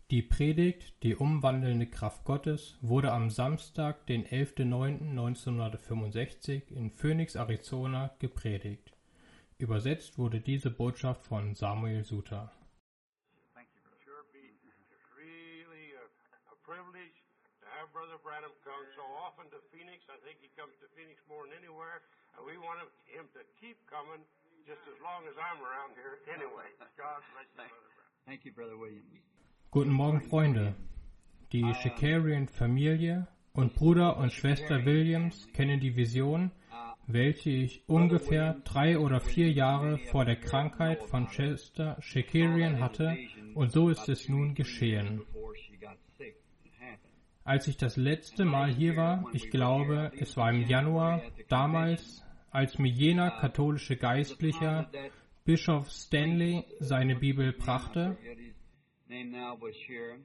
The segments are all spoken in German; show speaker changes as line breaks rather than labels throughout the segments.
Die Predigt »Die umwandelnde Kraft Gottes« wurde am Samstag, den 11.09.1965 in Phoenix, Arizona, gepredigt. Übersetzt wurde diese Botschaft von Samuel Suter.
Sure be really a privilege to have Brother Branham come so often to Phoenix. I think he comes to Phoenix more than anywhere, and we want him to keep coming just as long as I'm around here anyway. God bless you, Brother Branham.
Thank you, Brother William.
Guten Morgen, Freunde. Die Shakarian-Familie und Bruder und Schwester Williams kennen die Vision, welche ich ungefähr 3 oder 4 Jahre vor der Krankheit von Chester Shakarian hatte, und so ist es nun geschehen. Als ich das letzte Mal hier war, ich glaube, es war im Januar, damals, als mir jener katholische Geistlicher, Bischof Stanley, seine Bibel brachte,
Name now was here.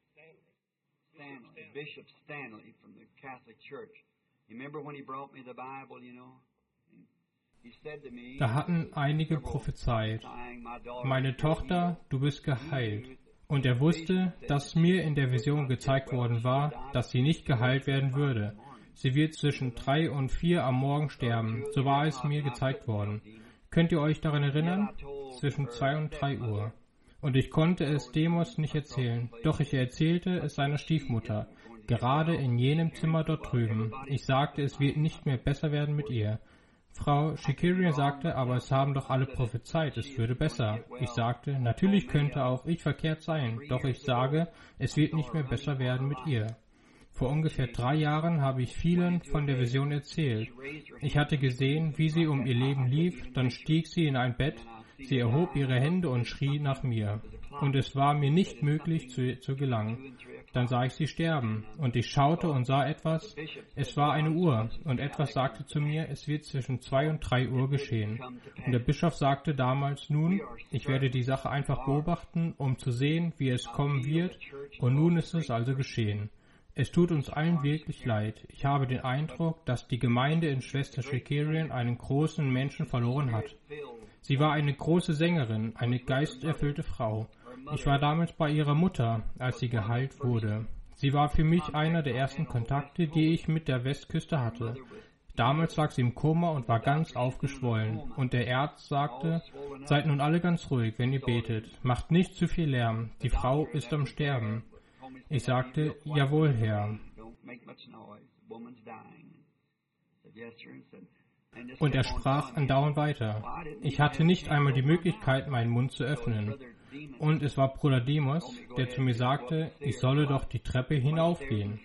Bishop Stanley from the Catholic Church. You remember when he brought me the Bible, you know? He said to me,
da hatten einige prophezeit, meine Tochter, du bist geheilt. Und er wusste, dass mir in der Vision gezeigt worden war, dass sie nicht geheilt werden würde. Sie wird zwischen 3 und 4 am Morgen sterben. So war es mir gezeigt worden. Könnt ihr euch daran erinnern? Zwischen 2 und 3 Uhr. Und ich konnte es Demos nicht erzählen, doch ich erzählte es seiner Stiefmutter, gerade in jenem Zimmer dort drüben. Ich sagte, es wird nicht mehr besser werden mit ihr. Frau Shakarian sagte, aber es haben doch alle prophezeit, es würde besser. Ich sagte, natürlich könnte auch ich verkehrt sein, doch ich sage, es wird nicht mehr besser werden mit ihr. Vor ungefähr 3 Jahren habe ich vielen von der Vision erzählt. Ich hatte gesehen, wie sie um ihr Leben lief, dann stieg sie in ein Bett, sie erhob ihre Hände und schrie nach mir. Und es war mir nicht möglich, zu ihr zu gelangen. Dann sah ich sie sterben. Und ich schaute und sah etwas. Es war eine Uhr. Und etwas sagte zu mir, es wird zwischen 2 und 3 Uhr geschehen. Und der Bischof sagte damals, nun, ich werde die Sache einfach beobachten, um zu sehen, wie es kommen wird. Und nun ist es also geschehen. Es tut uns allen wirklich leid. Ich habe den Eindruck, dass die Gemeinde in Schwester Shakarian einen großen Menschen verloren hat. Sie war eine große Sängerin, eine geisterfüllte Frau. Ich war damals bei ihrer Mutter, als sie geheilt wurde. Sie war für mich einer der ersten Kontakte, die ich mit der Westküste hatte. Damals lag sie im Koma und war ganz aufgeschwollen. Und der Arzt sagte, seid nun alle ganz ruhig, wenn ihr betet. Macht nicht zu viel Lärm. Die Frau ist am Sterben. Ich sagte, jawohl, Herr. Und er sprach andauernd weiter. Ich hatte nicht einmal die Möglichkeit, meinen Mund zu öffnen. Und es war Bruder Demos, der zu mir sagte, ich solle doch die Treppe hinaufgehen.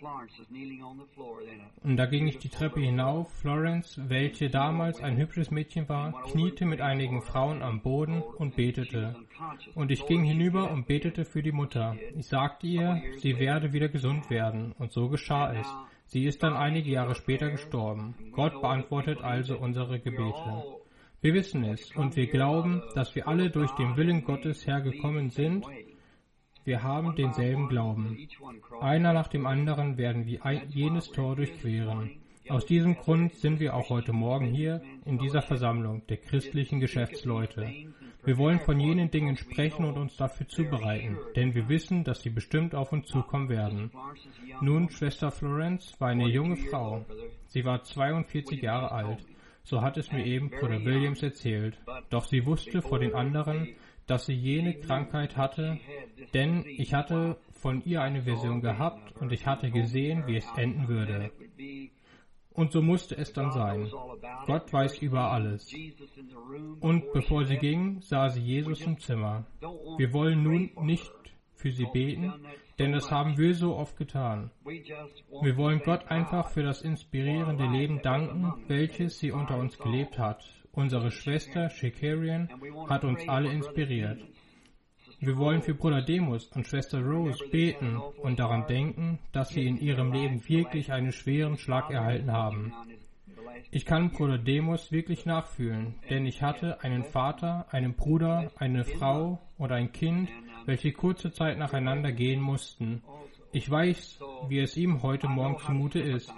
Und da ging ich die Treppe hinauf. Florence, welche damals ein hübsches Mädchen war, kniete mit einigen Frauen am Boden und betete. Und ich ging hinüber und betete für die Mutter. Ich sagte ihr, sie werde wieder gesund werden. Und so geschah es. Sie ist dann einige Jahre später gestorben. Gott beantwortet also unsere Gebete. Wir wissen es und wir glauben, dass wir alle durch den Willen Gottes hergekommen sind. Wir haben denselben Glauben. Einer nach dem anderen werden wir jenes Tor durchqueren. Aus diesem Grund sind wir auch heute Morgen hier in dieser Versammlung der christlichen Geschäftsleute. Wir wollen von jenen Dingen sprechen und uns dafür zubereiten, denn wir wissen, dass sie bestimmt auf uns zukommen werden. Nun, Schwester Florence war eine junge Frau. Sie war 42 Jahre alt. So hat es mir eben Bruder Williams erzählt. Doch sie wusste vor den anderen, dass sie jene Krankheit hatte, denn ich hatte von ihr eine Vision gehabt und ich hatte gesehen, wie es enden würde. Und so musste es dann sein. Gott weiß über alles. Und bevor sie ging, sah sie Jesus im Zimmer. Wir wollen nun nicht für sie beten, denn das haben wir so oft getan. Wir wollen Gott einfach für das inspirierende Leben danken, welches sie unter uns gelebt hat. Unsere Schwester Shakarian hat uns alle inspiriert. Wir wollen für Bruder Demos und Schwester Rose beten und daran denken, dass sie in ihrem Leben wirklich einen schweren Schlag erhalten haben. Ich kann Bruder Demos wirklich nachfühlen, denn ich hatte einen Vater, einen Bruder, eine Frau und ein Kind, welche kurze Zeit nacheinander gehen mussten. Ich weiß, wie es ihm heute Morgen zumute ist.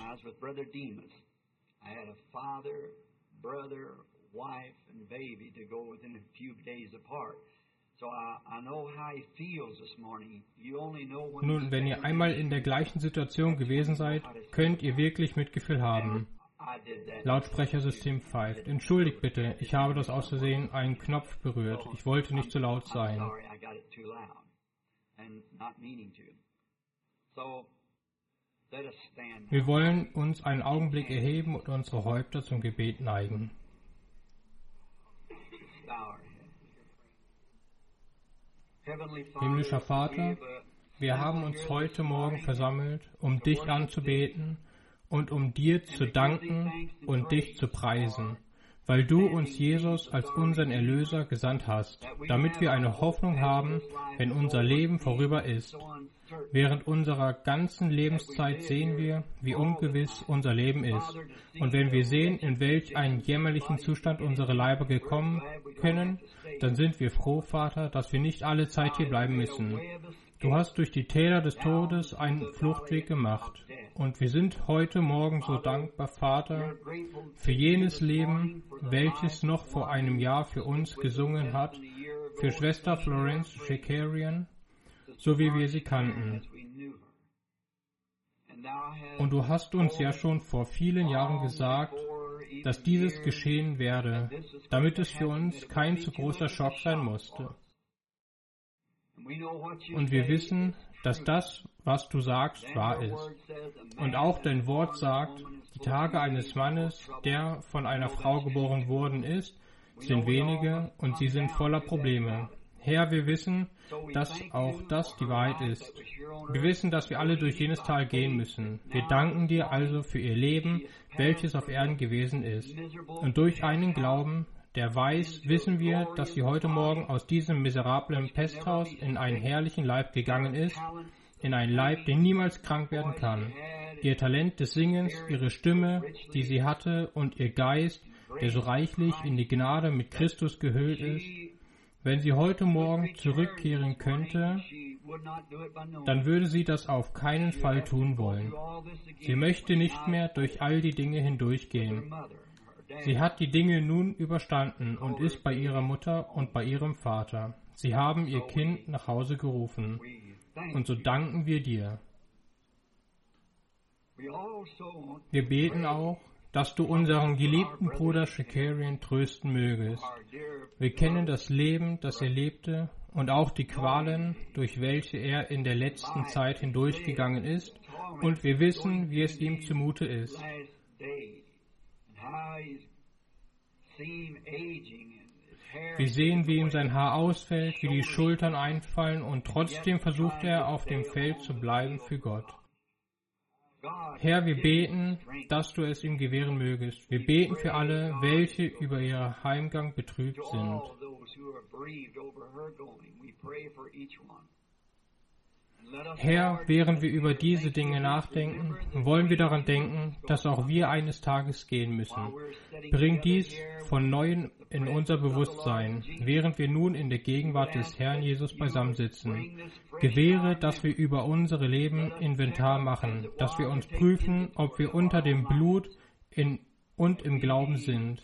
Nun, wenn ihr einmal in der gleichen Situation gewesen seid, könnt ihr wirklich Mitgefühl haben. Lautsprechersystem pfeift. Entschuldigt bitte, ich habe das aus Versehen einen Knopf berührt. Ich wollte nicht zu laut sein. Wir wollen uns einen Augenblick erheben und unsere Häupter zum Gebet neigen. Himmlischer Vater, wir haben uns heute Morgen versammelt, um dich anzubeten und um dir zu danken und dich zu preisen, weil du uns Jesus als unseren Erlöser gesandt hast, damit wir eine Hoffnung haben, wenn unser Leben vorüber ist. Während unserer ganzen Lebenszeit sehen wir, wie ungewiss unser Leben ist. Und wenn wir sehen, in welch einen jämmerlichen Zustand unsere Leiber gekommen können, dann sind wir froh, Vater, dass wir nicht alle Zeit hier bleiben müssen. Du hast durch die Täler des Todes einen Fluchtweg gemacht. Und wir sind heute Morgen so dankbar, Vater, für jenes Leben, welches noch vor einem Jahr für uns gesungen hat, für Schwester Florence Shakarian, so wie wir sie kannten. Und du hast uns ja schon vor vielen Jahren gesagt, dass dieses geschehen werde, damit es für uns kein zu großer Schock sein musste. Und wir wissen, dass das, was du sagst, wahr ist. Und auch dein Wort sagt, die Tage eines Mannes, der von einer Frau geboren worden ist, sind wenige und sie sind voller Probleme. Herr, wir wissen, dass auch das die Wahrheit ist. Wir wissen, dass wir alle durch jenes Tal gehen müssen. Wir danken dir also für ihr Leben, welches auf Erden gewesen ist. Und durch einen Glauben, der weiß, wissen wir, dass sie heute Morgen aus diesem miserablen Pesthaus in einen herrlichen Leib gegangen ist, in einen Leib, der niemals krank werden kann. Ihr Talent des Singens, ihre Stimme, die sie hatte, und ihr Geist, der so reichlich in die Gnade mit Christus gehüllt ist, wenn sie heute Morgen zurückkehren könnte, dann würde sie das auf keinen Fall tun wollen. Sie möchte nicht mehr durch all die Dinge hindurchgehen. Sie hat die Dinge nun überstanden und ist bei ihrer Mutter und bei ihrem Vater. Sie haben ihr Kind nach Hause gerufen. Und so danken wir dir. Wir beten auch, dass du unseren geliebten Bruder Shakarian trösten mögest. Wir kennen das Leben, das er lebte, und auch die Qualen, durch welche er in der letzten Zeit hindurchgegangen ist, und wir wissen, wie es ihm zumute ist. Wir sehen, wie ihm sein Haar ausfällt, wie die Schultern einfallen, und trotzdem versucht er, auf dem Feld zu bleiben für Gott. Herr, wir beten, dass du es ihm gewähren mögest. Wir beten für alle, welche über ihren Heimgang betrübt sind. Herr, während wir über diese Dinge nachdenken, wollen wir daran denken, dass auch wir eines Tages gehen müssen. Bring dies von Neuem in unser Bewusstsein, während wir nun in der Gegenwart des Herrn Jesus beisammensitzen. Gewähre, dass wir über unsere Leben Inventar machen, dass wir uns prüfen, ob wir unter dem Blut und im Glauben sind.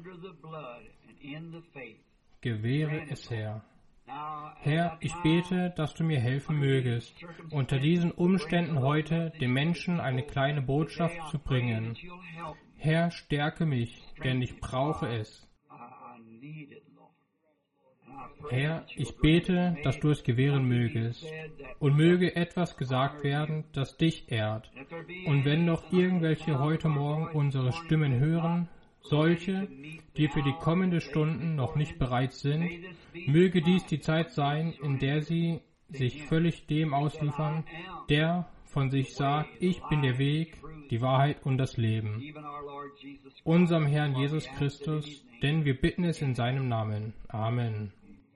Gewähre es, Herr. Herr, ich bete, dass du mir helfen mögest, unter diesen Umständen heute den Menschen eine kleine Botschaft zu bringen. Herr, stärke mich, denn ich brauche es. Herr, ich bete, dass du es gewähren mögest, und möge etwas gesagt werden, das dich ehrt. Und wenn noch irgendwelche heute Morgen unsere Stimmen hören, solche, die für die kommenden Stunden noch nicht bereit sind, möge dies die Zeit sein, in der sie sich völlig dem ausliefern, der von sich sagt, ich bin der Weg, die Wahrheit und das Leben. Unserem Herrn Jesus Christus, denn wir bitten es in seinem Namen. Amen.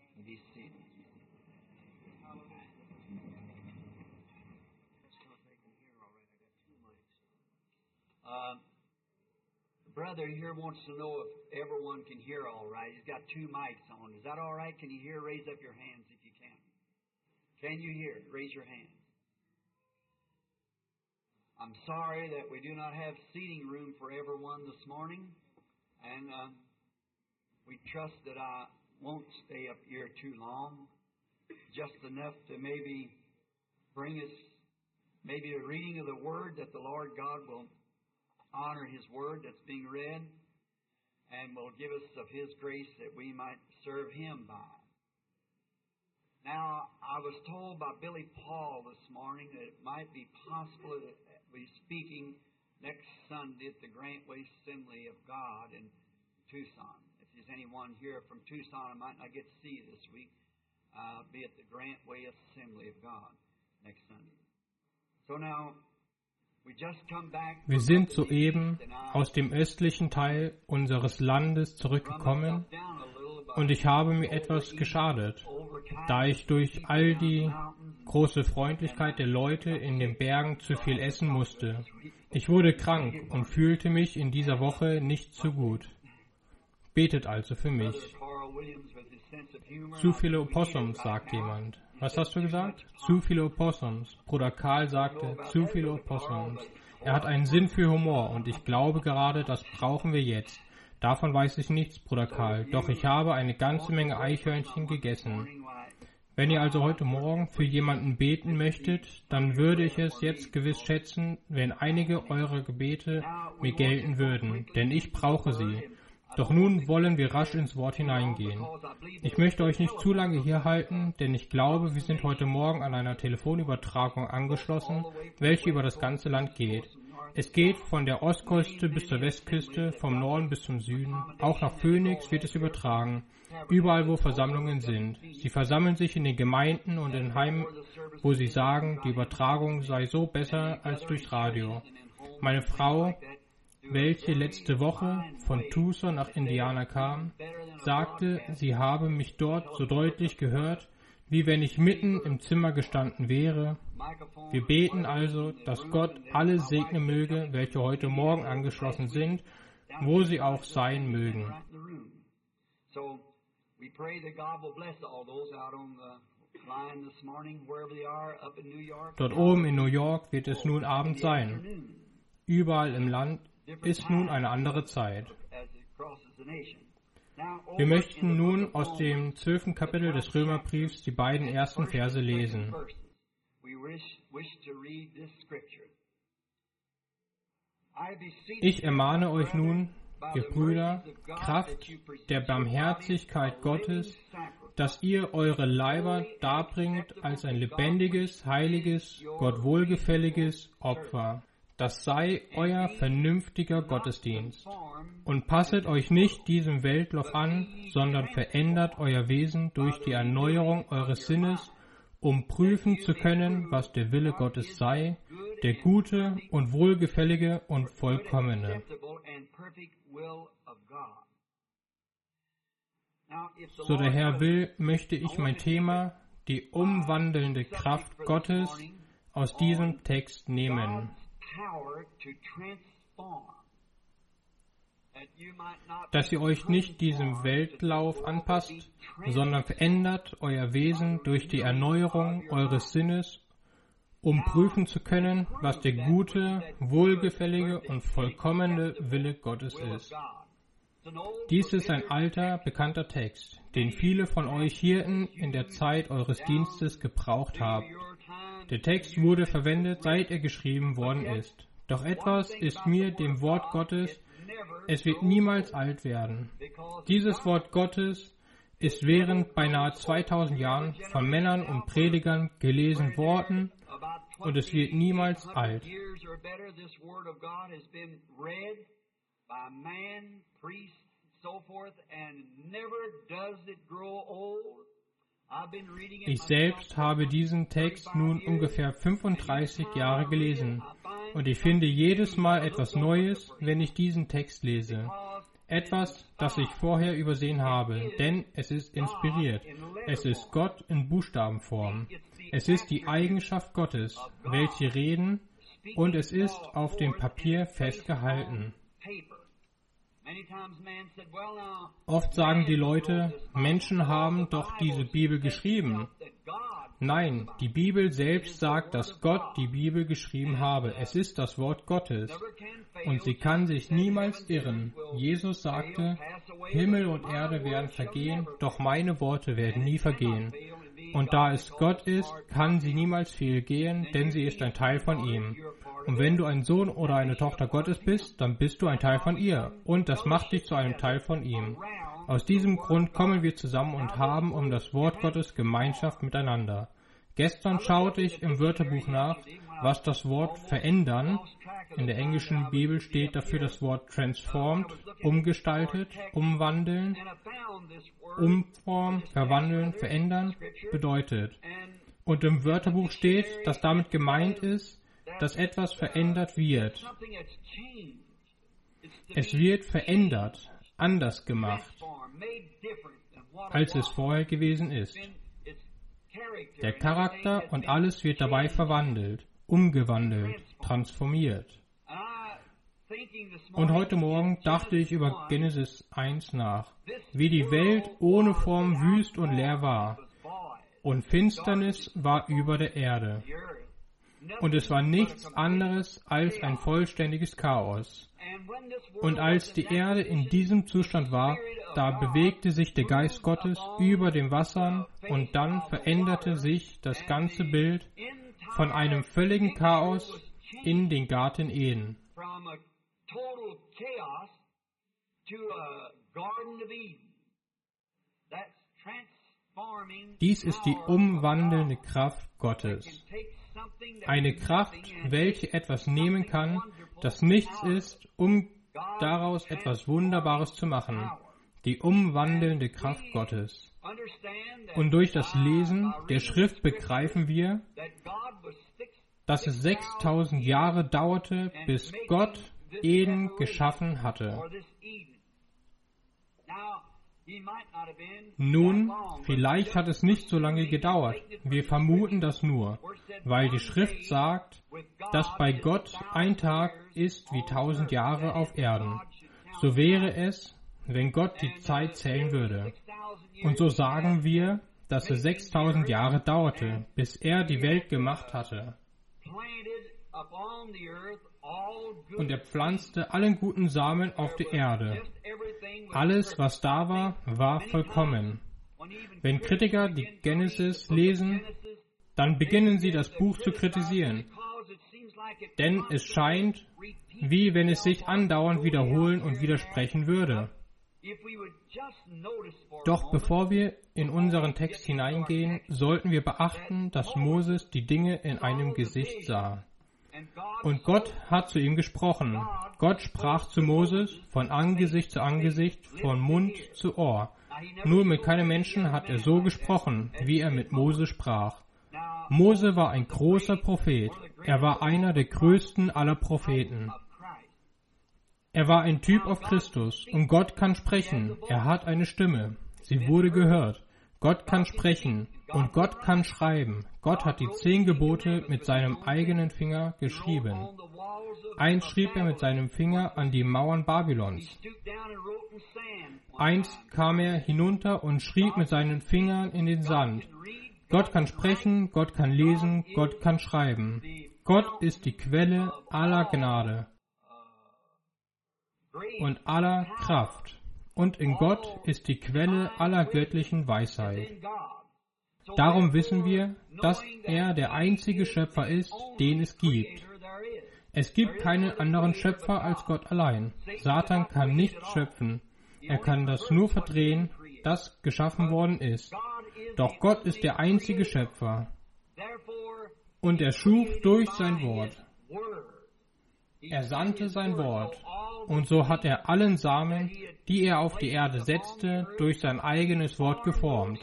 Brother here wants to know if everyone can hear all right. He's got 2 mics on. Is that all right? Can you hear? Raise up your hands if you can. Can you hear? Raise your hands. I'm sorry that we do not have seating room for everyone this morning, and we trust that I won't stay up here too long. just enough to maybe bring us maybe a reading of the Word, that the Lord God will honor His Word that's being read and will give us of His grace that we might serve Him by. Now, I was told by Billy Paul this morning that it might be possible that we'll be speaking next Sunday at the Grantway Assembly of God in Tucson. If there's anyone here from Tucson I might not get to see this week, be at the Grantway Assembly of God next Sunday. So now, we just come back.
Wir sind soeben aus dem östlichen Teil unseres Landes zurückgekommen und ich habe mir etwas geschadet, da ich durch all die große Freundlichkeit der Leute in den Bergen zu viel essen musste. Ich wurde krank und fühlte mich in dieser Woche nicht so gut. Betet also für mich. Zu viele Opossums, sagt jemand. Was hast du gesagt? Zu viele Opossums. Bruder Karl sagte, zu viele Opossums. Er hat einen Sinn für Humor und ich glaube gerade, das brauchen wir jetzt. Davon weiß ich nichts, Bruder Karl, doch ich habe eine ganze Menge Eichhörnchen gegessen. Wenn ihr also heute Morgen für jemanden beten möchtet, dann würde ich es jetzt gewiss schätzen, wenn einige eurer Gebete mir gelten würden, denn ich brauche sie. Doch nun wollen wir rasch ins Wort hineingehen. Ich möchte euch nicht zu lange hier halten, denn ich glaube, wir sind heute Morgen an einer Telefonübertragung angeschlossen, welche über das ganze Land geht. Es geht von der Ostküste bis zur Westküste, vom Norden bis zum Süden. Auch nach Phoenix wird es übertragen, überall wo Versammlungen sind. Sie versammeln sich in den Gemeinden und in Heimen, wo sie sagen, die Übertragung sei so besser als durch Radio. Meine Frau, welche letzte Woche von Tucson nach Indiana kam, sagte, sie habe mich dort so deutlich gehört, wie wenn ich mitten im Zimmer gestanden wäre. Wir beten also, dass Gott alle segnen möge, welche heute Morgen angeschlossen sind, wo sie auch sein mögen. Dort oben in New York wird es nun Abend sein. Überall im Land ist nun eine andere Zeit. Wir möchten nun aus dem 12. Kapitel des Römerbriefs die beiden ersten Verse lesen. Ich ermahne euch nun, ihr Brüder, Kraft der Barmherzigkeit Gottes, dass ihr eure Leiber darbringt als ein lebendiges, heiliges, Gott wohlgefälliges Opfer. Das sei euer vernünftiger Gottesdienst. Und passet euch nicht diesem Weltlauf an, sondern verändert euer Wesen durch die Erneuerung eures Sinnes, um prüfen zu können, was der Wille Gottes sei, der gute und wohlgefällige und vollkommene. So der Herr will, möchte ich mein Thema, die umwandelnde Kraft Gottes, aus diesem Text nehmen. Dass ihr euch nicht diesem Weltlauf anpasst, sondern verändert euer Wesen durch die Erneuerung eures Sinnes, um prüfen zu können, was der gute, wohlgefällige und vollkommene Wille Gottes ist. Dies ist ein alter, bekannter Text, den viele von euch hier in der Zeit eures Dienstes gebraucht haben. Der Text wurde verwendet, seit er geschrieben worden ist. Doch etwas ist mir dem Wort Gottes, es wird niemals alt werden. Dieses Wort Gottes ist während beinahe 2000 Jahren von Männern und Predigern gelesen worden und es wird niemals alt. Ich selbst habe diesen Text nun ungefähr 35 Jahre gelesen und ich finde jedes Mal etwas Neues, wenn ich diesen Text lese. Etwas, das ich vorher übersehen habe, denn es ist inspiriert. Es ist Gott in Buchstabenform. Es ist die Eigenschaft Gottes, welche reden, und es ist auf dem Papier festgehalten. Oft sagen die Leute, Menschen haben doch diese Bibel geschrieben. Nein, die Bibel selbst sagt, dass Gott die Bibel geschrieben habe. Es ist das Wort Gottes. Und sie kann sich niemals irren. Jesus sagte, Himmel und Erde werden vergehen, doch meine Worte werden nie vergehen. Und da es Gott ist, kann sie niemals fehlgehen, denn sie ist ein Teil von ihm. Und wenn du ein Sohn oder eine Tochter Gottes bist, dann bist du ein Teil von ihr. Und das macht dich zu einem Teil von ihm. Aus diesem Grund kommen wir zusammen und haben um das Wort Gottes Gemeinschaft miteinander. Gestern schaute ich im Wörterbuch nach, was das Wort verändern, in der englischen Bibel steht dafür das Wort transformed, umgestaltet, umwandeln, umformen, verwandeln, verändern, bedeutet. Und im Wörterbuch steht, dass damit gemeint ist, dass etwas verändert wird. Es wird verändert, anders gemacht, als es vorher gewesen ist. Der Charakter und alles wird dabei verwandelt, umgewandelt, transformiert. Und heute Morgen dachte ich über Genesis 1 nach, wie die Welt ohne Form wüst und leer war, und Finsternis war über der Erde. Und es war nichts anderes als ein vollständiges Chaos. Und als die Erde in diesem Zustand war, da bewegte sich der Geist Gottes über den Wassern und dann veränderte sich das ganze Bild von einem völligen Chaos in den Garten Eden. Dies ist die umwandelnde Kraft Gottes. Eine Kraft, welche etwas nehmen kann, das nichts ist, um daraus etwas Wunderbares zu machen. Die umwandelnde Kraft Gottes. Und durch das Lesen der Schrift begreifen wir, dass es 6000 Jahre dauerte, bis Gott Eden geschaffen hatte. Nun, vielleicht hat es nicht so lange gedauert. Wir vermuten das nur, weil die Schrift sagt, dass bei Gott ein Tag ist wie 1000 Jahre auf Erden. So wäre es, wenn Gott die Zeit zählen würde. Und so sagen wir, dass es 6000 Jahre dauerte, bis er die Welt gemacht hatte. Und er pflanzte allen guten Samen auf die Erde. Alles, was da war, war vollkommen. Wenn Kritiker die Genesis lesen, dann beginnen sie das Buch zu kritisieren. Denn es scheint, wie wenn es sich andauernd wiederholen und widersprechen würde. Doch bevor wir in unseren Text hineingehen, sollten wir beachten, dass Moses die Dinge in einem Gesicht sah. Und Gott hat zu ihm gesprochen. Gott sprach zu Moses von Angesicht zu Angesicht, von Mund zu Ohr. Nur mit keinem Menschen hat er so gesprochen, wie er mit Mose sprach. Mose war ein großer Prophet. Er war einer der größten aller Propheten. Er war ein Typ auf Christus. Und Gott kann sprechen. Er hat eine Stimme. Sie wurde gehört. Gott kann sprechen. Und Gott kann schreiben. Gott hat die 10 Gebote mit seinem eigenen Finger geschrieben. Eins schrieb er mit seinem Finger an die Mauern Babylons. Eins kam er hinunter und schrieb mit seinen Fingern in den Sand. Gott kann sprechen, Gott kann lesen, Gott kann schreiben. Gott ist die Quelle aller Gnade und aller Kraft. Und in Gott ist die Quelle aller göttlichen Weisheit. Darum wissen wir, dass er der einzige Schöpfer ist, den es gibt. Es gibt keinen anderen Schöpfer als Gott allein. Satan kann nicht schöpfen. Er kann das nur verdrehen, das geschaffen worden ist. Doch Gott ist der einzige Schöpfer. Und er schuf durch sein Wort. Er sandte sein Wort. Und so hat er allen Samen, die er auf die Erde setzte, durch sein eigenes Wort geformt.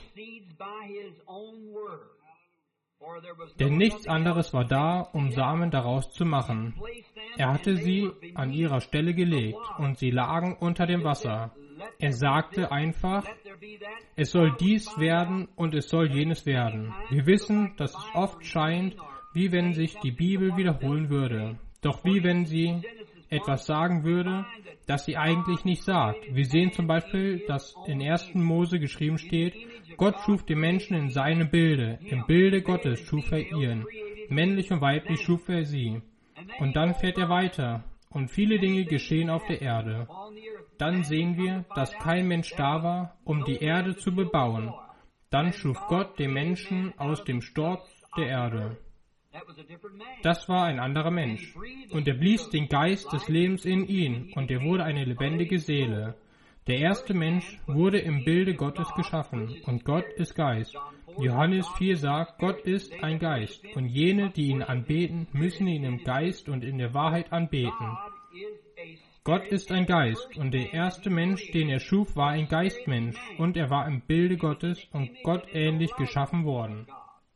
Denn nichts anderes war da, um Samen daraus zu machen. Er hatte sie an ihrer Stelle gelegt, und sie lagen unter dem Wasser. Er sagte einfach, es soll dies werden und es soll jenes werden. Wir wissen, dass es oft scheint, wie wenn sich die Bibel wiederholen würde. Doch wie wenn sie etwas sagen würde, das sie eigentlich nicht sagt. Wir sehen zum Beispiel, dass in 1. Mose geschrieben steht, Gott schuf die Menschen in seinem Bilde. Im Bilde Gottes schuf er ihren. Männlich und weiblich schuf er sie. Und dann fährt er weiter. Und viele Dinge geschehen auf der Erde. Dann sehen wir, dass kein Mensch da war, um die Erde zu bebauen. Dann schuf Gott den Menschen aus dem Staub der Erde. Das war ein anderer Mensch. Und er blies den Geist des Lebens in ihn, und er wurde eine lebendige Seele. Der erste Mensch wurde im Bilde Gottes geschaffen, und Gott ist Geist. Johannes 4 sagt, Gott ist ein Geist, und jene, die ihn anbeten, müssen ihn im Geist und in der Wahrheit anbeten. Gott ist ein Geist, und der erste Mensch, den er schuf, war ein Geistmensch, und er war im Bilde Gottes und Gott ähnlich geschaffen worden.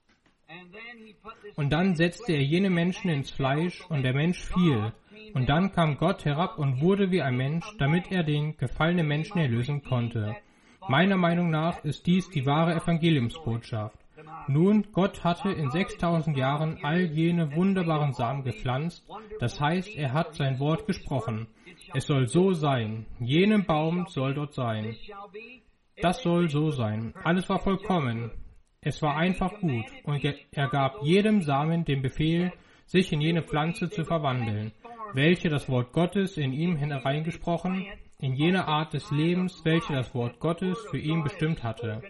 Und dann setzte er jene Menschen ins Fleisch, und der Mensch fiel. Und dann kam Gott herab und wurde wie ein Mensch, damit er den gefallenen Menschen erlösen konnte. Meiner Meinung nach ist dies die wahre Evangeliumsbotschaft. Nun, Gott hatte in 6000 Jahren all jene wunderbaren Samen gepflanzt, das heißt, er hat sein Wort gesprochen. Es soll so sein, jenem Baum soll dort sein. Das soll so sein. Alles war vollkommen. Es war einfach gut, und er gab jedem Samen den Befehl, sich in jene Pflanze zu verwandeln, welche das Wort Gottes in ihm hineingesprochen, in jene Art des Lebens, welche das Wort Gottes für ihn bestimmt hatte.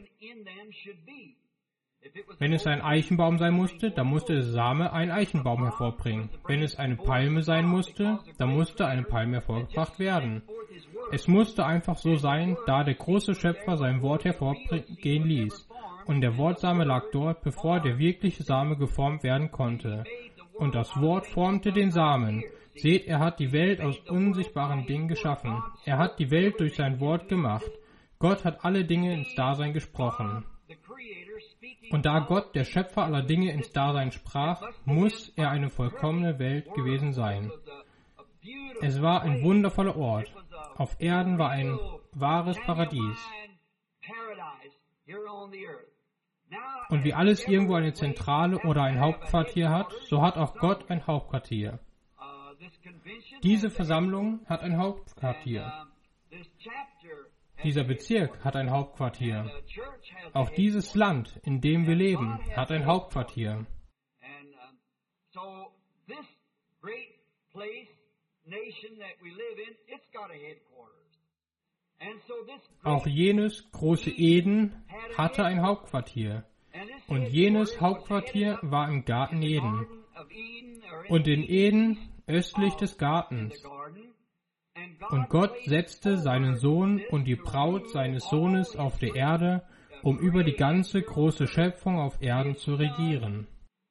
Wenn es ein Eichenbaum sein musste, dann musste der Same einen Eichenbaum hervorbringen. Wenn es eine Palme sein musste, dann musste eine Palme hervorgebracht werden. Es musste einfach so sein, da der große Schöpfer sein Wort hervorgehen ließ. Und der Wortsame lag dort, bevor der wirkliche Same geformt werden konnte. Und das Wort formte den Samen. Seht, er hat die Welt aus unsichtbaren Dingen geschaffen. Er hat die Welt durch sein Wort gemacht. Gott hat alle Dinge ins Dasein gesprochen. Und da Gott, der Schöpfer aller Dinge, ins Dasein sprach, muss er eine vollkommene Welt gewesen sein. Es war ein wundervoller Ort. Auf Erden war ein wahres Paradies. Und wie alles irgendwo eine Zentrale oder ein Hauptquartier hat, so hat auch Gott ein Hauptquartier. Diese Versammlung hat ein Hauptquartier. Dieser Bezirk hat ein Hauptquartier. Auch dieses Land, in dem wir leben, hat ein Hauptquartier. Auch jenes große Eden hatte ein Hauptquartier. Und jenes Hauptquartier war im Garten Eden. Und in Eden, östlich des Gartens. Und Gott setzte seinen Sohn und die Braut seines Sohnes auf der Erde, um über die ganze große Schöpfung auf Erden zu regieren.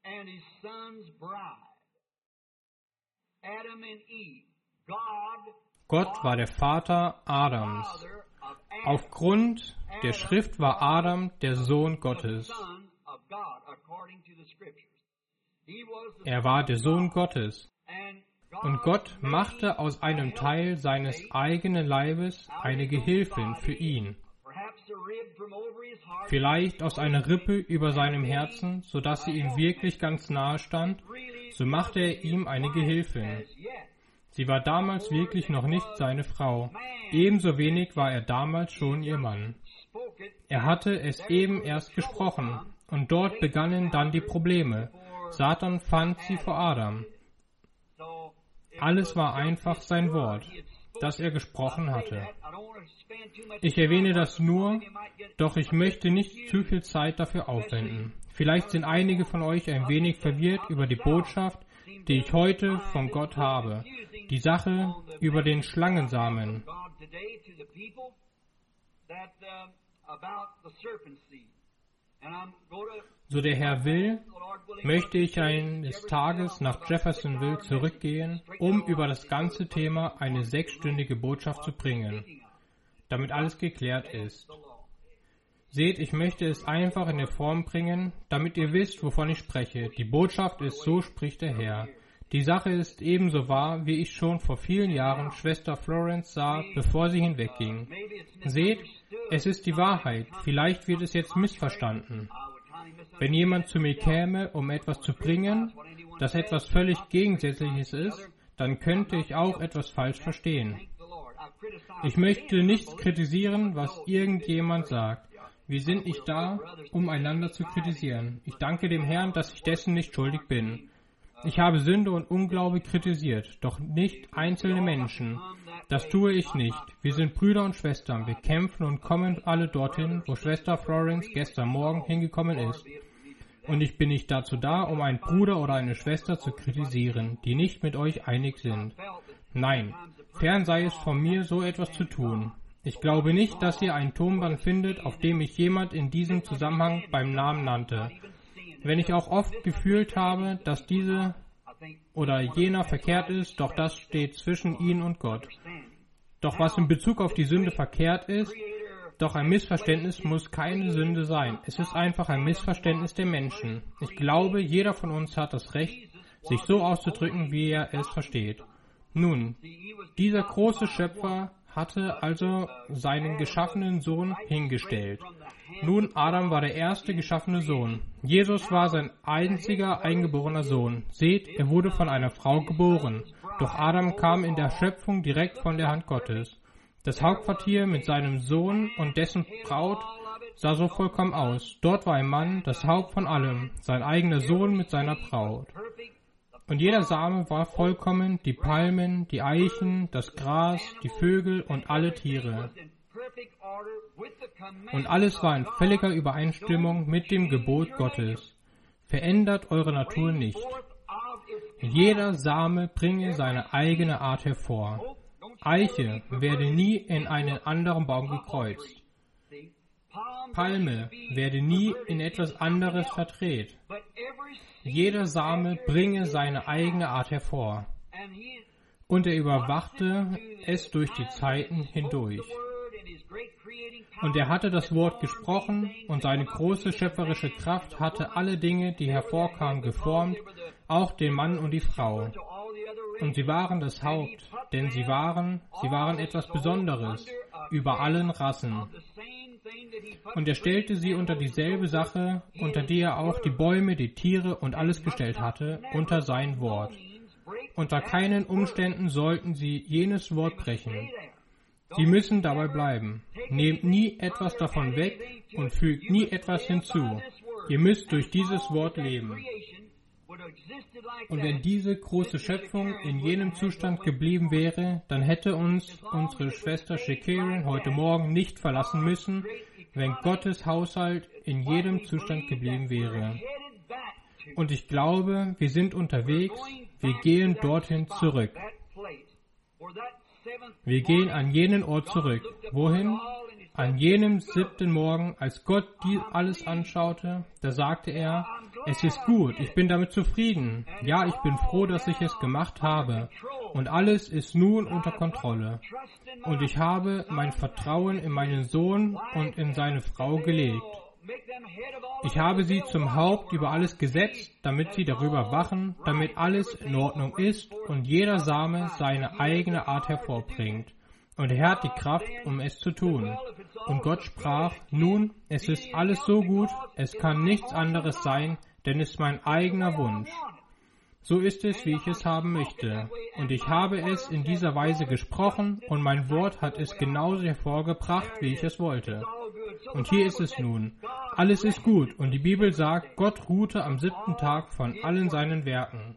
Gott war der Vater Adams. Aufgrund der Schrift war Adam der Sohn Gottes. Er war der Sohn Gottes. Und Gott machte aus einem Teil seines eigenen Leibes eine Gehilfin für ihn. Vielleicht aus einer Rippe über seinem Herzen, sodass sie ihm wirklich ganz nahe stand, so machte er ihm eine Gehilfin. Sie war damals wirklich noch nicht seine Frau. Ebenso wenig war er damals schon ihr Mann. Er hatte es eben erst gesprochen. Und dort begannen dann die Probleme. Satan fand sie vor Adam. Alles war einfach sein Wort, das er gesprochen hatte. Ich erwähne das nur, doch ich möchte nicht zu viel Zeit dafür aufwenden. Vielleicht sind einige von euch ein wenig verwirrt über die Botschaft, die ich heute von Gott habe. Die Sache über den Schlangensamen. So der Herr will, möchte ich eines Tages nach Jeffersonville zurückgehen, um über das ganze Thema eine 6-stündige Botschaft zu bringen, damit alles geklärt ist. Seht, ich möchte es einfach in der Form bringen, damit ihr wisst, wovon ich spreche. Die Botschaft ist, so spricht der Herr. Die Sache ist ebenso wahr, wie ich schon vor vielen Jahren Schwester Florence sah, bevor sie hinwegging. Seht, es ist die Wahrheit. Vielleicht wird es jetzt missverstanden. Wenn jemand zu mir käme, um etwas zu bringen, das etwas völlig Gegensätzliches ist, dann könnte ich auch etwas falsch verstehen. Ich möchte nichts kritisieren, was irgendjemand sagt. Wir sind nicht da, um einander zu kritisieren. Ich danke dem Herrn, dass ich dessen nicht schuldig bin. Ich habe Sünde und Unglaube kritisiert, doch nicht einzelne Menschen. Das tue ich nicht. Wir sind Brüder und Schwestern. Wir kämpfen und kommen alle dorthin, wo Schwester Florence gestern Morgen hingekommen ist. Und ich bin nicht dazu da, um einen Bruder oder eine Schwester zu kritisieren, die nicht mit euch einig sind. Nein, fern sei es von mir, so etwas zu tun. Ich glaube nicht, dass ihr ein Tonband findet, auf dem mich jemand in diesem Zusammenhang beim Namen nannte. Wenn ich auch oft gefühlt habe, dass diese oder jener verkehrt ist, doch das steht zwischen ihnen und Gott. Doch was in Bezug auf die Sünde verkehrt ist, doch ein Missverständnis muss keine Sünde sein. Es ist einfach ein Missverständnis der Menschen. Ich glaube, jeder von uns hat das Recht, sich so auszudrücken, wie er es versteht. Nun, dieser große Schöpfer hatte also seinen geschaffenen Sohn hingestellt. Nun, Adam war der erste geschaffene Sohn. Jesus war sein einziger eingeborener Sohn. Seht, er wurde von einer Frau geboren. Doch Adam kam in der Schöpfung direkt von der Hand Gottes. Das Hauptquartier mit seinem Sohn und dessen Braut sah so vollkommen aus. Dort war ein Mann, das Haupt von allem, sein eigener Sohn mit seiner Braut. Und jeder Same war vollkommen, die Palmen, die Eichen, das Gras, die Vögel und alle Tiere. Und alles war in völliger Übereinstimmung mit dem Gebot Gottes. Verändert eure Natur nicht. Jeder Same bringe seine eigene Art hervor. Eiche werde nie in einen anderen Baum gekreuzt. Palme werde nie in etwas anderes verdreht. Jeder Same bringe seine eigene Art hervor. Und er überwachte es durch die Zeiten hindurch. Und er hatte das Wort gesprochen, und seine große schöpferische Kraft hatte alle Dinge, die hervorkamen, geformt, auch den Mann und die Frau. Und sie waren das Haupt, denn sie waren etwas Besonderes über allen Rassen. Und er stellte sie unter dieselbe Sache, unter die er auch die Bäume, die Tiere und alles gestellt hatte, unter sein Wort. Unter keinen Umständen sollten sie jenes Wort brechen. Sie müssen dabei bleiben. Nehmt nie etwas davon weg und fügt nie etwas hinzu. Ihr müsst durch dieses Wort leben. Und wenn diese große Schöpfung in jenem Zustand geblieben wäre, dann hätte uns unsere Schwester Shakarian heute Morgen nicht verlassen müssen, wenn Gottes Haushalt in jedem Zustand geblieben wäre. Und ich glaube, wir sind unterwegs, wir gehen dorthin zurück. Wir gehen an jenen Ort zurück. Wohin? An jenem 7. Morgen, als Gott alles anschaute, da sagte er, es ist gut, ich bin damit zufrieden. Ja, ich bin froh, dass ich es gemacht habe. Und alles ist nun unter Kontrolle. Und ich habe mein Vertrauen in meinen Sohn und in seine Frau gelegt. Ich habe sie zum Haupt über alles gesetzt, damit sie darüber wachen, damit alles in Ordnung ist und jeder Same seine eigene Art hervorbringt. Und er hat die Kraft, um es zu tun. Und Gott sprach, nun, es ist alles so gut, es kann nichts anderes sein, denn es ist mein eigener Wunsch. So ist es, wie ich es haben möchte. Und ich habe es in dieser Weise gesprochen, und mein Wort hat es genauso hervorgebracht, wie ich es wollte. Und hier ist es nun. Alles ist gut, und die Bibel sagt, Gott ruhte am 7. Tag von allen seinen Werken.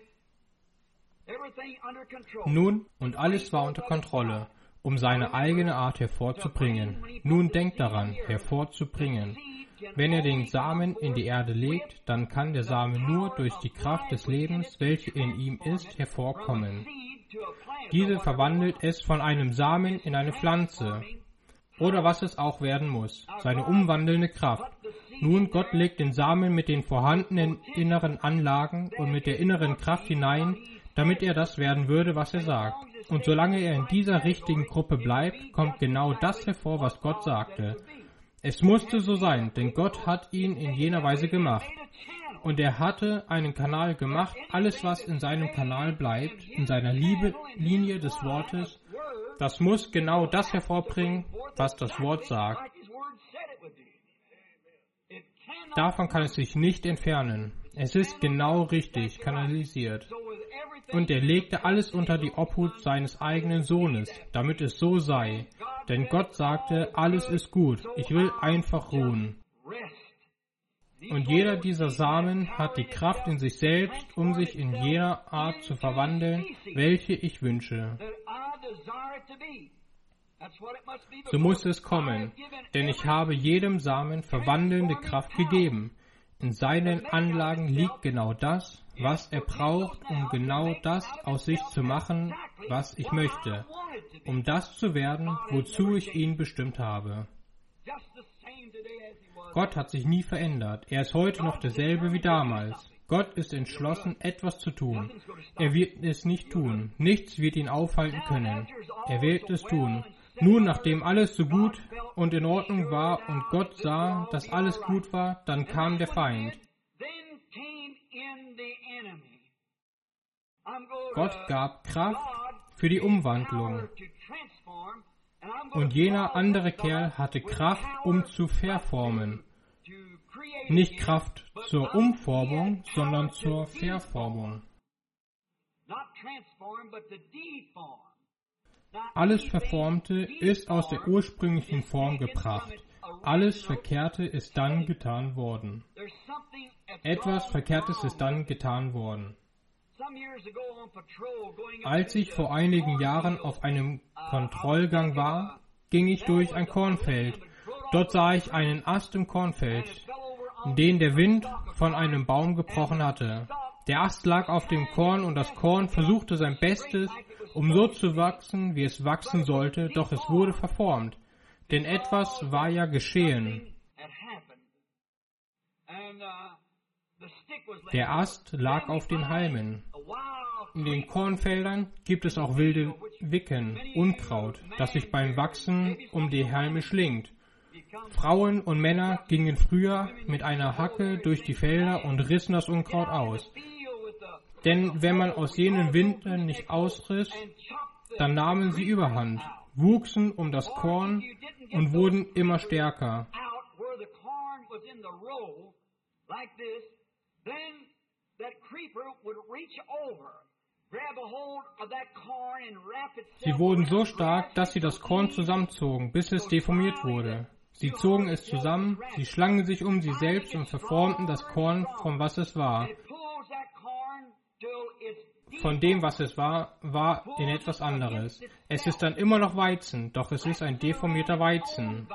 Nun, und alles war unter Kontrolle, um seine eigene Art hervorzubringen. Nun denkt daran, hervorzubringen. Wenn er den Samen in die Erde legt, dann kann der Same nur durch die Kraft des Lebens, welche in ihm ist, hervorkommen. Diese verwandelt es von einem Samen in eine Pflanze, oder was es auch werden muss, seine umwandelnde Kraft. Nun, Gott legt den Samen mit den vorhandenen inneren Anlagen und mit der inneren Kraft hinein, damit er das werden würde, was er sagt. Und solange er in dieser richtigen Gruppe bleibt, kommt genau das hervor, was Gott sagte. Es musste so sein, denn Gott hat ihn in jener Weise gemacht. Und er hatte einen Kanal gemacht, alles was in seinem Kanal bleibt, in seiner Linie des Wortes, das muss genau das hervorbringen, was das Wort sagt. Davon kann es sich nicht entfernen. Es ist genau richtig kanalisiert. Und er legte alles unter die Obhut seines eigenen Sohnes, damit es so sei. Denn Gott sagte, alles ist gut, ich will einfach ruhen. Und jeder dieser Samen hat die Kraft in sich selbst, um sich in jener Art zu verwandeln, welche ich wünsche. So muss es kommen, denn ich habe jedem Samen verwandelnde Kraft gegeben. In seinen Anlagen liegt genau das, was er braucht, um genau das aus sich zu machen, was ich möchte, um das zu werden, wozu ich ihn bestimmt habe. Gott hat sich nie verändert. Er ist heute noch derselbe wie damals. Gott ist entschlossen, etwas zu tun. Er wird es nicht tun. Nichts wird ihn aufhalten können. Er wird es tun. Nun, nachdem alles so gut und in Ordnung war und Gott sah, dass alles gut war, dann kam der Feind. Gott gab Kraft für die Umwandlung. Und jener andere Kerl hatte Kraft, um zu verformen. Nicht Kraft zur Umformung, sondern zur Verformung. Alles Verformte ist aus der ursprünglichen Form gebracht. Alles Verkehrte ist dann getan worden. Etwas Verkehrtes ist dann getan worden. Als ich vor einigen Jahren auf einem Kontrollgang war, ging ich durch ein Kornfeld. Dort sah ich einen Ast im Kornfeld, den der Wind von einem Baum gebrochen hatte. Der Ast lag auf dem Korn und das Korn versuchte sein Bestes, um so zu wachsen, wie es wachsen sollte, doch es wurde verformt. Denn etwas war ja geschehen. Der Ast lag auf den Halmen. In den Kornfeldern gibt es auch wilde Wicken, Unkraut, das sich beim Wachsen um die Halme schlingt. Frauen und Männer gingen früher mit einer Hacke durch die Felder und rissen das Unkraut aus. Denn wenn man aus jenen Winden nicht ausriss, dann nahmen sie Überhand, wuchsen um das Korn und wurden immer stärker. Sie wurden so stark, dass sie das Korn zusammenzogen, bis es deformiert wurde. Sie zogen es zusammen, sie schlangen sich um sie selbst und verformten das Korn, von was es war. Von dem, was es war in etwas anderes. Es ist dann immer noch Weizen, doch es ist ein deformierter Weizen.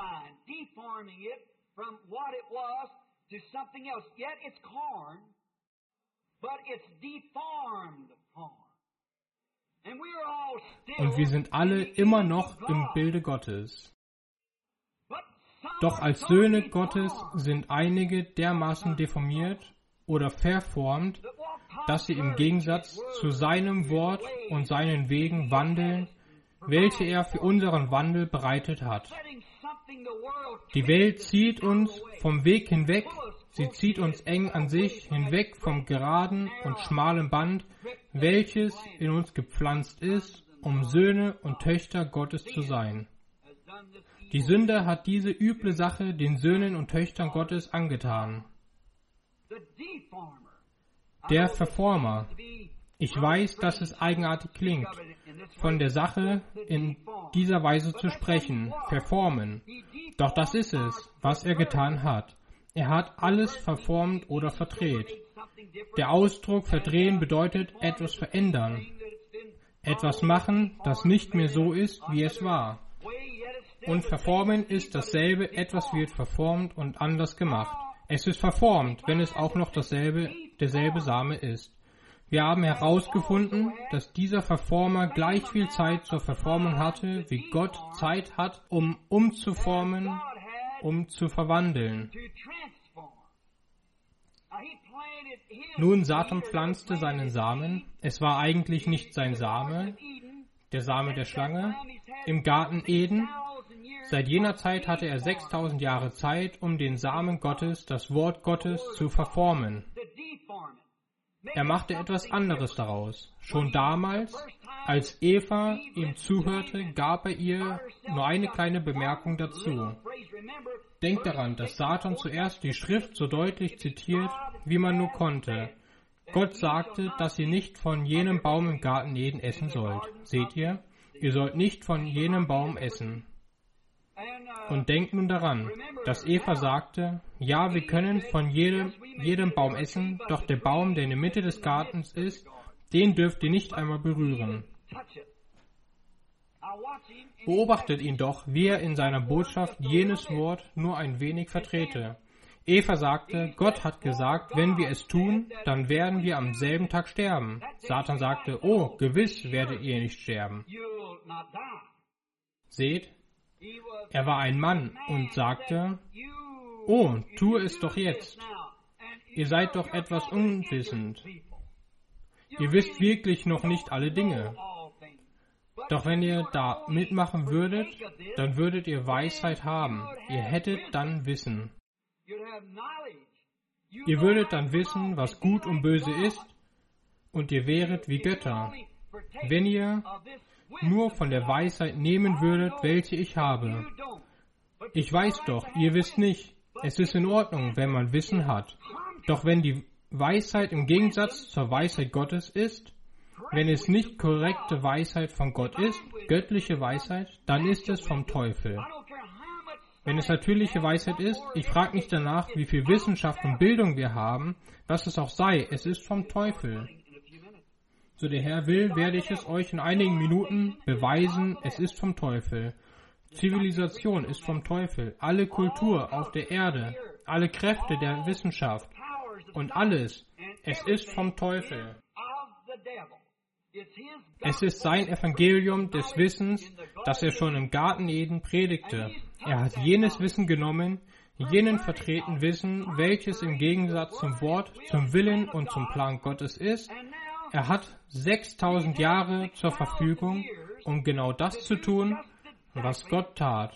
Und wir sind alle immer noch im Bilde Gottes. Doch als Söhne Gottes sind einige dermaßen deformiert oder verformt, dass sie im Gegensatz zu seinem Wort und seinen Wegen wandeln, welche er für unseren Wandel bereitet hat. Die Welt zieht uns vom Weg hinweg, sie zieht uns eng an sich hinweg vom geraden und schmalen Band, welches in uns gepflanzt ist, um Söhne und Töchter Gottes zu sein. Die Sünde hat diese üble Sache den Söhnen und Töchtern Gottes angetan. Der Verformer. Ich weiß, dass es eigenartig klingt, von der Sache in dieser Weise zu sprechen, verformen. Doch das ist es, was er getan hat. Er hat alles verformt oder verdreht. Der Ausdruck verdrehen bedeutet etwas verändern. Etwas machen, das nicht mehr so ist, wie es war. Und verformen ist dasselbe, etwas wird verformt und anders gemacht. Es ist verformt, wenn es auch noch derselbe Same ist. Wir haben herausgefunden, dass dieser Verformer gleich viel Zeit zur Verformung hatte, wie Gott Zeit hat, um umzuformen, um zu verwandeln. Nun, Satan pflanzte seinen Samen. Es war eigentlich nicht sein Same, der Same der Schlange, im Garten Eden. Seit jener Zeit hatte er 6000 Jahre Zeit, um den Samen Gottes, das Wort Gottes, zu verformen. Er machte etwas anderes daraus. Schon damals, als Eva ihm zuhörte, gab er ihr nur eine kleine Bemerkung dazu. Denkt daran, dass Satan zuerst die Schrift so deutlich zitiert, wie man nur konnte. Gott sagte, dass ihr nicht von jenem Baum im Garten Eden essen sollt. Seht ihr? Ihr sollt nicht von jenem Baum essen. Und denkt nun daran, dass Eva sagte, ja, wir können von jedem Baum essen, doch der Baum, der in der Mitte des Gartens ist, den dürft ihr nicht einmal berühren. Beobachtet ihn doch, wie er in seiner Botschaft jenes Wort nur ein wenig vertrete. Eva sagte, Gott hat gesagt, wenn wir es tun, dann werden wir am selben Tag sterben. Satan sagte, oh, gewiss werdet ihr nicht sterben. Seht, er war ein Mann und sagte, oh, tue es doch jetzt. Ihr seid doch etwas unwissend. Ihr wisst wirklich noch nicht alle Dinge. Doch wenn ihr da mitmachen würdet, dann würdet ihr Weisheit haben. Ihr hättet dann Wissen. Ihr würdet dann wissen, was gut und böse ist, und ihr wäret wie Götter, wenn ihr nur von der Weisheit nehmen würdet, welche ich habe. Ich weiß doch, ihr wisst nicht. Es ist in Ordnung, wenn man Wissen hat. Doch wenn die Weisheit im Gegensatz zur Weisheit Gottes ist, wenn es nicht korrekte Weisheit von Gott ist, göttliche Weisheit, dann ist es vom Teufel. Wenn es natürliche Weisheit ist, ich frage nicht danach, wie viel Wissenschaft und Bildung wir haben, was es auch sei, es ist vom Teufel. So der Herr will, werde ich es euch in einigen Minuten beweisen, es ist vom Teufel. Zivilisation ist vom Teufel, alle Kultur auf der Erde, alle Kräfte der Wissenschaft und alles, es ist vom Teufel. Es ist sein Evangelium des Wissens, das er schon im Garten Eden predigte. Er hat jenes Wissen genommen, jenen vertreten Wissen, welches im Gegensatz zum Wort, zum Willen und zum Plan Gottes ist. Er hat 6000 Jahre zur Verfügung, um genau das zu tun, was Gott tat.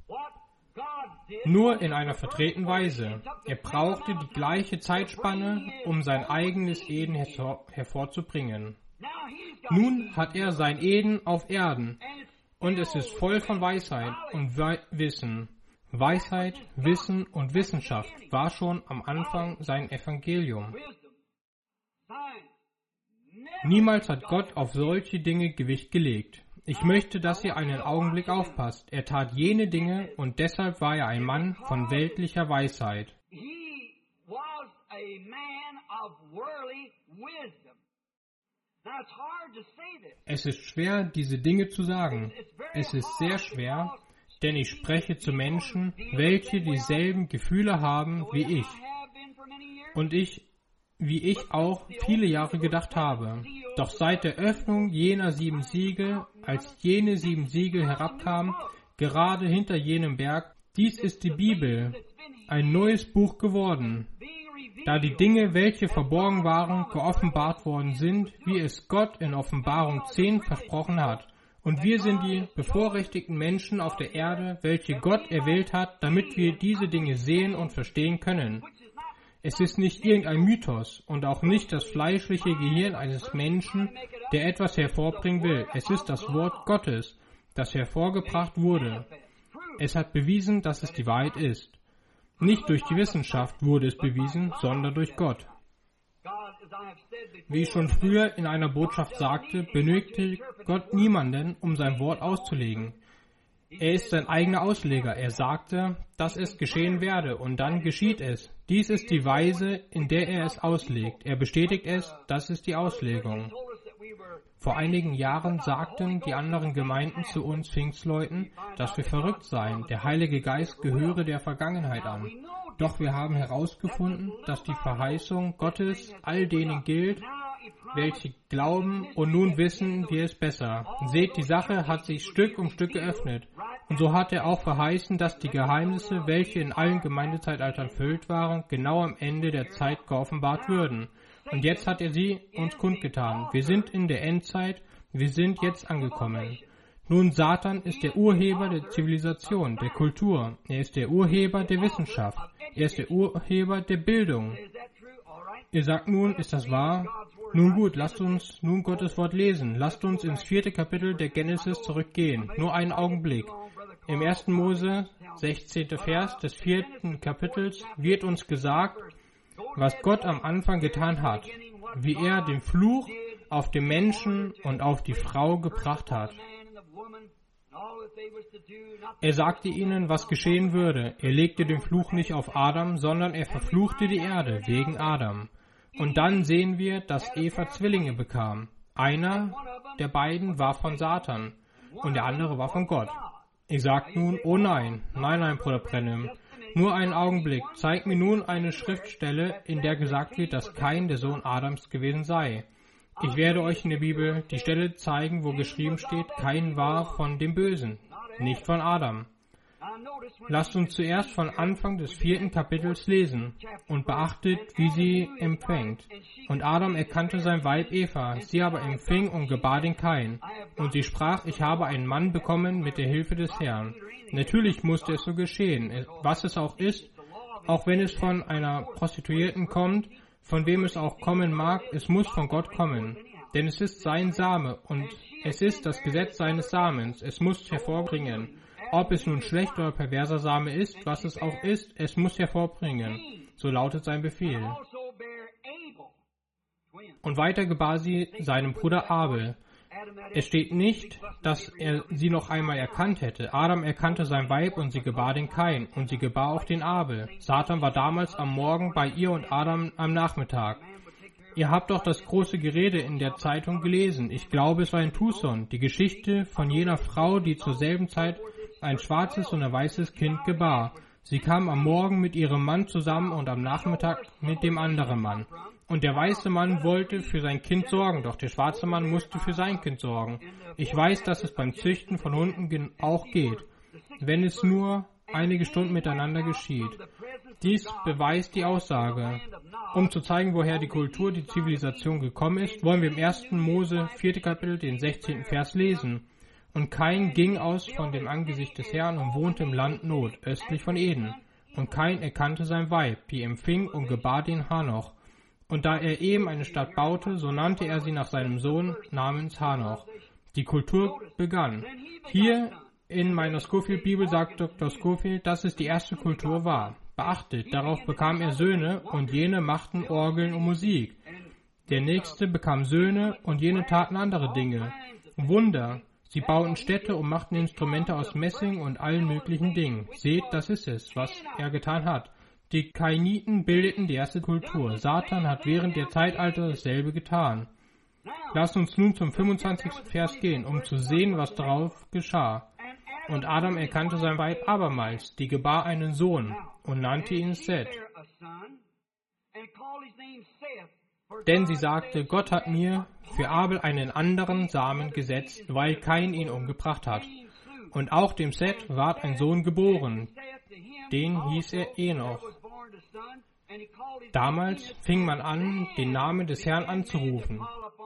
Nur in einer vertretenen Weise. Er brauchte die gleiche Zeitspanne, um sein eigenes Eden hervorzubringen. Nun hat er sein Eden auf Erden, und es ist voll von Weisheit und Wissen. Weisheit, Wissen und Wissenschaft war schon am Anfang sein Evangelium. Niemals hat Gott auf solche Dinge Gewicht gelegt. Ich möchte, dass ihr einen Augenblick aufpasst. Er tat jene Dinge und deshalb war er ein Mann von weltlicher Weisheit. Es ist schwer, diese Dinge zu sagen. Es ist sehr schwer, denn ich spreche zu Menschen, welche dieselben Gefühle haben wie ich. Und wie ich auch viele Jahre gedacht habe. Doch seit der Öffnung jener 7 Siegel, als jene 7 Siegel herabkamen, gerade hinter jenem Berg, dies ist die Bibel, ein neues Buch geworden. Da die Dinge, welche verborgen waren, geoffenbart worden sind, wie es Gott in Offenbarung 10 versprochen hat. Und wir sind die bevorrechtigten Menschen auf der Erde, welche Gott erwählt hat, damit wir diese Dinge sehen und verstehen können. Es ist nicht irgendein Mythos und auch nicht das fleischliche Gehirn eines Menschen, der etwas hervorbringen will. Es ist das Wort Gottes, das hervorgebracht wurde. Es hat bewiesen, dass es die Wahrheit ist. Nicht durch die Wissenschaft wurde es bewiesen, sondern durch Gott. Wie ich schon früher in einer Botschaft sagte, benötigt Gott niemanden, um sein Wort auszulegen. Er ist sein eigener Ausleger. Er sagte, dass es geschehen werde, und dann geschieht es. Dies ist die Weise, in der er es auslegt. Er bestätigt es, das ist die Auslegung. Vor einigen Jahren sagten die anderen Gemeinden zu uns Pfingstleuten, dass wir verrückt seien. Der Heilige Geist gehöre der Vergangenheit an. Doch wir haben herausgefunden, dass die Verheißung Gottes all denen gilt, welche glauben und nun wissen wir es besser. Seht, die Sache hat sich Stück um Stück geöffnet. Und so hat er auch verheißen, dass die Geheimnisse, welche in allen Gemeindezeitaltern erfüllt waren, genau am Ende der Zeit geoffenbart würden. Und jetzt hat er sie uns kundgetan. Wir sind in der Endzeit, wir sind jetzt angekommen. Nun, Satan ist der Urheber der Zivilisation, der Kultur. Er ist der Urheber der Wissenschaft. Er ist der Urheber der Bildung. Ihr sagt nun, ist das wahr? Nun gut, lasst uns nun Gottes Wort lesen. Lasst uns ins 4. Kapitel der Genesis zurückgehen. Nur einen Augenblick. Im 1. Mose, 16. Vers des 4. Kapitels wird uns gesagt, was Gott am Anfang getan hat, wie er den Fluch auf den Menschen und auf die Frau gebracht hat. Er sagte ihnen, was geschehen würde. Er legte den Fluch nicht auf Adam, sondern er verfluchte die Erde wegen Adam. Und dann sehen wir, dass Eva Zwillinge bekam. Einer der beiden war von Satan. und der andere war von Gott. Ich sagte nun, oh nein, Bruder Branham, nur einen Augenblick, zeig mir nun eine Schriftstelle, in der gesagt wird, dass Kain der Sohn Adams gewesen sei. Ich werde euch in der Bibel die Stelle zeigen, wo geschrieben steht, Kain war von dem Bösen, nicht von Adam. Lasst uns zuerst von Anfang des 4. Kapitels lesen und beachtet, wie sie empfängt. Und Adam erkannte sein Weib Eva, sie aber empfing und gebar den Kain. Und sie sprach, ich habe einen Mann bekommen mit der Hilfe des Herrn. Natürlich musste es so geschehen, was es auch ist, auch wenn es von einer Prostituierten kommt, von wem es auch kommen mag, es muss von Gott kommen. Denn es ist sein Same und es ist das Gesetz seines Samens, es muss hervorbringen. Ob es nun schlecht oder perverser Same ist, was es auch ist, es muss hervorbringen. So lautet sein Befehl. Und weiter gebar sie seinem Bruder Abel. Es steht nicht, dass er sie noch einmal erkannt hätte. Adam erkannte sein Weib und sie gebar den Kain und sie gebar auch den Abel. Satan war damals am Morgen bei ihr und Adam am Nachmittag. Ihr habt doch das große Gerede in der Zeitung gelesen. Ich glaube, es war in Tucson. Die Geschichte von jener Frau, die zur selben Zeit ein schwarzes und ein weißes Kind gebar. Sie kam am Morgen mit ihrem Mann zusammen und am Nachmittag mit dem anderen Mann. Und der weiße Mann wollte für sein Kind sorgen, doch der schwarze Mann musste für sein Kind sorgen. Ich weiß, dass es beim Züchten von Hunden auch geht, wenn es nur einige Stunden miteinander geschieht. Dies beweist die Aussage. Um zu zeigen, woher die Kultur, die Zivilisation gekommen ist, wollen wir im 1. Mose 4. Kapitel den 16. Vers lesen. Und Kain ging aus von dem Angesicht des Herrn und wohnte im Land Not, östlich von Eden. Und Kain erkannte sein Weib, die empfing und gebar den Hanoch. Und da er eben eine Stadt baute, so nannte er sie nach seinem Sohn namens Hanoch. Die Kultur begann. Hier in meiner Scofield-Bibel sagt Dr. Scofield, dass es die erste Kultur war. Beachtet, darauf bekam er Söhne und jene machten Orgeln und Musik. Der nächste bekam Söhne und jene taten andere Dinge. Wunder. Sie bauten Städte und machten Instrumente aus Messing und allen möglichen Dingen. Seht, das ist es, was er getan hat. Die Kainiten bildeten die erste Kultur. Satan hat während der Zeitalter dasselbe getan. Lass uns nun zum 25. Vers gehen, um zu sehen, was darauf geschah. Und Adam erkannte sein Weib abermals, die gebar einen Sohn und nannte ihn Seth. Denn sie sagte, Gott hat mir für Abel einen anderen Samen gesetzt, weil Kain ihn umgebracht hat. Und auch dem Seth ward ein Sohn geboren, den hieß er Enoch. Damals fing man an, den Namen des Herrn anzurufen.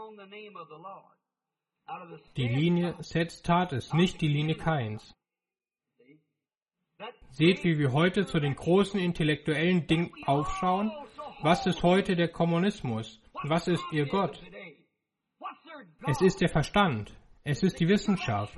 Die Linie Seths tat es, nicht die Linie Kains. Seht, wie wir heute zu den großen intellektuellen Dingen aufschauen. Was ist heute der Kommunismus? Was ist ihr Gott? Es ist der Verstand. Es ist die Wissenschaft.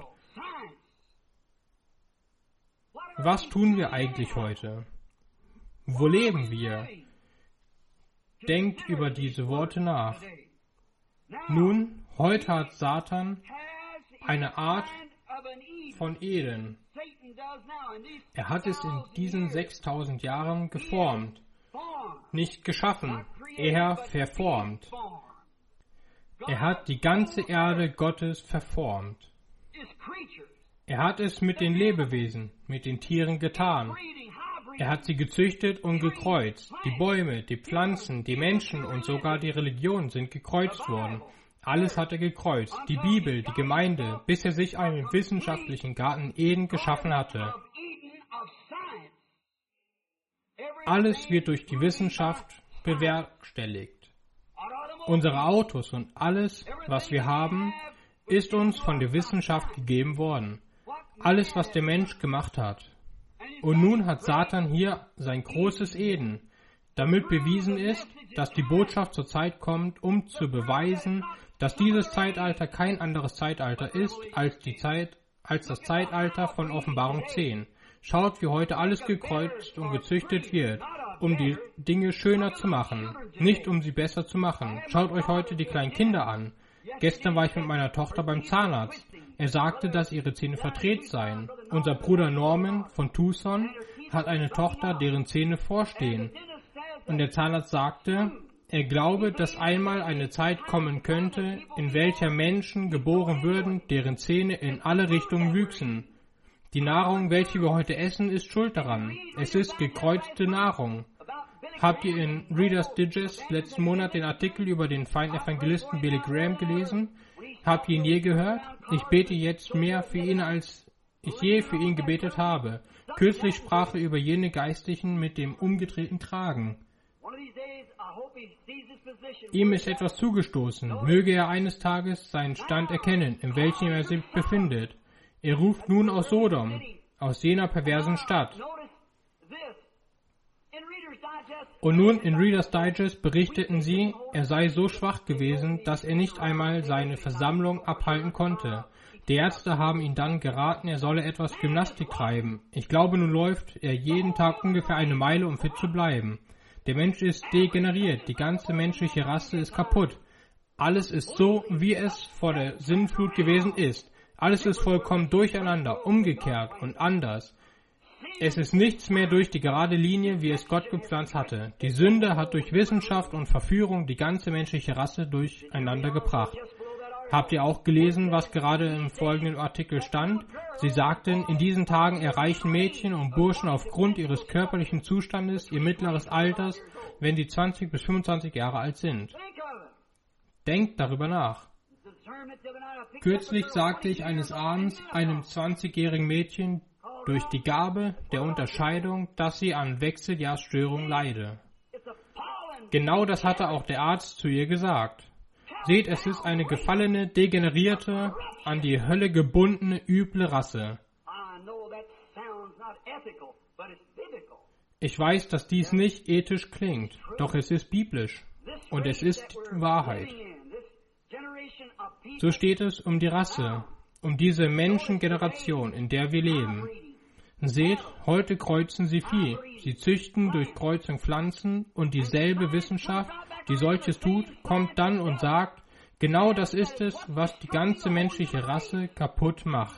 Was tun wir eigentlich heute? Wo leben wir? Denkt über diese Worte nach. Nun, heute hat Satan eine Art von Eden. Er hat es in diesen 6000 Jahren geformt. Nicht geschaffen, eher verformt. Er hat die ganze Erde Gottes verformt. Er hat es mit den Lebewesen, mit den Tieren getan. Er hat sie gezüchtet und gekreuzt. Die Bäume, die Pflanzen, die Menschen und sogar die Religion sind gekreuzt worden. Alles hat er gekreuzt. Die Bibel, die Gemeinde, bis er sich einen wissenschaftlichen Garten Eden geschaffen hatte. Alles wird durch die Wissenschaft bewerkstelligt. Unsere Autos und alles, was wir haben, ist uns von der Wissenschaft gegeben worden. Alles, was der Mensch gemacht hat. Und nun hat Satan hier sein großes Eden, damit bewiesen ist, dass die Botschaft zur Zeit kommt, um zu beweisen, dass dieses Zeitalter kein anderes Zeitalter ist als das Zeitalter von Offenbarung 10. Schaut, wie heute alles gekreuzt und gezüchtet wird, um die Dinge schöner zu machen, nicht um sie besser zu machen. Schaut euch heute die kleinen Kinder an. Gestern war ich mit meiner Tochter beim Zahnarzt. Er sagte, dass ihre Zähne verdreht seien. Unser Bruder Norman von Tucson hat eine Tochter, deren Zähne vorstehen. Und der Zahnarzt sagte, Er glaube, dass einmal eine Zeit kommen könnte, in welcher Menschen geboren würden, deren Zähne in alle Richtungen wüchsen. Die Nahrung, welche wir heute essen, ist schuld daran. Es ist gekreuzte Nahrung. Habt ihr in Reader's Digest letzten Monat den Artikel über den Feind-Evangelisten Billy Graham gelesen? Habt ihr ihn je gehört? Ich bete jetzt mehr für ihn, als ich je für ihn gebetet habe. Kürzlich sprach er über jene Geistlichen mit dem umgedrehten Kragen. Ihm ist etwas zugestoßen. Möge er eines Tages seinen Stand erkennen, in welchem er sich befindet. Er ruft nun aus Sodom, aus jener perversen Stadt. Und nun in Reader's Digest berichteten sie, er sei so schwach gewesen, dass er nicht einmal seine Versammlung abhalten konnte. Die Ärzte haben ihm dann geraten, er solle etwas Gymnastik treiben. Ich glaube, nun läuft er jeden Tag ungefähr eine Meile, um fit zu bleiben. Der Mensch ist degeneriert, die ganze menschliche Rasse ist kaputt. Alles ist so, wie es vor der Sintflut gewesen ist. Alles ist vollkommen durcheinander, umgekehrt und anders. Es ist nichts mehr durch die gerade Linie, wie es Gott gepflanzt hatte. Die Sünde hat durch Wissenschaft und Verführung die ganze menschliche Rasse durcheinander gebracht. Habt ihr auch gelesen, was gerade im folgenden Artikel stand? Sie sagten, in diesen Tagen erreichen Mädchen und Burschen aufgrund ihres körperlichen Zustandes ihr mittleres Alters, wenn sie 20 bis 25 Jahre alt sind. Denkt darüber nach. Kürzlich sagte ich eines Abends einem 20-jährigen Mädchen durch die Gabe der Unterscheidung, dass sie an Wechseljahrsstörung leide. Genau das hatte auch der Arzt zu ihr gesagt. Seht, es ist eine gefallene, degenerierte, an die Hölle gebundene, üble Rasse. Ich weiß, dass dies nicht ethisch klingt, doch es ist biblisch und es ist Wahrheit. So steht es um die Rasse, um diese Menschengeneration, in der wir leben. Seht, heute kreuzen sie Vieh, sie züchten durch Kreuzung Pflanzen und dieselbe Wissenschaft, die solches tut, kommt dann und sagt, genau das ist es, was die ganze menschliche Rasse kaputt macht.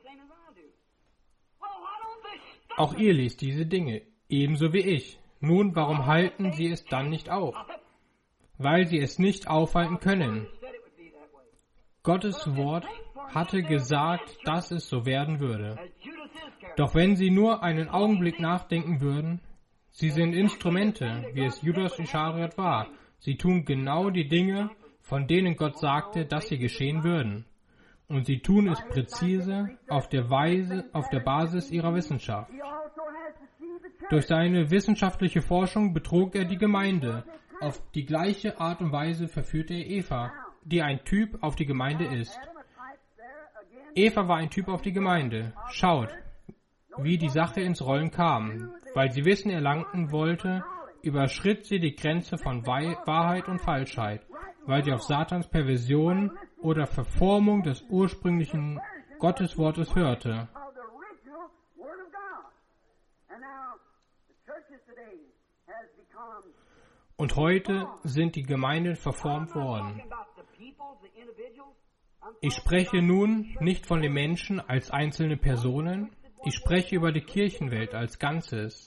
Auch ihr lest diese Dinge, ebenso wie ich. Nun, warum halten sie es dann nicht auf? Weil sie es nicht aufhalten können. Gottes Wort hatte gesagt, dass es so werden würde. Doch wenn sie nur einen Augenblick nachdenken würden, sie sind Instrumente, wie es Judas Ischariot war. Sie tun genau die Dinge, von denen Gott sagte, dass sie geschehen würden. Und sie tun es präzise auf der Basis ihrer Wissenschaft. Durch seine wissenschaftliche Forschung betrog er die Gemeinde. Auf die gleiche Art und Weise verführte er Eva, die ein Typ auf die Gemeinde ist. Eva war ein Typ auf die Gemeinde. Schaut, wie die Sache ins Rollen kam. Weil sie Wissen erlangen wollte, überschritt sie die Grenze von Wahrheit und Falschheit, weil sie auf Satans Perversion oder Verformung des ursprünglichen Gotteswortes hörte. Und heute sind die Gemeinden verformt worden. Ich spreche nun nicht von den Menschen als einzelne Personen, ich spreche über die Kirchenwelt als Ganzes.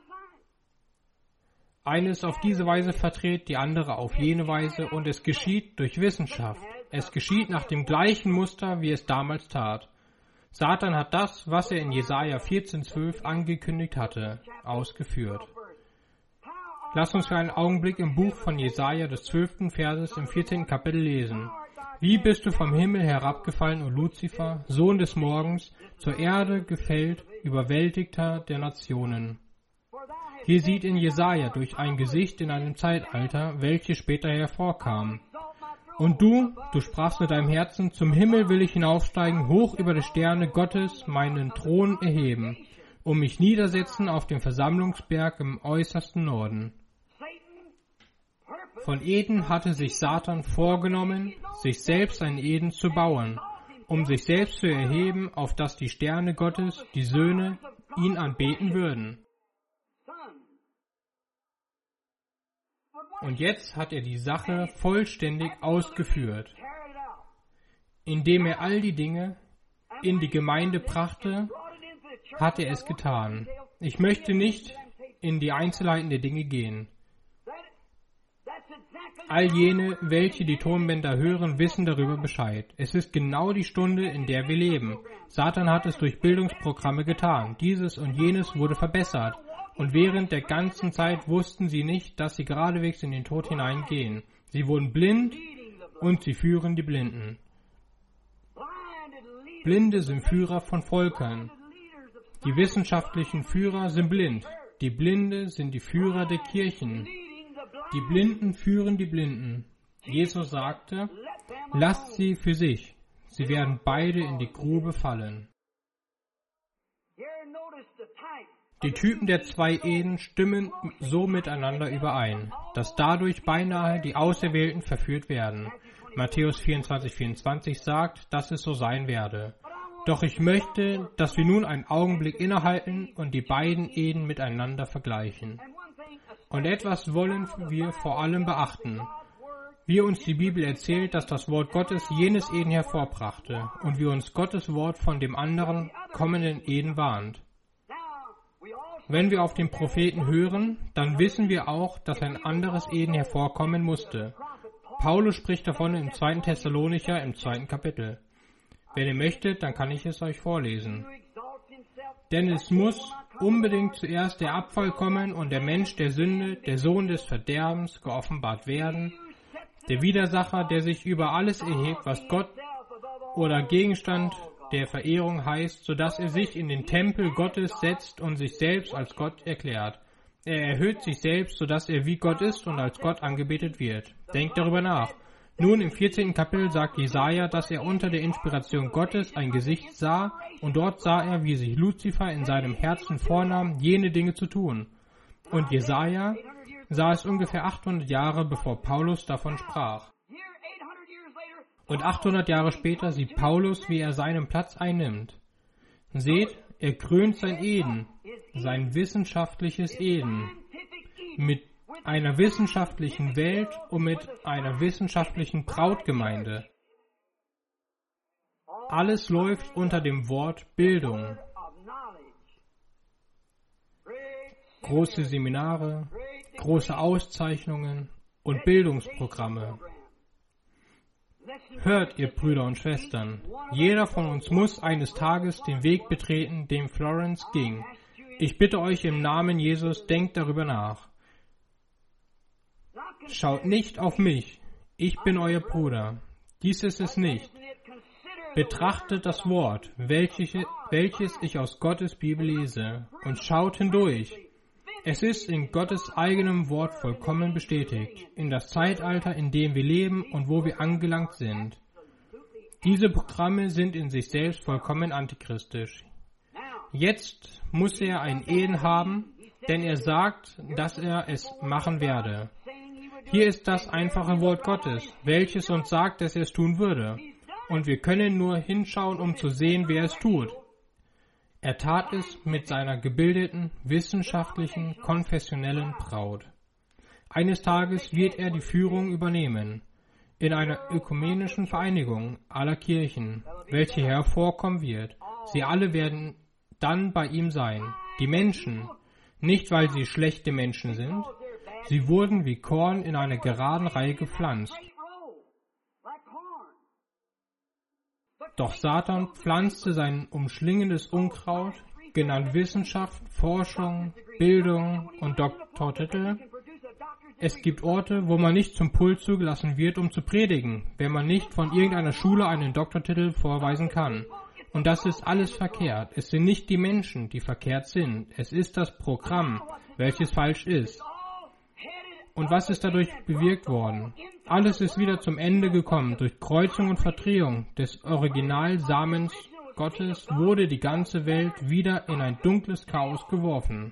Eines auf diese Weise vertritt, die andere auf jene Weise, und es geschieht durch Wissenschaft. Es geschieht nach dem gleichen Muster, wie es damals tat. Satan hat das, was er in Jesaja 14,12 angekündigt hatte, ausgeführt. Lass uns für einen Augenblick im Buch von Jesaja des 12. Verses im 14. Kapitel lesen. Wie bist du vom Himmel herabgefallen, O Luzifer, Sohn des Morgens, zur Erde gefällt, Überwältigter der Nationen. Hier sieht in Jesaja durch ein Gesicht in einem Zeitalter, welches später hervorkam. Und du sprachst mit deinem Herzen, zum Himmel will ich hinaufsteigen, hoch über die Sterne Gottes meinen Thron erheben, um mich niedersetzen auf dem Versammlungsberg im äußersten Norden. Von Eden hatte sich Satan vorgenommen, sich selbst ein Eden zu bauen, um sich selbst zu erheben, auf dass die Sterne Gottes, die Söhne, ihn anbeten würden. Und jetzt hat er die Sache vollständig ausgeführt, indem er all die Dinge in die Gemeinde brachte, hat er es getan. Ich möchte nicht in die Einzelheiten der Dinge gehen. All jene, welche die Tonbänder hören, wissen darüber Bescheid. Es ist genau die Stunde, in der wir leben. Satan hat es durch Bildungsprogramme getan. Dieses und jenes wurde verbessert. Und während der ganzen Zeit wussten sie nicht, dass sie geradewegs in den Tod hineingehen. Sie wurden blind und sie führen die Blinden. Blinde sind Führer von Völkern. Die wissenschaftlichen Führer sind blind. Die Blinde sind die Führer der Kirchen. Die Blinden führen die Blinden. Jesus sagte, lasst sie für sich. Sie werden beide in die Grube fallen. Die Typen der zwei Ehen stimmen so miteinander überein, dass dadurch beinahe die Auserwählten verführt werden. Matthäus 24,24 sagt, dass es so sein werde. Doch ich möchte, dass wir nun einen Augenblick innehalten und die beiden Ehen miteinander vergleichen. Und etwas wollen wir vor allem beachten. Wie uns die Bibel erzählt, dass das Wort Gottes jenes Ehen hervorbrachte und wie uns Gottes Wort von dem anderen kommenden Ehen warnt. Wenn wir auf den Propheten hören, dann wissen wir auch, dass ein anderes Ehen hervorkommen musste. Paulus spricht davon im 2. Thessalonicher im 2. Kapitel. Wenn ihr möchtet, dann kann ich es euch vorlesen. Denn es muss unbedingt zuerst der Abfall kommen und der Mensch der Sünde, der Sohn des Verderbens, geoffenbart werden, der Widersacher, der sich über alles erhebt, was Gott oder Gegenstand der Verehrung heißt, sodass er sich in den Tempel Gottes setzt und sich selbst als Gott erklärt. Er erhöht sich selbst, sodass er wie Gott ist und als Gott angebetet wird. Denkt darüber nach. Nun im 14. Kapitel sagt Jesaja, dass er unter der Inspiration Gottes ein Gesicht sah und dort sah er, wie sich Luzifer in seinem Herzen vornahm, jene Dinge zu tun. Und Jesaja sah es ungefähr 800 Jahre, bevor Paulus davon sprach. Und 800 Jahre später sieht Paulus, wie er seinen Platz einnimmt. Seht, er krönt sein Eden, sein wissenschaftliches Eden, mit einer wissenschaftlichen Welt und mit einer wissenschaftlichen Brautgemeinde. Alles läuft unter dem Wort Bildung. Große Seminare, große Auszeichnungen und Bildungsprogramme. Hört, ihr Brüder und Schwestern, jeder von uns muss eines Tages den Weg betreten, den Florence ging. Ich bitte euch im Namen Jesus, denkt darüber nach. Schaut nicht auf mich, ich bin euer Bruder. Dies ist es nicht. Betrachtet das Wort, welches ich aus Gottes Bibel lese, und schaut hindurch. Es ist in Gottes eigenem Wort vollkommen bestätigt, in das Zeitalter, in dem wir leben und wo wir angelangt sind. Diese Programme sind in sich selbst vollkommen antichristisch. Jetzt muss er ein Ehen haben, denn er sagt, dass er es machen werde. Hier ist das einfache Wort Gottes, welches uns sagt, dass er es tun würde. Und wir können nur hinschauen, um zu sehen, wer es tut. Er tat es mit seiner gebildeten, wissenschaftlichen, konfessionellen Braut. Eines Tages wird er die Führung übernehmen, in einer ökumenischen Vereinigung aller Kirchen, welche hervorkommen wird. Sie alle werden dann bei ihm sein. Die Menschen, nicht weil sie schlechte Menschen sind, sie wurden wie Korn in einer geraden Reihe gepflanzt. Doch Satan pflanzte sein umschlingendes Unkraut, genannt Wissenschaft, Forschung, Bildung und Doktortitel. Es gibt Orte, wo man nicht zum Pult zugelassen wird, um zu predigen, wenn man nicht von irgendeiner Schule einen Doktortitel vorweisen kann. Und das ist alles verkehrt. Es sind nicht die Menschen, die verkehrt sind. Es ist das Programm, welches falsch ist. Und was ist dadurch bewirkt worden? Alles ist wieder zum Ende gekommen. Durch Kreuzung und Verdrehung des Originalsamens Gottes wurde die ganze Welt wieder in ein dunkles Chaos geworfen.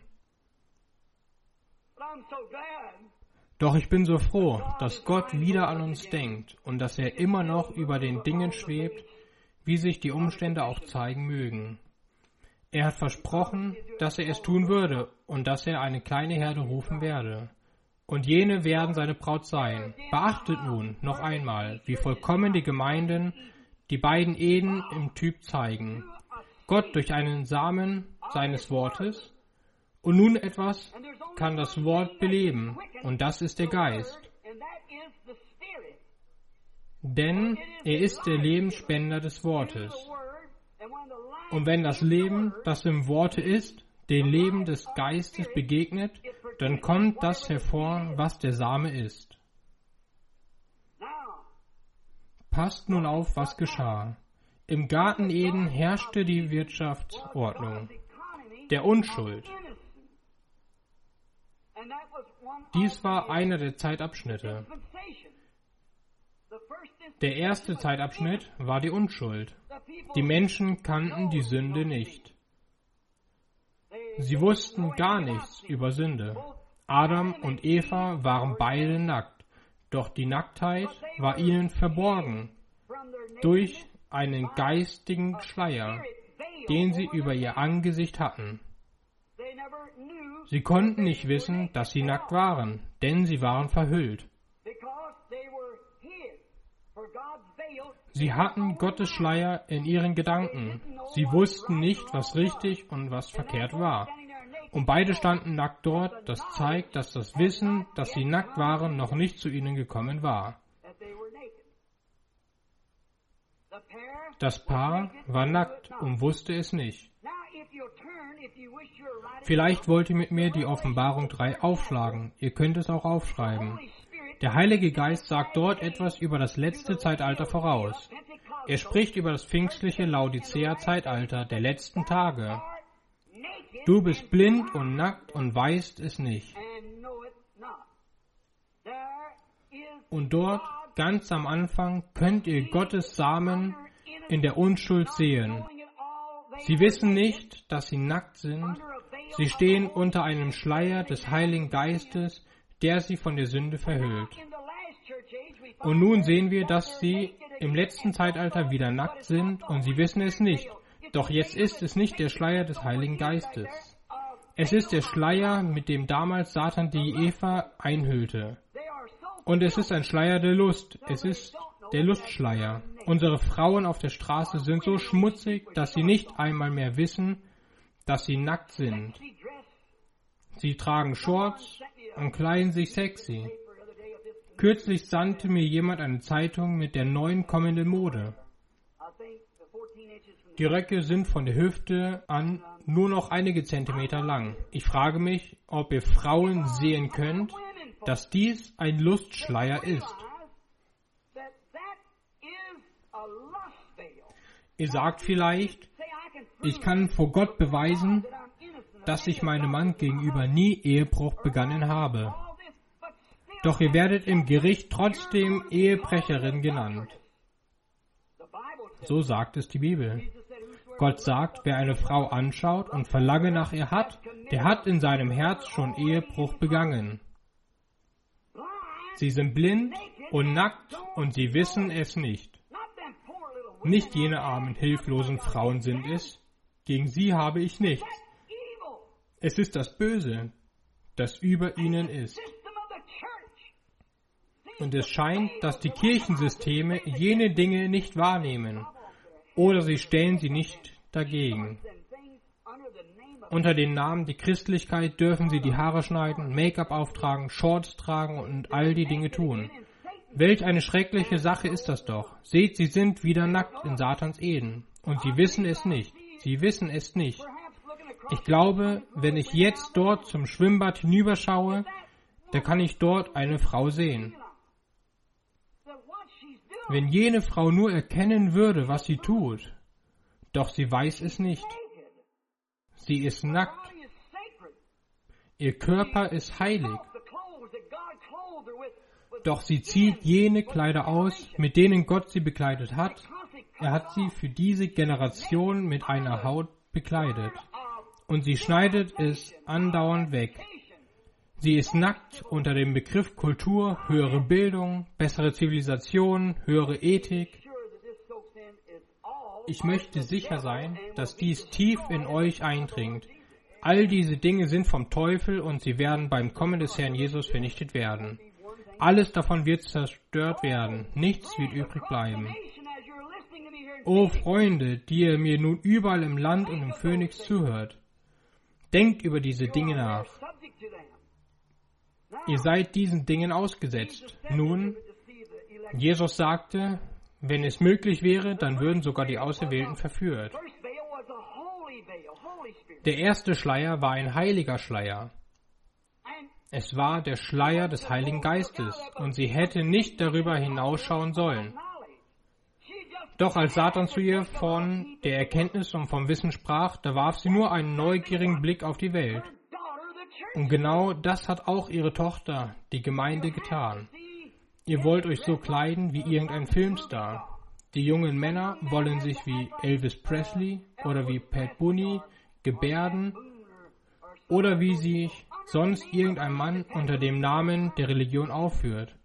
Doch ich bin so froh, dass Gott wieder an uns denkt und dass er immer noch über den Dingen schwebt, wie sich die Umstände auch zeigen mögen. Er hat versprochen, dass er es tun würde und dass er eine kleine Herde rufen werde. Und jene werden seine Braut sein. Beachtet nun noch einmal, wie vollkommen die Gemeinden die beiden Ehen im Typ zeigen. Gott durch einen Samen seines Wortes und nun etwas kann das Wort beleben und das ist der Geist. Denn er ist der Lebensspender des Wortes. Und wenn das Leben, das im Worte ist, dem Leben des Geistes begegnet, dann kommt das hervor, was der Same ist. Passt nun auf, was geschah. Im Garten Eden herrschte die Wirtschaftsordnung der Unschuld. Dies war einer der Zeitabschnitte. Der erste Zeitabschnitt war die Unschuld. Die Menschen kannten die Sünde nicht. Sie wussten gar nichts über Sünde. Adam und Eva waren beide nackt, doch die Nacktheit war ihnen verborgen durch einen geistigen Schleier, den sie über ihr Angesicht hatten. Sie konnten nicht wissen, dass sie nackt waren, denn sie waren verhüllt. Sie hatten Gottes Schleier in ihren Gedanken. Sie wussten nicht, was richtig und was verkehrt war. Und beide standen nackt dort. Das zeigt, dass das Wissen, dass sie nackt waren, noch nicht zu ihnen gekommen war. Das Paar war nackt und wusste es nicht. Vielleicht wollt ihr mit mir die Offenbarung 3 aufschlagen. Ihr könnt es auch aufschreiben. Der Heilige Geist sagt dort etwas über das letzte Zeitalter voraus. Er spricht über das pfingstliche Laodicea-Zeitalter der letzten Tage. Du bist blind und nackt und weißt es nicht. Und dort, ganz am Anfang, könnt ihr Gottes Samen in der Unschuld sehen. Sie wissen nicht, dass sie nackt sind. Sie stehen unter einem Schleier des Heiligen Geistes, der sie von der Sünde verhüllt. Und nun sehen wir, dass sie im letzten Zeitalter wieder nackt sind und sie wissen es nicht. Doch jetzt ist es nicht der Schleier des Heiligen Geistes. Es ist der Schleier, mit dem damals Satan die Eva einhüllte. Und es ist ein Schleier der Lust. Es ist der Lustschleier. Unsere Frauen auf der Straße sind so schmutzig, dass sie nicht einmal mehr wissen, dass sie nackt sind. Sie tragen Shorts und kleiden sich sexy. Kürzlich sandte mir jemand eine Zeitung mit der neuen kommenden Mode. Die Röcke sind von der Hüfte an nur noch einige Zentimeter lang. Ich frage mich, ob ihr Frauen sehen könnt, dass dies ein Lustschleier ist. Ihr sagt vielleicht, ich kann vor Gott beweisen, dass ich meinem Mann gegenüber nie Ehebruch begangen habe. Doch ihr werdet im Gericht trotzdem Ehebrecherin genannt. So sagt es die Bibel. Gott sagt, wer eine Frau anschaut und Verlangen nach ihr hat, der hat in seinem Herz schon Ehebruch begangen. Sie sind blind und nackt und sie wissen es nicht. Nicht jene armen, hilflosen Frauen sind es. Gegen sie habe ich nichts. Es ist das Böse, das über ihnen ist. Und es scheint, dass die Kirchensysteme jene Dinge nicht wahrnehmen. Oder sie stellen sie nicht dagegen. Unter dem Namen der Christlichkeit dürfen sie die Haare schneiden, Make-up auftragen, Shorts tragen und all die Dinge tun. Welch eine schreckliche Sache ist das doch. Seht, sie sind wieder nackt in Satans Eden. Und sie wissen es nicht. Sie wissen es nicht. Ich glaube, wenn ich jetzt dort zum Schwimmbad hinüberschaue, dann kann ich dort eine Frau sehen. Wenn jene Frau nur erkennen würde, was sie tut, doch sie weiß es nicht. Sie ist nackt. Ihr Körper ist heilig. Doch sie zieht jene Kleider aus, mit denen Gott sie bekleidet hat. Er hat sie für diese Generation mit einer Haut bekleidet. Und sie schneidet es andauernd weg. Sie ist nackt unter dem Begriff Kultur, höhere Bildung, bessere Zivilisation, höhere Ethik. Ich möchte sicher sein, dass dies tief in euch eindringt. All diese Dinge sind vom Teufel und sie werden beim Kommen des Herrn Jesus vernichtet werden. Alles davon wird zerstört werden. Nichts wird übrig bleiben. O Freunde, die ihr mir nun überall im Land und im Phoenix zuhört, denkt über diese Dinge nach. Ihr seid diesen Dingen ausgesetzt. Nun, Jesus sagte, wenn es möglich wäre, dann würden sogar die Auserwählten verführt. Der erste Schleier war ein heiliger Schleier. Es war der Schleier des Heiligen Geistes und sie hätte nicht darüber hinausschauen sollen. Doch als Satan zu ihr von der Erkenntnis und vom Wissen sprach, da warf sie nur einen neugierigen Blick auf die Welt. Und genau das hat auch ihre Tochter, die Gemeinde, getan. Ihr wollt euch so kleiden wie irgendein Filmstar. Die jungen Männer wollen sich wie Elvis Presley oder wie Pat Boone gebärden oder wie sich sonst irgendein Mann unter dem Namen der Religion aufführt.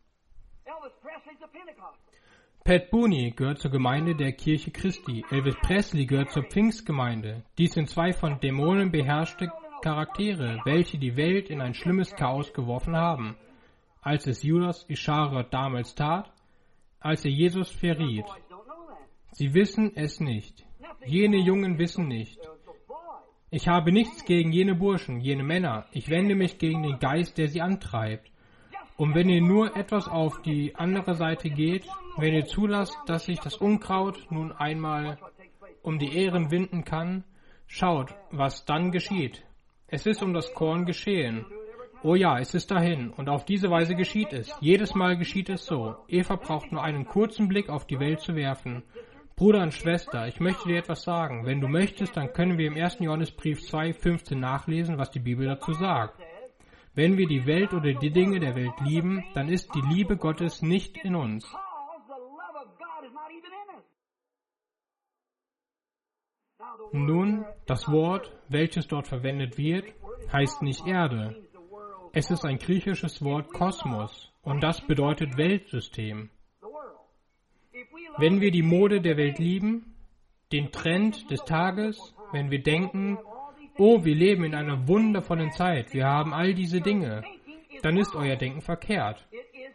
Pat Boone gehört zur Gemeinde der Kirche Christi. Elvis Presley gehört zur Pfingstgemeinde. Dies sind zwei von Dämonen beherrschte Charaktere, welche die Welt in ein schlimmes Chaos geworfen haben. Als es Judas Ischariot damals tat, als er Jesus verriet. Sie wissen es nicht. Jene Jungen wissen nicht. Ich habe nichts gegen jene Burschen, jene Männer. Ich wende mich gegen den Geist, der sie antreibt. Und wenn ihr nur etwas auf die andere Seite geht, wenn ihr zulasst, dass sich das Unkraut nun einmal um die Ähren winden kann, schaut, was dann geschieht. Es ist um das Korn geschehen. Oh ja, es ist dahin. Und auf diese Weise geschieht es. Jedes Mal geschieht es so. Eva braucht nur einen kurzen Blick auf die Welt zu werfen. Bruder und Schwester, ich möchte dir etwas sagen. Wenn du möchtest, dann können wir im 1. Johannesbrief 2,15 nachlesen, was die Bibel dazu sagt. Wenn wir die Welt oder die Dinge der Welt lieben, dann ist die Liebe Gottes nicht in uns. Nun, das Wort, welches dort verwendet wird, heißt nicht Erde. Es ist ein griechisches Wort Kosmos und das bedeutet Weltsystem. Wenn wir die Mode der Welt lieben, den Trend des Tages, wenn wir denken, oh, wir leben in einer wundervollen Zeit, wir haben all diese Dinge, dann ist euer Denken verkehrt.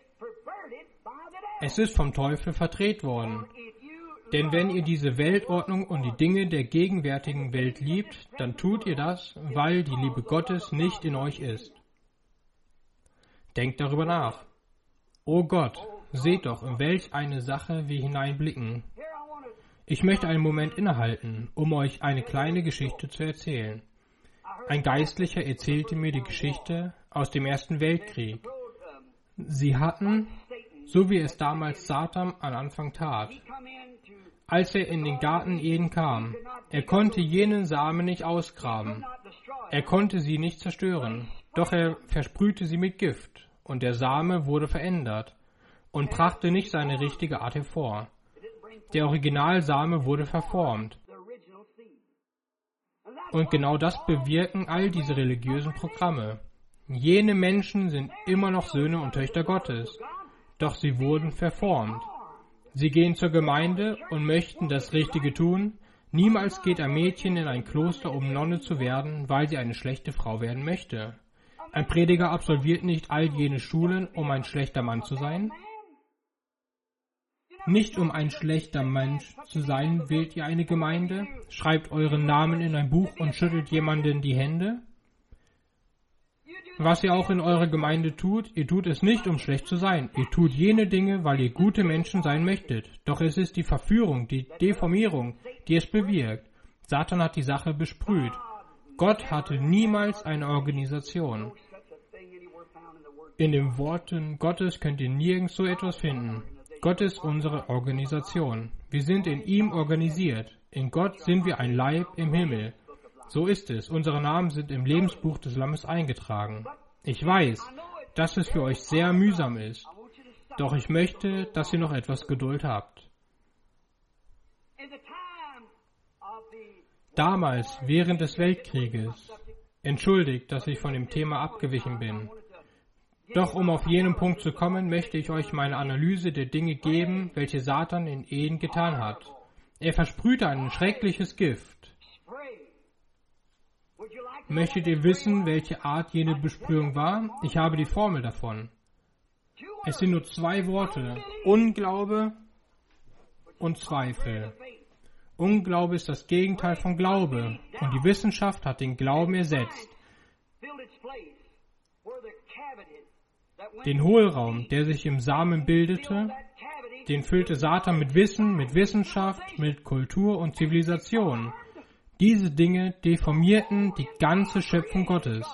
Es ist vom Teufel verdreht worden. Denn wenn ihr diese Weltordnung und die Dinge der gegenwärtigen Welt liebt, dann tut ihr das, weil die Liebe Gottes nicht in euch ist. Denkt darüber nach. O Gott, seht doch, in welch eine Sache wir hineinblicken. Ich möchte einen Moment innehalten, um euch eine kleine Geschichte zu erzählen. Ein Geistlicher erzählte mir die Geschichte aus dem Ersten Weltkrieg. Sie hatten, so wie es damals Satan am Anfang tat, als er in den Garten Eden kam, er konnte jenen Samen nicht ausgraben. Er konnte sie nicht zerstören, doch er versprühte sie mit Gift, und der Same wurde verändert und brachte nicht seine richtige Art hervor. Der Originalsame wurde verformt. Und genau das bewirken all diese religiösen Programme. Jene Menschen sind immer noch Söhne und Töchter Gottes, doch sie wurden verformt. Sie gehen zur Gemeinde und möchten das Richtige tun. Niemals geht ein Mädchen in ein Kloster, um Nonne zu werden, weil sie eine schlechte Frau werden möchte. Ein Prediger absolviert nicht all jene Schulen, um ein schlechter Mann zu sein. Nicht um ein schlechter Mensch zu sein, wählt ihr eine Gemeinde, schreibt euren Namen in ein Buch und schüttelt jemanden die Hände. Was ihr auch in eurer Gemeinde tut, ihr tut es nicht, um schlecht zu sein. Ihr tut jene Dinge, weil ihr gute Menschen sein möchtet. Doch es ist die Verführung, die Deformierung, die es bewirkt. Satan hat die Sache besprüht. Gott hatte niemals eine Organisation. In den Worten Gottes könnt ihr nirgends so etwas finden. Gott ist unsere Organisation. Wir sind in ihm organisiert. In Gott sind wir ein Leib im Himmel. So ist es. Unsere Namen sind im Lebensbuch des Lammes eingetragen. Ich weiß, dass es für euch sehr mühsam ist. Doch ich möchte, dass ihr noch etwas Geduld habt. Damals, während des Weltkrieges, entschuldigt, dass ich von dem Thema abgewichen bin. Doch um auf jenen Punkt zu kommen, möchte ich euch meine Analyse der Dinge geben, welche Satan in Eden getan hat. Er versprühte ein schreckliches Gift. Möchtet ihr wissen, welche Art jene Besprühung war? Ich habe die Formel davon. Es sind nur 2 Worte. Unglaube und Zweifel. Unglaube ist das Gegenteil von Glaube. Und die Wissenschaft hat den Glauben ersetzt. Den Hohlraum, der sich im Samen bildete, den füllte Satan mit Wissen, mit Wissenschaft, mit Kultur und Zivilisation. Diese Dinge deformierten die ganze Schöpfung Gottes.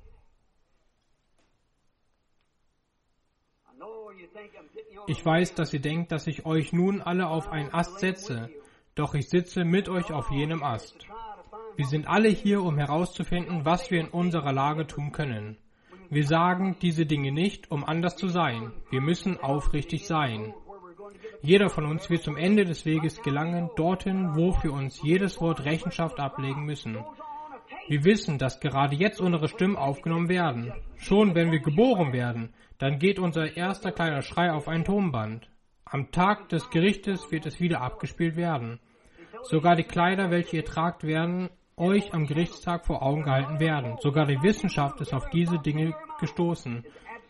Ich weiß, dass ihr denkt, dass ich euch nun alle auf einen Ast setze, doch ich sitze mit euch auf jenem Ast. Wir sind alle hier, um herauszufinden, was wir in unserer Lage tun können. Wir sagen diese Dinge nicht, um anders zu sein. Wir müssen aufrichtig sein. Jeder von uns wird zum Ende des Weges gelangen, dorthin, wo für uns jedes Wort Rechenschaft ablegen müssen. Wir wissen, dass gerade jetzt unsere Stimmen aufgenommen werden. Schon wenn wir geboren werden, dann geht unser erster kleiner Schrei auf ein Tonband. Am Tag des Gerichtes wird es wieder abgespielt werden. Sogar die Kleider, welche ihr tragt, werden euch am Gerichtstag vor Augen gehalten werden. Sogar die Wissenschaft ist auf diese Dinge gestoßen.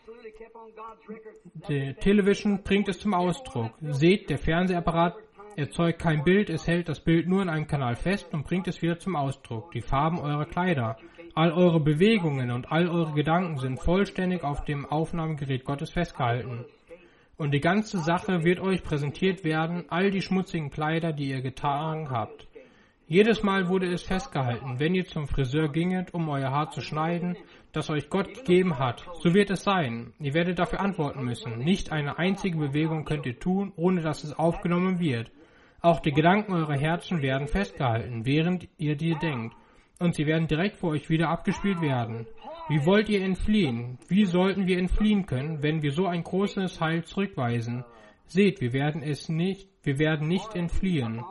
Die Television bringt es zum Ausdruck. Seht, der Fernsehapparat erzeugt kein Bild, es hält das Bild nur in einem Kanal fest und bringt es wieder zum Ausdruck. Die Farben eurer Kleider, all eure Bewegungen und all eure Gedanken sind vollständig auf dem Aufnahmegerät Gottes festgehalten. Und die ganze Sache wird euch präsentiert werden, all die schmutzigen Kleider, die ihr getragen habt. Jedes Mal wurde es festgehalten, wenn ihr zum Friseur ginget, um euer Haar zu schneiden, das euch Gott gegeben hat. So wird es sein. Ihr werdet dafür antworten müssen. Nicht eine einzige Bewegung könnt ihr tun, ohne dass es aufgenommen wird. Auch die Gedanken eurer Herzen werden festgehalten, während ihr die denkt. Und sie werden direkt vor euch wieder abgespielt werden. Wie wollt ihr entfliehen? Wie sollten wir entfliehen können, wenn wir so ein großes Heil zurückweisen? Seht, wir werden nicht entfliehen.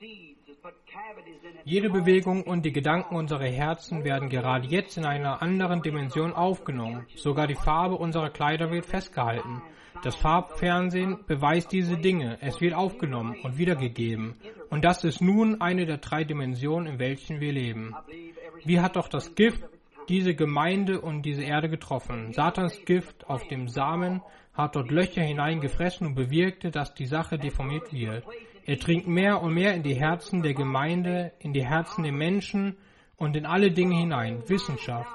Jede Bewegung und die Gedanken unserer Herzen werden gerade jetzt in einer anderen Dimension aufgenommen. Sogar die Farbe unserer Kleider wird festgehalten. Das Farbfernsehen beweist diese Dinge. Es wird aufgenommen und wiedergegeben. Und das ist nun eine der 3 Dimensionen, in welchen wir leben. Wie hat doch das Gift diese Gemeinde und diese Erde getroffen? Satans Gift auf dem Samen hat dort Löcher hineingefressen und bewirkte, dass die Sache deformiert wird. Er dringt mehr und mehr in die Herzen der Gemeinde, in die Herzen der Menschen und in alle Dinge hinein. Wissenschaft.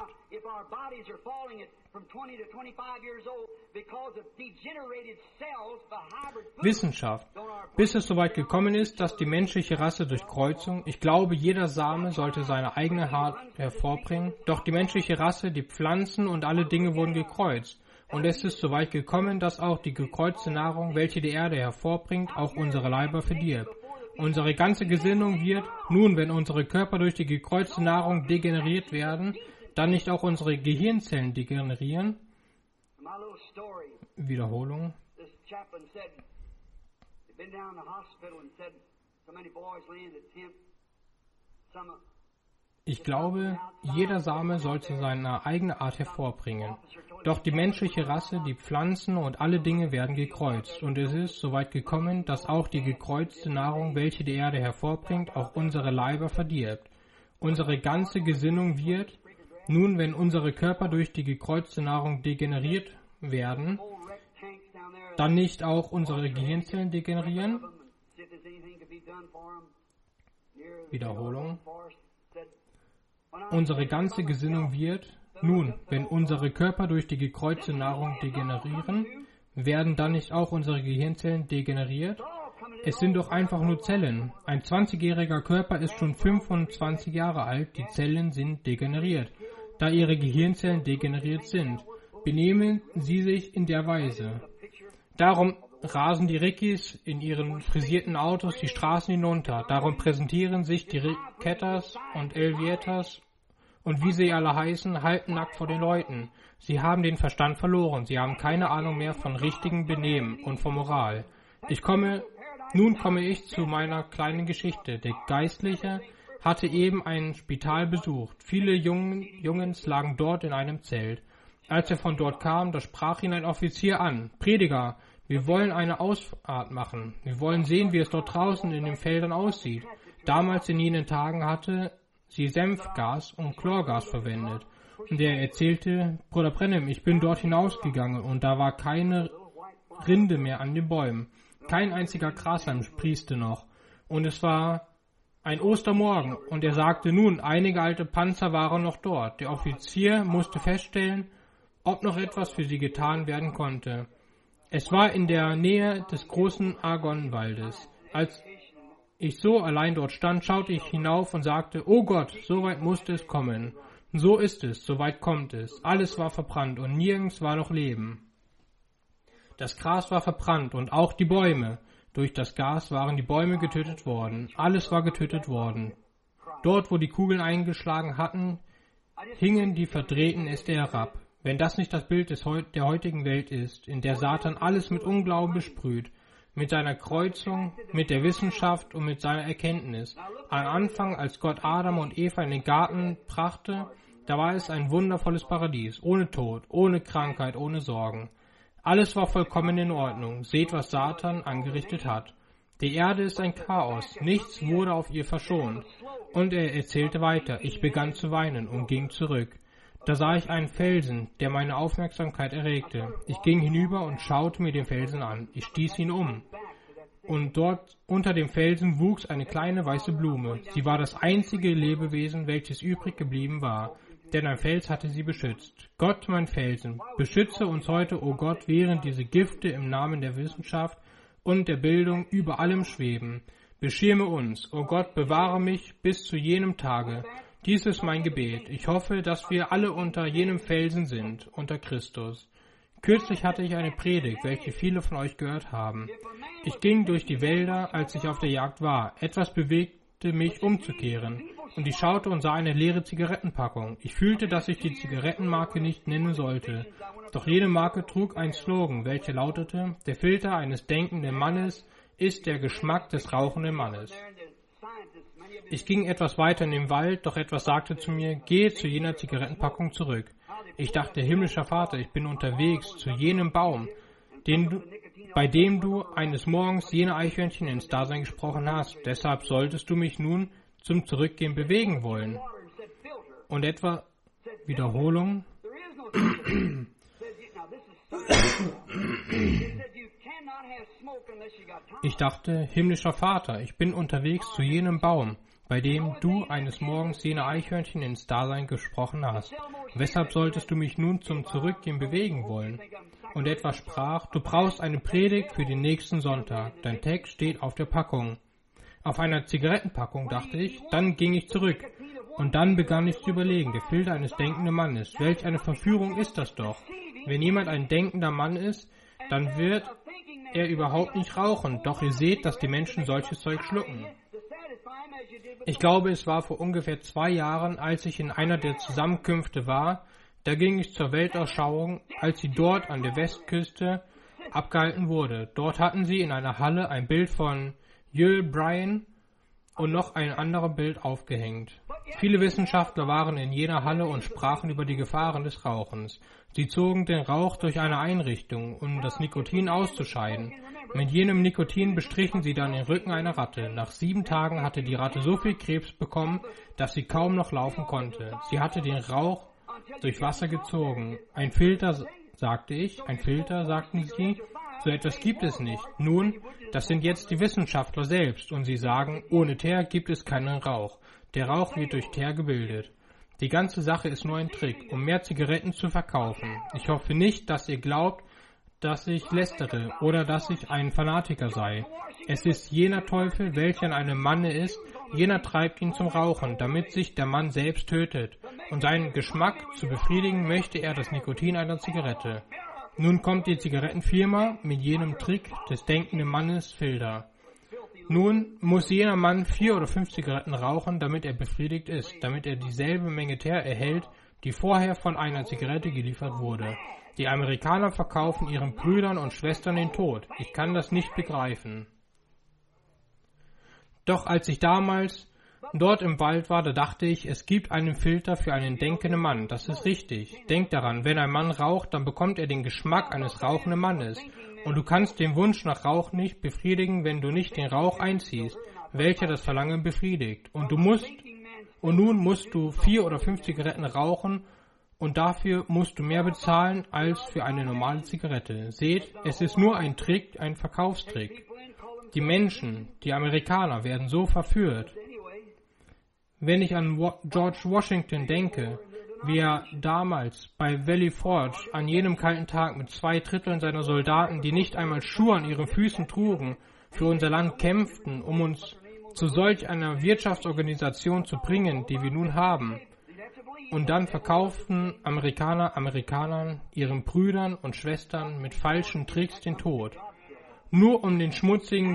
Wissenschaft. Bis es soweit gekommen ist, dass die menschliche Rasse durch Kreuzung, ich glaube, jeder Same sollte seine eigene Art hervorbringen, doch die menschliche Rasse, die Pflanzen und alle Dinge wurden gekreuzt. Und es ist soweit gekommen, dass auch die gekreuzte Nahrung, welche die Erde hervorbringt, auch unsere Leiber verdirbt. Unsere ganze Gesinnung wird, nun, wenn unsere Körper durch die gekreuzte Nahrung degeneriert werden, dann nicht auch unsere Gehirnzellen degenerieren? Wiederholung. Ich glaube, jeder Same sollte seine eigene Art hervorbringen. Doch die menschliche Rasse, die Pflanzen und alle Dinge werden gekreuzt. Und es ist soweit gekommen, dass auch die gekreuzte Nahrung, welche die Erde hervorbringt, auch unsere Leiber verdirbt. Unsere ganze Gesinnung wird, nun wenn unsere Körper durch die gekreuzte Nahrung degeneriert werden, dann nicht auch unsere Gehirnzellen degenerieren? Wiederholung. Unsere ganze Gesinnung wird, nun, wenn unsere Körper durch die gekreuzte Nahrung degenerieren, werden dann nicht auch unsere Gehirnzellen degeneriert? Es sind doch einfach nur Zellen. Ein 20-jähriger Körper ist schon 25 Jahre alt, die Zellen sind degeneriert. Da ihre Gehirnzellen degeneriert sind, benehmen sie sich in der Weise. Darum rasen die Rickys in ihren frisierten Autos die Straßen hinunter. Darum präsentieren sich die Kettas und Elvietas und wie sie alle heißen, halbnackt vor den Leuten. Sie haben den Verstand verloren. Sie haben keine Ahnung mehr von richtigem Benehmen und von Moral. Nun komme ich zu meiner kleinen Geschichte. Der Geistliche hatte eben ein Spital besucht. Viele Jungens lagen dort in einem Zelt. Als er von dort kam, da sprach ihn ein Offizier an. Prediger, wir wollen eine Ausfahrt machen. Wir wollen sehen, wie es dort draußen in den Feldern aussieht. Damals in jenen Tagen hatte sie Senfgas und Chlorgas verwendet. Und er erzählte, Bruder Brennem, ich bin dort hinausgegangen und da war keine Rinde mehr an den Bäumen. Kein einziger Grashalm sprießte noch. Und es war ein Ostermorgen. Und er sagte nun, einige alte Panzer waren noch dort. Der Offizier musste feststellen, ob noch etwas für sie getan werden konnte. Es war in der Nähe des großen Argonwaldes. Als ich so allein dort stand, schaute ich hinauf und sagte, »Oh Gott, so weit musste es kommen. So ist es, so weit kommt es. Alles war verbrannt und nirgends war noch Leben. Das Gras war verbrannt und auch die Bäume. Durch das Gas waren die Bäume getötet worden. Alles war getötet worden. Dort, wo die Kugeln eingeschlagen hatten, hingen die verdrehten Äste herab. Wenn das nicht das Bild der heutigen Welt ist, in der Satan alles mit Unglauben besprüht, mit seiner Kreuzung, mit der Wissenschaft und mit seiner Erkenntnis. Am Anfang, als Gott Adam und Eva in den Garten brachte, da war es ein wundervolles Paradies, ohne Tod, ohne Krankheit, ohne Sorgen. Alles war vollkommen in Ordnung. Seht, was Satan angerichtet hat. Die Erde ist ein Chaos, nichts wurde auf ihr verschont. Und er erzählte weiter, ich begann zu weinen und ging zurück. Da sah ich einen Felsen, der meine Aufmerksamkeit erregte. Ich ging hinüber und schaute mir den Felsen an. Ich stieß ihn um. Und dort unter dem Felsen wuchs eine kleine weiße Blume. Sie war das einzige Lebewesen, welches übrig geblieben war, denn ein Fels hatte sie beschützt. Gott, mein Felsen, beschütze uns heute, o Gott, während diese Gifte im Namen der Wissenschaft und der Bildung über allem schweben. Beschirme uns, o Gott, bewahre mich bis zu jenem Tage. Dies ist mein Gebet. Ich hoffe, dass wir alle unter jenem Felsen sind, unter Christus. Kürzlich hatte ich eine Predigt, welche viele von euch gehört haben. Ich ging durch die Wälder, als ich auf der Jagd war. Etwas bewegte mich, umzukehren. Und ich schaute und sah eine leere Zigarettenpackung. Ich fühlte, dass ich die Zigarettenmarke nicht nennen sollte. Doch jede Marke trug einen Slogan, welcher lautete, der Filter eines denkenden Mannes ist der Geschmack des rauchenden Mannes. Ich ging etwas weiter in den Wald, doch etwas sagte zu mir, gehe zu jener Zigarettenpackung zurück. Ich dachte, himmlischer Vater, ich bin unterwegs zu jenem Baum, bei dem du eines Morgens jene Eichhörnchen ins Dasein gesprochen hast. Deshalb solltest du mich nun zum Zurückgehen bewegen wollen. Und etwa Wiederholung. Ich dachte, himmlischer Vater, ich bin unterwegs zu jenem Baum, bei dem du eines Morgens jene Eichhörnchen ins Dasein gesprochen hast. Weshalb solltest du mich nun zum Zurückgehen bewegen wollen? Und etwas sprach, du brauchst eine Predigt für den nächsten Sonntag. Dein Text steht auf der Packung. Auf einer Zigarettenpackung, dachte ich, dann ging ich zurück. Und dann begann ich zu überlegen, der Filter eines denkenden Mannes. Welch eine Verführung ist das doch? Wenn jemand ein denkender Mann ist, dann wird er überhaupt nicht rauchen. Doch ihr seht, dass die Menschen solches Zeug schlucken. Ich glaube, es war vor ungefähr 2 Jahren, als ich in einer der Zusammenkünfte war. Da ging ich zur Weltausschauung, als sie dort an der Westküste abgehalten wurde. Dort hatten sie in einer Halle ein Bild von Yul Brynner und noch ein anderes Bild aufgehängt. Viele Wissenschaftler waren in jener Halle und sprachen über die Gefahren des Rauchens. Sie zogen den Rauch durch eine Einrichtung, um das Nikotin auszuscheiden. Mit jenem Nikotin bestrichen sie dann den Rücken einer Ratte. Nach 7 Tagen hatte die Ratte so viel Krebs bekommen, dass sie kaum noch laufen konnte. Sie hatte den Rauch durch Wasser gezogen. Ein Filter, sagte ich. Ein Filter, sagten sie. So etwas gibt es nicht. Nun, das sind jetzt die Wissenschaftler selbst und sie sagen, ohne Teer gibt es keinen Rauch. Der Rauch wird durch Teer gebildet. Die ganze Sache ist nur ein Trick, um mehr Zigaretten zu verkaufen. Ich hoffe nicht, dass ihr glaubt, dass ich lästere oder dass ich ein Fanatiker sei. Es ist jener Teufel, welcher in einem Manne ist, jener treibt ihn zum Rauchen, damit sich der Mann selbst tötet. Und seinen Geschmack zu befriedigen, möchte er das Nikotin einer Zigarette. Nun kommt die Zigarettenfirma mit jenem Trick des denkenden Mannes Filter. Nun muss jener Mann 4 oder 5 Zigaretten rauchen, damit er befriedigt ist, damit er dieselbe Menge Teer erhält, die vorher von einer Zigarette geliefert wurde. Die Amerikaner verkaufen ihren Brüdern und Schwestern den Tod. Ich kann das nicht begreifen. Doch als ich damals dort im Wald war, da dachte ich, es gibt einen Filter für einen denkenden Mann. Das ist richtig. Denk daran, wenn ein Mann raucht, dann bekommt er den Geschmack eines rauchenden Mannes. Und du kannst den Wunsch nach Rauch nicht befriedigen, wenn du nicht den Rauch einziehst, welcher das Verlangen befriedigt. Und nun musst du 4 oder 5 Zigaretten rauchen und dafür musst du mehr bezahlen als für eine normale Zigarette. Seht, es ist nur ein Trick, ein Verkaufstrick. Die Menschen, die Amerikaner werden so verführt. Wenn ich an George Washington denke, wie er damals bei Valley Forge an jenem kalten Tag mit 2/3 seiner Soldaten, die nicht einmal Schuhe an ihren Füßen trugen, für unser Land kämpften, um uns zu solch einer Wirtschaftsorganisation zu bringen, die wir nun haben. Und dann verkauften Amerikanern ihren Brüdern und Schwestern mit falschen Tricks den Tod. Nur um des schmutzigen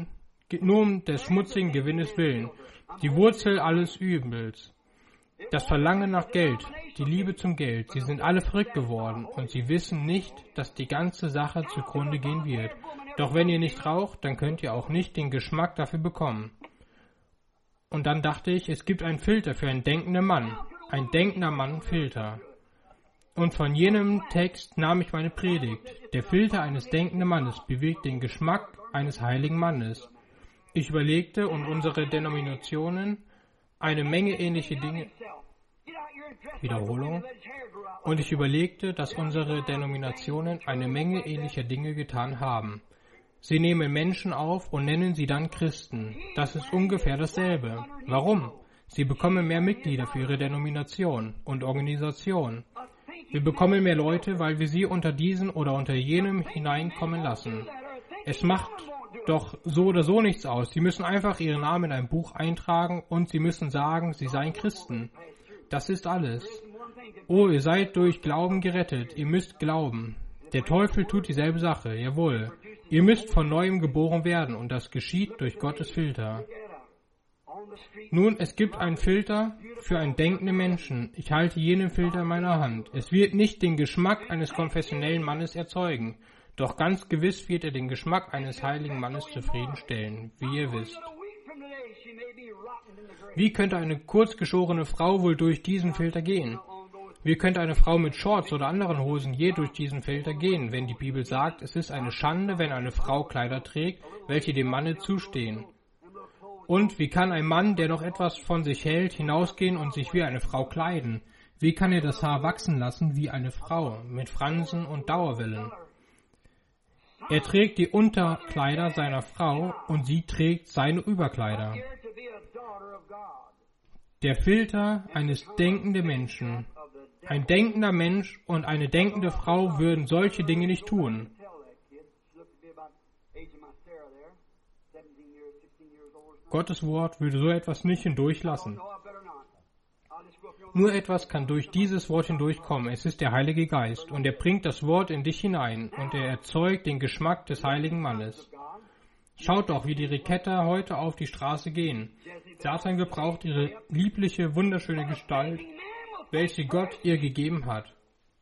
Gewinnes willen. Die Wurzel alles Übels. Das Verlangen nach Geld, die Liebe zum Geld. Sie sind alle verrückt geworden und sie wissen nicht, dass die ganze Sache zugrunde gehen wird. Doch wenn ihr nicht raucht, dann könnt ihr auch nicht den Geschmack dafür bekommen. Und dann dachte ich, es gibt einen Filter für einen denkenden Mann. Ein denkender Mann Filter. Und von jenem Text nahm ich meine Predigt. Der Filter eines denkenden Mannes bewirkt den Geschmack eines heiligen Mannes. Ich überlegte und unsere Denominationen eine Menge ähnliche Dinge. Wiederholung. Und ich überlegte, dass unsere Denominationen eine Menge ähnlicher Dinge getan haben. Sie nehmen Menschen auf und nennen sie dann Christen. Das ist ungefähr dasselbe. Warum? Sie bekommen mehr Mitglieder für ihre Denomination und Organisation. Wir bekommen mehr Leute, weil wir sie unter diesen oder unter jenem hineinkommen lassen. Es macht doch so oder so nichts aus. Sie müssen einfach ihren Namen in ein Buch eintragen und sie müssen sagen, sie seien Christen. Das ist alles. Oh, ihr seid durch Glauben gerettet. Ihr müsst glauben. Der Teufel tut dieselbe Sache, jawohl. Ihr müsst von Neuem geboren werden und das geschieht durch Gottes Filter. Nun, es gibt einen Filter für einen denkenden Menschen. Ich halte jenen Filter in meiner Hand. Es wird nicht den Geschmack eines konfessionellen Mannes erzeugen, doch ganz gewiss wird er den Geschmack eines heiligen Mannes zufriedenstellen, wie ihr wisst. Wie könnte eine kurzgeschorene Frau wohl durch diesen Filter gehen? Wie könnte eine Frau mit Shorts oder anderen Hosen je durch diesen Filter gehen, wenn die Bibel sagt, es ist eine Schande, wenn eine Frau Kleider trägt, welche dem Manne zustehen? Und wie kann ein Mann, der noch etwas von sich hält, hinausgehen und sich wie eine Frau kleiden? Wie kann er das Haar wachsen lassen wie eine Frau, mit Fransen und Dauerwellen? Er trägt die Unterkleider seiner Frau und sie trägt seine Überkleider. Der Filter eines denkenden Menschen. Ein denkender Mensch und eine denkende Frau würden solche Dinge nicht tun. Gottes Wort würde so etwas nicht hindurchlassen. Nur etwas kann durch dieses Wort hindurchkommen. Es ist der Heilige Geist und er bringt das Wort in dich hinein und er erzeugt den Geschmack des heiligen Mannes. Schaut doch, wie die Reketter heute auf die Straße gehen. Satan gebraucht ihre liebliche, wunderschöne Gestalt, welche Gott ihr gegeben hat.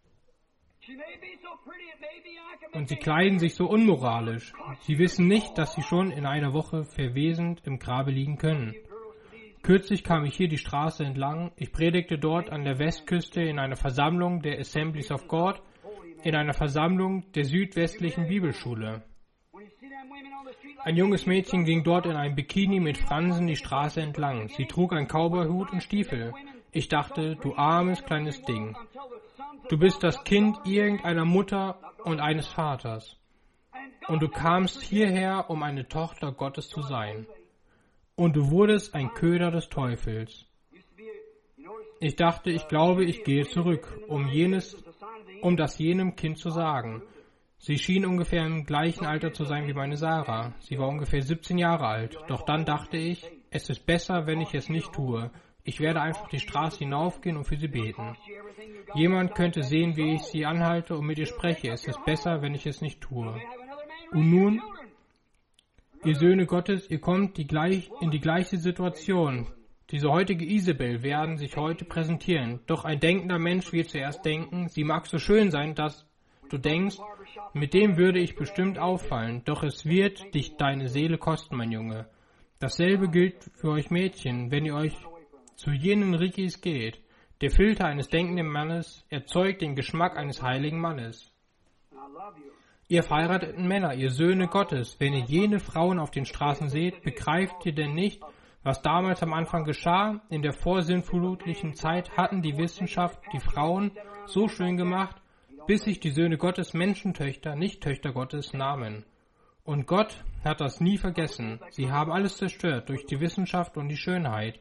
Und sie kleiden sich so unmoralisch. Sie wissen nicht, dass sie schon in einer Woche verwesend im Grabe liegen können. Kürzlich kam ich hier die Straße entlang. Ich predigte dort an der Westküste in einer Versammlung der Assemblies of God, in einer Versammlung der südwestlichen Bibelschule. Ein junges Mädchen ging dort in einem Bikini mit Fransen die Straße entlang. Sie trug einen Cowboyhut und Stiefel. Ich dachte, du armes kleines Ding. Du bist das Kind irgendeiner Mutter und eines Vaters. Und du kamst hierher, um eine Tochter Gottes zu sein. Und du wurdest ein Köder des Teufels. Ich dachte, ich glaube, ich gehe zurück, um das jenem Kind zu sagen. Sie schien ungefähr im gleichen Alter zu sein wie meine Sarah. Sie war ungefähr 17 Jahre alt. Doch dann dachte ich, es ist besser, wenn ich es nicht tue. Ich werde einfach die Straße hinaufgehen und für sie beten. Jemand könnte sehen, wie ich sie anhalte und mit ihr spreche. Es ist besser, wenn ich es nicht tue. Und nun, ihr Söhne Gottes, ihr kommt in die gleiche Situation. Diese heutige Isabel werden sich heute präsentieren. Doch ein denkender Mensch wird zuerst denken, sie mag so schön sein, dass du denkst, mit dem würde ich bestimmt auffallen. Doch es wird dich deine Seele kosten, mein Junge. Dasselbe gilt für euch Mädchen, wenn ihr euch zu jenen Rickis geht. Der Filter eines denkenden Mannes erzeugt den Geschmack eines heiligen Mannes. Ihr verheirateten Männer, ihr Söhne Gottes, wenn ihr jene Frauen auf den Straßen seht, begreift ihr denn nicht, was damals am Anfang geschah? In der vorsinnflutlichen Zeit hatten die Wissenschaft die Frauen so schön gemacht, bis sich die Söhne Gottes Menschentöchter, nicht Töchter Gottes, nahmen. Und Gott hat das nie vergessen. Sie haben alles zerstört durch die Wissenschaft und die Schönheit.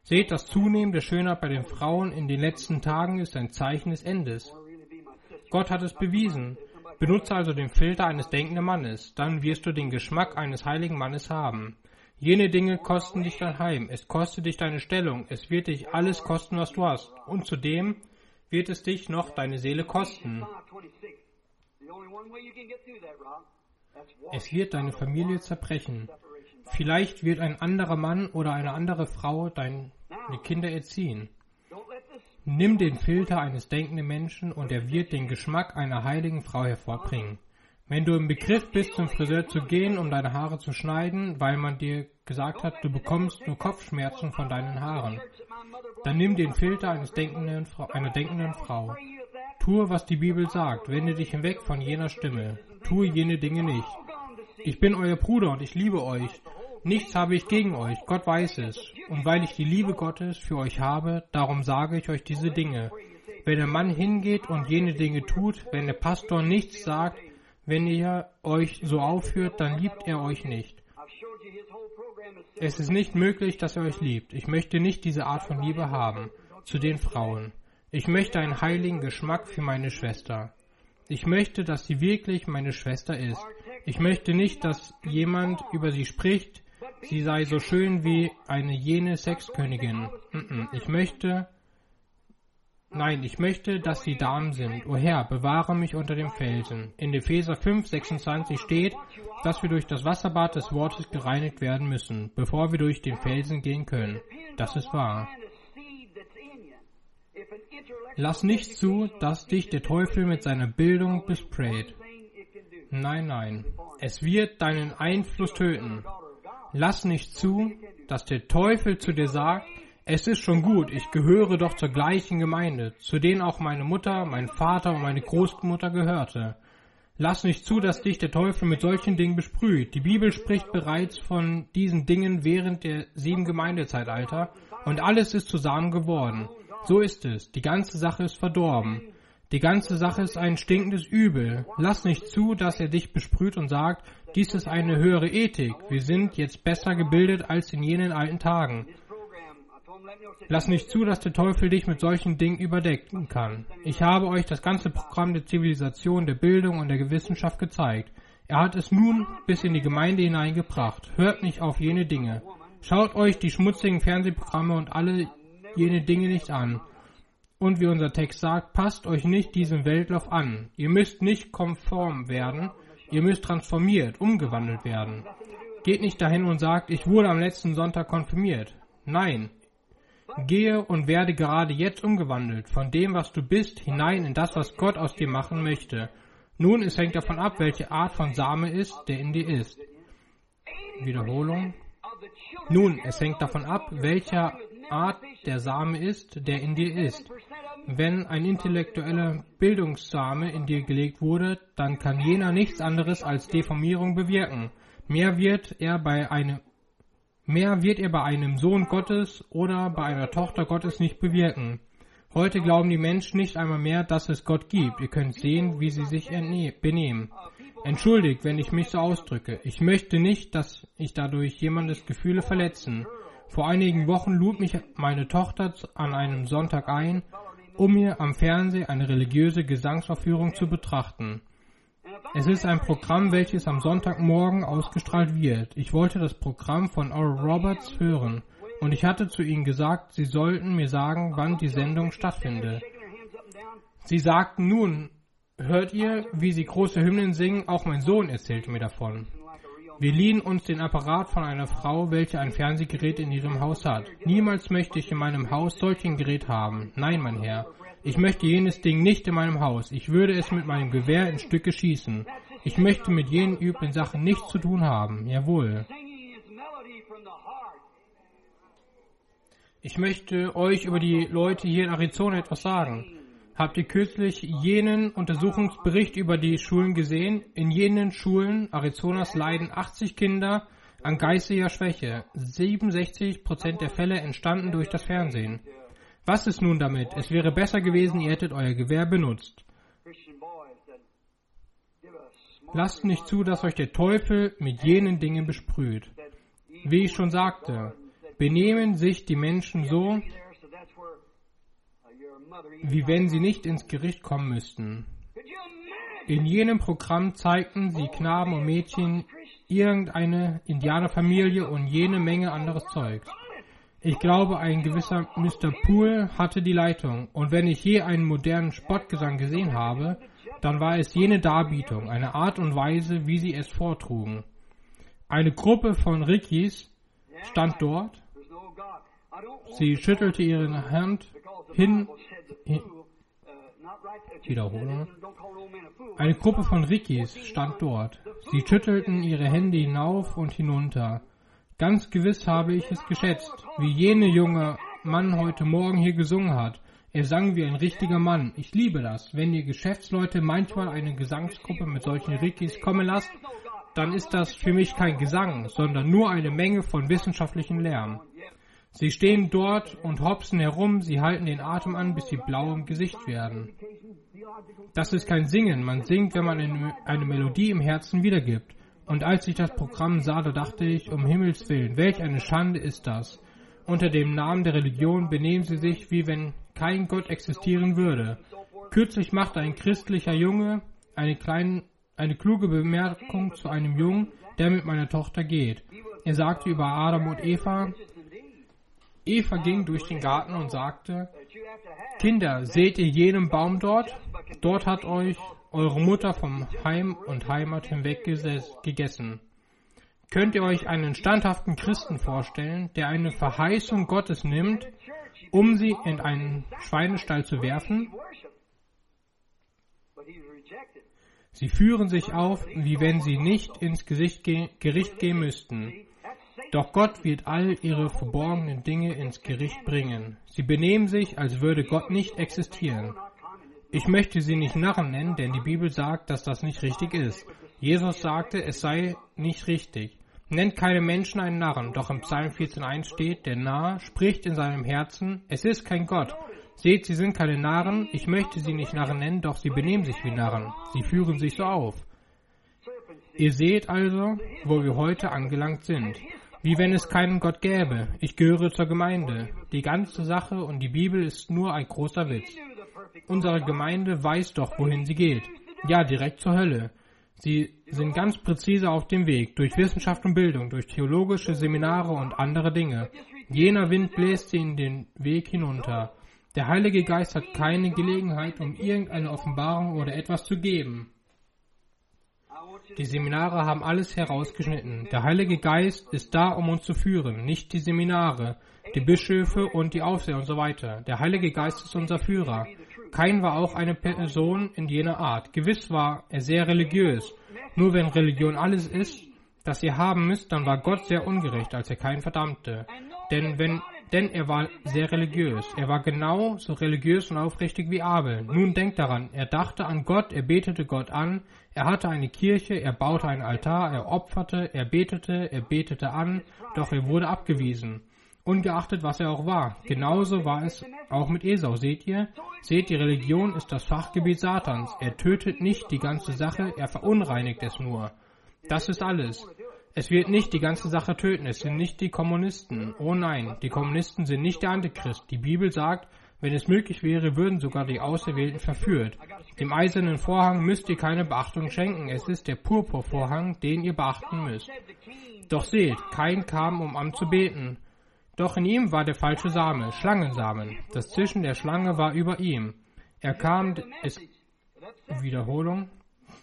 Seht, das Zunehmen der Schönheit bei den Frauen in den letzten Tagen ist ein Zeichen des Endes. Gott hat es bewiesen. Benutze also den Filter eines denkenden Mannes, dann wirst du den Geschmack eines heiligen Mannes haben. Jene Dinge kosten dich dein Heim, es kostet dich deine Stellung, es wird dich alles kosten, was du hast. Und zudem wird es dich noch deine Seele kosten. Es wird deine Familie zerbrechen. Vielleicht wird ein anderer Mann oder eine andere Frau deine Kinder erziehen. Nimm den Filter eines denkenden Menschen und er wird den Geschmack einer heiligen Frau hervorbringen. Wenn du im Begriff bist, zum Friseur zu gehen, um deine Haare zu schneiden, weil man dir gesagt hat, du bekommst nur Kopfschmerzen von deinen Haaren, dann nimm den Filter einer denkenden Frau. Tue, was die Bibel sagt, wende dich hinweg von jener Stimme. Tue jene Dinge nicht. Ich bin euer Bruder und ich liebe euch. Nichts habe ich gegen euch, Gott weiß es. Und weil ich die Liebe Gottes für euch habe, darum sage ich euch diese Dinge. Wenn der Mann hingeht und jene Dinge tut, wenn der Pastor nichts sagt, wenn ihr euch so aufführt, dann liebt er euch nicht. Es ist nicht möglich, dass er euch liebt. Ich möchte nicht diese Art von Liebe haben zu den Frauen. Ich möchte einen heiligen Geschmack für meine Schwester. Ich möchte, dass sie wirklich meine Schwester ist. Ich möchte nicht, dass jemand über sie spricht, sie sei so schön wie eine jene Sexkönigin. Ich möchte, dass sie Damen sind. O Herr, bewahre mich unter dem Felsen. In Epheser 5,26 steht, dass wir durch das Wasserbad des Wortes gereinigt werden müssen, bevor wir durch den Felsen gehen können. Das ist wahr. Lass nicht zu, dass dich der Teufel mit seiner Bildung besprayt. Nein. Es wird deinen Einfluss töten. Lass nicht zu, dass der Teufel zu dir sagt, es ist schon gut, ich gehöre doch zur gleichen Gemeinde, zu denen auch meine Mutter, mein Vater und meine Großmutter gehörte. Lass nicht zu, dass dich der Teufel mit solchen Dingen besprüht. Die Bibel spricht bereits von diesen Dingen während der 7 Gemeindezeitalter und alles ist zusammen geworden. So ist es. Die ganze Sache ist verdorben. Die ganze Sache ist ein stinkendes Übel. Lass nicht zu, dass er dich besprüht und sagt, dies ist eine höhere Ethik. Wir sind jetzt besser gebildet als in jenen alten Tagen. Lass nicht zu, dass der Teufel dich mit solchen Dingen überdecken kann. Ich habe euch das ganze Programm der Zivilisation, der Bildung und der Wissenschaft gezeigt. Er hat es nun bis in die Gemeinde hineingebracht. Hört nicht auf jene Dinge. Schaut euch die schmutzigen Fernsehprogramme und alle jene Dinge nicht an. Und wie unser Text sagt, passt euch nicht diesem Weltlauf an. Ihr müsst nicht konform werden, ihr müsst transformiert, umgewandelt werden. Geht nicht dahin und sagt, ich wurde am letzten Sonntag konfirmiert. Nein. Gehe und werde gerade jetzt umgewandelt, von dem, was du bist, hinein in das, was Gott aus dir machen möchte. Nun, es hängt davon ab, welche Art von Same ist, der in dir ist. Wiederholung. Nun, es hängt davon ab, welcher Art der Same ist, der in dir ist. Wenn ein intellektueller Bildungssame in dir gelegt wurde, dann kann jener nichts anderes als Deformierung bewirken. Mehr wird er bei einem Sohn Gottes oder bei einer Tochter Gottes nicht bewirken. Heute glauben die Menschen nicht einmal mehr, dass es Gott gibt. Ihr könnt sehen, wie sie sich benehmen. Entschuldigt, wenn ich mich so ausdrücke. Ich möchte nicht, dass ich dadurch jemandes Gefühle verletzen. Vor einigen Wochen lud mich meine Tochter an einem Sonntag ein, um mir am Fernsehen eine religiöse Gesangsaufführung zu betrachten. Es ist ein Programm, welches am Sonntagmorgen ausgestrahlt wird. Ich wollte das Programm von Oral Roberts hören und ich hatte zu ihnen gesagt, sie sollten mir sagen, wann die Sendung stattfindet. Sie sagten, nun, hört ihr, wie sie große Hymnen singen? Auch mein Sohn erzählte mir davon. Wir liehen uns den Apparat von einer Frau, welche ein Fernsehgerät in ihrem Haus hat. Niemals möchte ich in meinem Haus solch ein Gerät haben. Nein, mein Herr. Ich möchte jenes Ding nicht in meinem Haus. Ich würde es mit meinem Gewehr in Stücke schießen. Ich möchte mit jenen üblen Sachen nichts zu tun haben. Jawohl. Ich möchte euch über die Leute hier in Arizona etwas sagen. Habt ihr kürzlich jenen Untersuchungsbericht über die Schulen gesehen? In jenen Schulen Arizonas leiden 80 Kinder an geistiger Schwäche. 67% der Fälle entstanden durch das Fernsehen. Was ist nun damit? Es wäre besser gewesen, ihr hättet euer Gewehr benutzt. Lasst nicht zu, dass euch der Teufel mit jenen Dingen besprüht. Wie ich schon sagte, benehmen sich die Menschen so, wie wenn sie nicht ins Gericht kommen müssten. In jenem Programm zeigten sie Knaben und Mädchen, irgendeine Indianerfamilie und jene Menge anderes Zeugs. Ich glaube, ein gewisser Mr. Poole hatte die Leitung, und wenn ich je einen modernen Spottgesang gesehen habe, dann war es jene Darbietung, eine Art und Weise, wie sie es vortrugen. Eine Gruppe von Rickies stand dort. Sie schüttelte ihre Hand hin. Wiederholung. Eine Gruppe von Rickies stand dort. Sie schüttelten ihre Hände hinauf und hinunter. Ganz gewiss habe ich es geschätzt, wie jene junge Mann heute Morgen hier gesungen hat. Er sang wie ein richtiger Mann. Ich liebe das. Wenn ihr Geschäftsleute manchmal eine Gesangsgruppe mit solchen Rickies kommen lasst, dann ist das für mich kein Gesang, sondern nur eine Menge von wissenschaftlichem Lärm. Sie stehen dort und hopsen herum, sie halten den Atem an, bis sie blau im Gesicht werden. Das ist kein Singen, man singt, wenn man eine Melodie im Herzen wiedergibt. Und als ich das Programm sah, da dachte ich, um Himmels Willen, welch eine Schande ist das. Unter dem Namen der Religion benehmen sie sich, wie wenn kein Gott existieren würde. Kürzlich machte ein christlicher Junge eine kluge Bemerkung zu einem Jungen, der mit meiner Tochter geht. Er sagte über Adam und Eva, Eva ging durch den Garten und sagte, Kinder, seht ihr jenen Baum dort? Dort hat euch eure Mutter vom Heim und Heimat hinweg gegessen. Könnt ihr euch einen standhaften Christen vorstellen, der eine Verheißung Gottes nimmt, um sie in einen Schweinestall zu werfen? Sie führen sich auf, wie wenn sie nicht ins Gericht gehen müssten. Doch Gott wird all ihre verborgenen Dinge ins Gericht bringen. Sie benehmen sich, als würde Gott nicht existieren. Ich möchte sie nicht Narren nennen, denn die Bibel sagt, dass das nicht richtig ist. Jesus sagte, es sei nicht richtig. Nennt keine Menschen einen Narren, doch im Psalm 14,1 steht, der Narr spricht in seinem Herzen, es ist kein Gott. Seht, sie sind keine Narren, ich möchte sie nicht Narren nennen, doch sie benehmen sich wie Narren. Sie führen sich so auf. Ihr seht also, wo wir heute angelangt sind. Wie wenn es keinen Gott gäbe. Ich gehöre zur Gemeinde. Die ganze Sache und die Bibel ist nur ein großer Witz. Unsere Gemeinde weiß doch, wohin sie geht. Ja, direkt zur Hölle. Sie sind ganz präzise auf dem Weg, durch Wissenschaft und Bildung, durch theologische Seminare und andere Dinge. Jener Wind bläst sie in den Weg hinunter. Der Heilige Geist hat keine Gelegenheit, um irgendeine Offenbarung oder etwas zu geben. Die Seminare haben alles herausgeschnitten. Der Heilige Geist ist da, um uns zu führen, nicht die Seminare, die Bischöfe und die Aufseher und so weiter. Der Heilige Geist ist unser Führer. Kain war auch eine Person in jener Art. Gewiss war er sehr religiös. Nur wenn Religion alles ist, das ihr haben müsst, dann war Gott sehr ungerecht, als er Kain verdammte. Denn er war sehr religiös. Er war genau so religiös und aufrichtig wie Abel. Nun denkt daran, er dachte an Gott, er betete Gott an, er hatte eine Kirche, er baute einen Altar, er opferte, er betete an, doch er wurde abgewiesen. Ungeachtet, was er auch war. Genauso war es auch mit Esau, seht ihr? Seht, die Religion ist das Fachgebiet Satans. Er tötet nicht die ganze Sache, er verunreinigt es nur. Das ist alles. Es wird nicht die ganze Sache töten, es sind nicht die Kommunisten. Oh nein, die Kommunisten sind nicht der Antichrist. Die Bibel sagt, wenn es möglich wäre, würden sogar die Auserwählten verführt. Dem eisernen Vorhang müsst ihr keine Beachtung schenken, es ist der Purpurvorhang, den ihr beachten müsst. Doch seht, Kain kam, um anzubeten. Doch in ihm war der falsche Same, Schlangensamen. Das Zischen der Schlange war über ihm. Er kam, Wiederholung.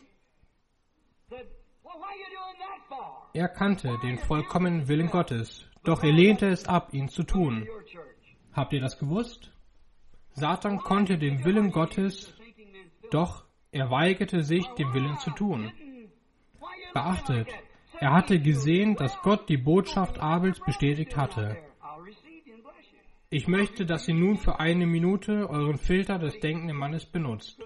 Er kannte den vollkommenen Willen Gottes, doch er lehnte es ab, ihn zu tun. Habt ihr das gewusst? Satan konnte den Willen Gottes, doch er weigerte sich, den Willen zu tun. Beachtet, er hatte gesehen, dass Gott die Botschaft Abels bestätigt hatte. Ich möchte, dass ihr nun für eine Minute euren Filter des denkenden Mannes benutzt.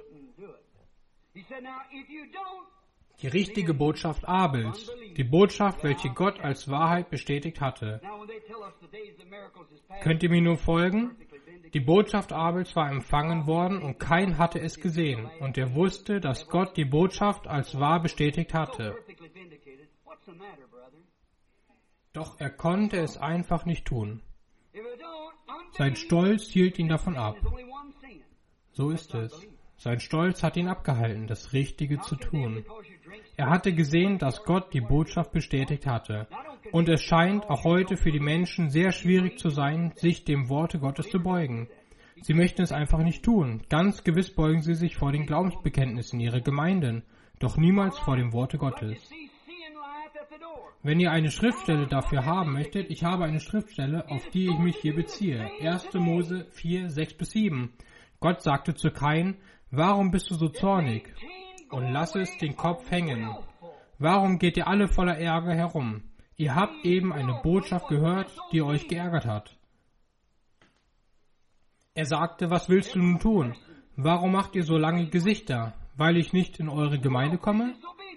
Die richtige Botschaft Abels, die Botschaft, welche Gott als Wahrheit bestätigt hatte. Könnt ihr mir nun folgen? Die Botschaft Abels war empfangen worden und Kain hatte es gesehen und er wusste, dass Gott die Botschaft als wahr bestätigt hatte. Doch er konnte es einfach nicht tun. Sein Stolz hielt ihn davon ab. So ist es. Sein Stolz hat ihn abgehalten, das Richtige zu tun. Er hatte gesehen, dass Gott die Botschaft bestätigt hatte. Und es scheint auch heute für die Menschen sehr schwierig zu sein, sich dem Worte Gottes zu beugen. Sie möchten es einfach nicht tun. Ganz gewiss beugen sie sich vor den Glaubensbekenntnissen ihrer Gemeinden, doch niemals vor dem Worte Gottes. Wenn ihr eine Schriftstelle dafür haben möchtet, ich habe eine Schriftstelle, auf die ich mich hier beziehe. 1. Mose 4, 6-7. Gott sagte zu Kain, warum bist du so zornig? Und lass es den Kopf hängen. Warum geht ihr alle voller Ärger herum? Ihr habt eben eine Botschaft gehört, die euch geärgert hat. Er sagte, was willst du nun tun? Warum macht ihr so lange Gesichter? Weil ich nicht in eure Gemeinde komme?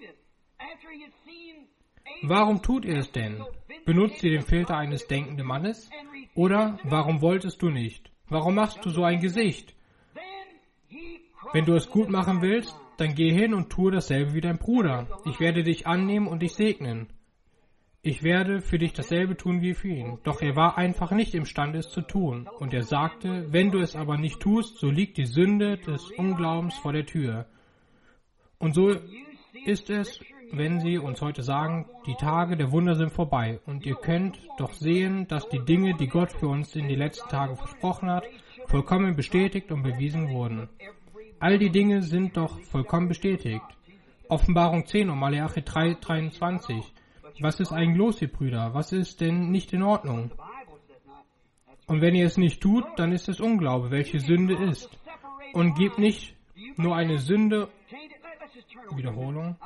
Warum tut ihr es denn? Benutzt ihr den Filter eines denkenden Mannes? Oder warum wolltest du nicht? Warum machst du so ein Gesicht? Wenn du es gut machen willst, dann geh hin und tue dasselbe wie dein Bruder. Ich werde dich annehmen und dich segnen. Ich werde für dich dasselbe tun wie für ihn. Doch er war einfach nicht imstande, es zu tun. Und er sagte, wenn du es aber nicht tust, so liegt die Sünde des Unglaubens vor der Tür. Und so ist es, wenn sie uns heute sagen, die Tage der Wunder sind vorbei. Und ihr könnt doch sehen, dass die Dinge, die Gott für uns in die letzten Tage versprochen hat, vollkommen bestätigt und bewiesen wurden. All die Dinge sind doch vollkommen bestätigt. Offenbarung 10 und Malachi 3,23. Was ist eigentlich los, ihr Brüder? Was ist denn nicht in Ordnung? Und wenn ihr es nicht tut, dann ist es Unglaube, welche Sünde ist. Und gebt nicht nur eine Sünde. Wiederholung.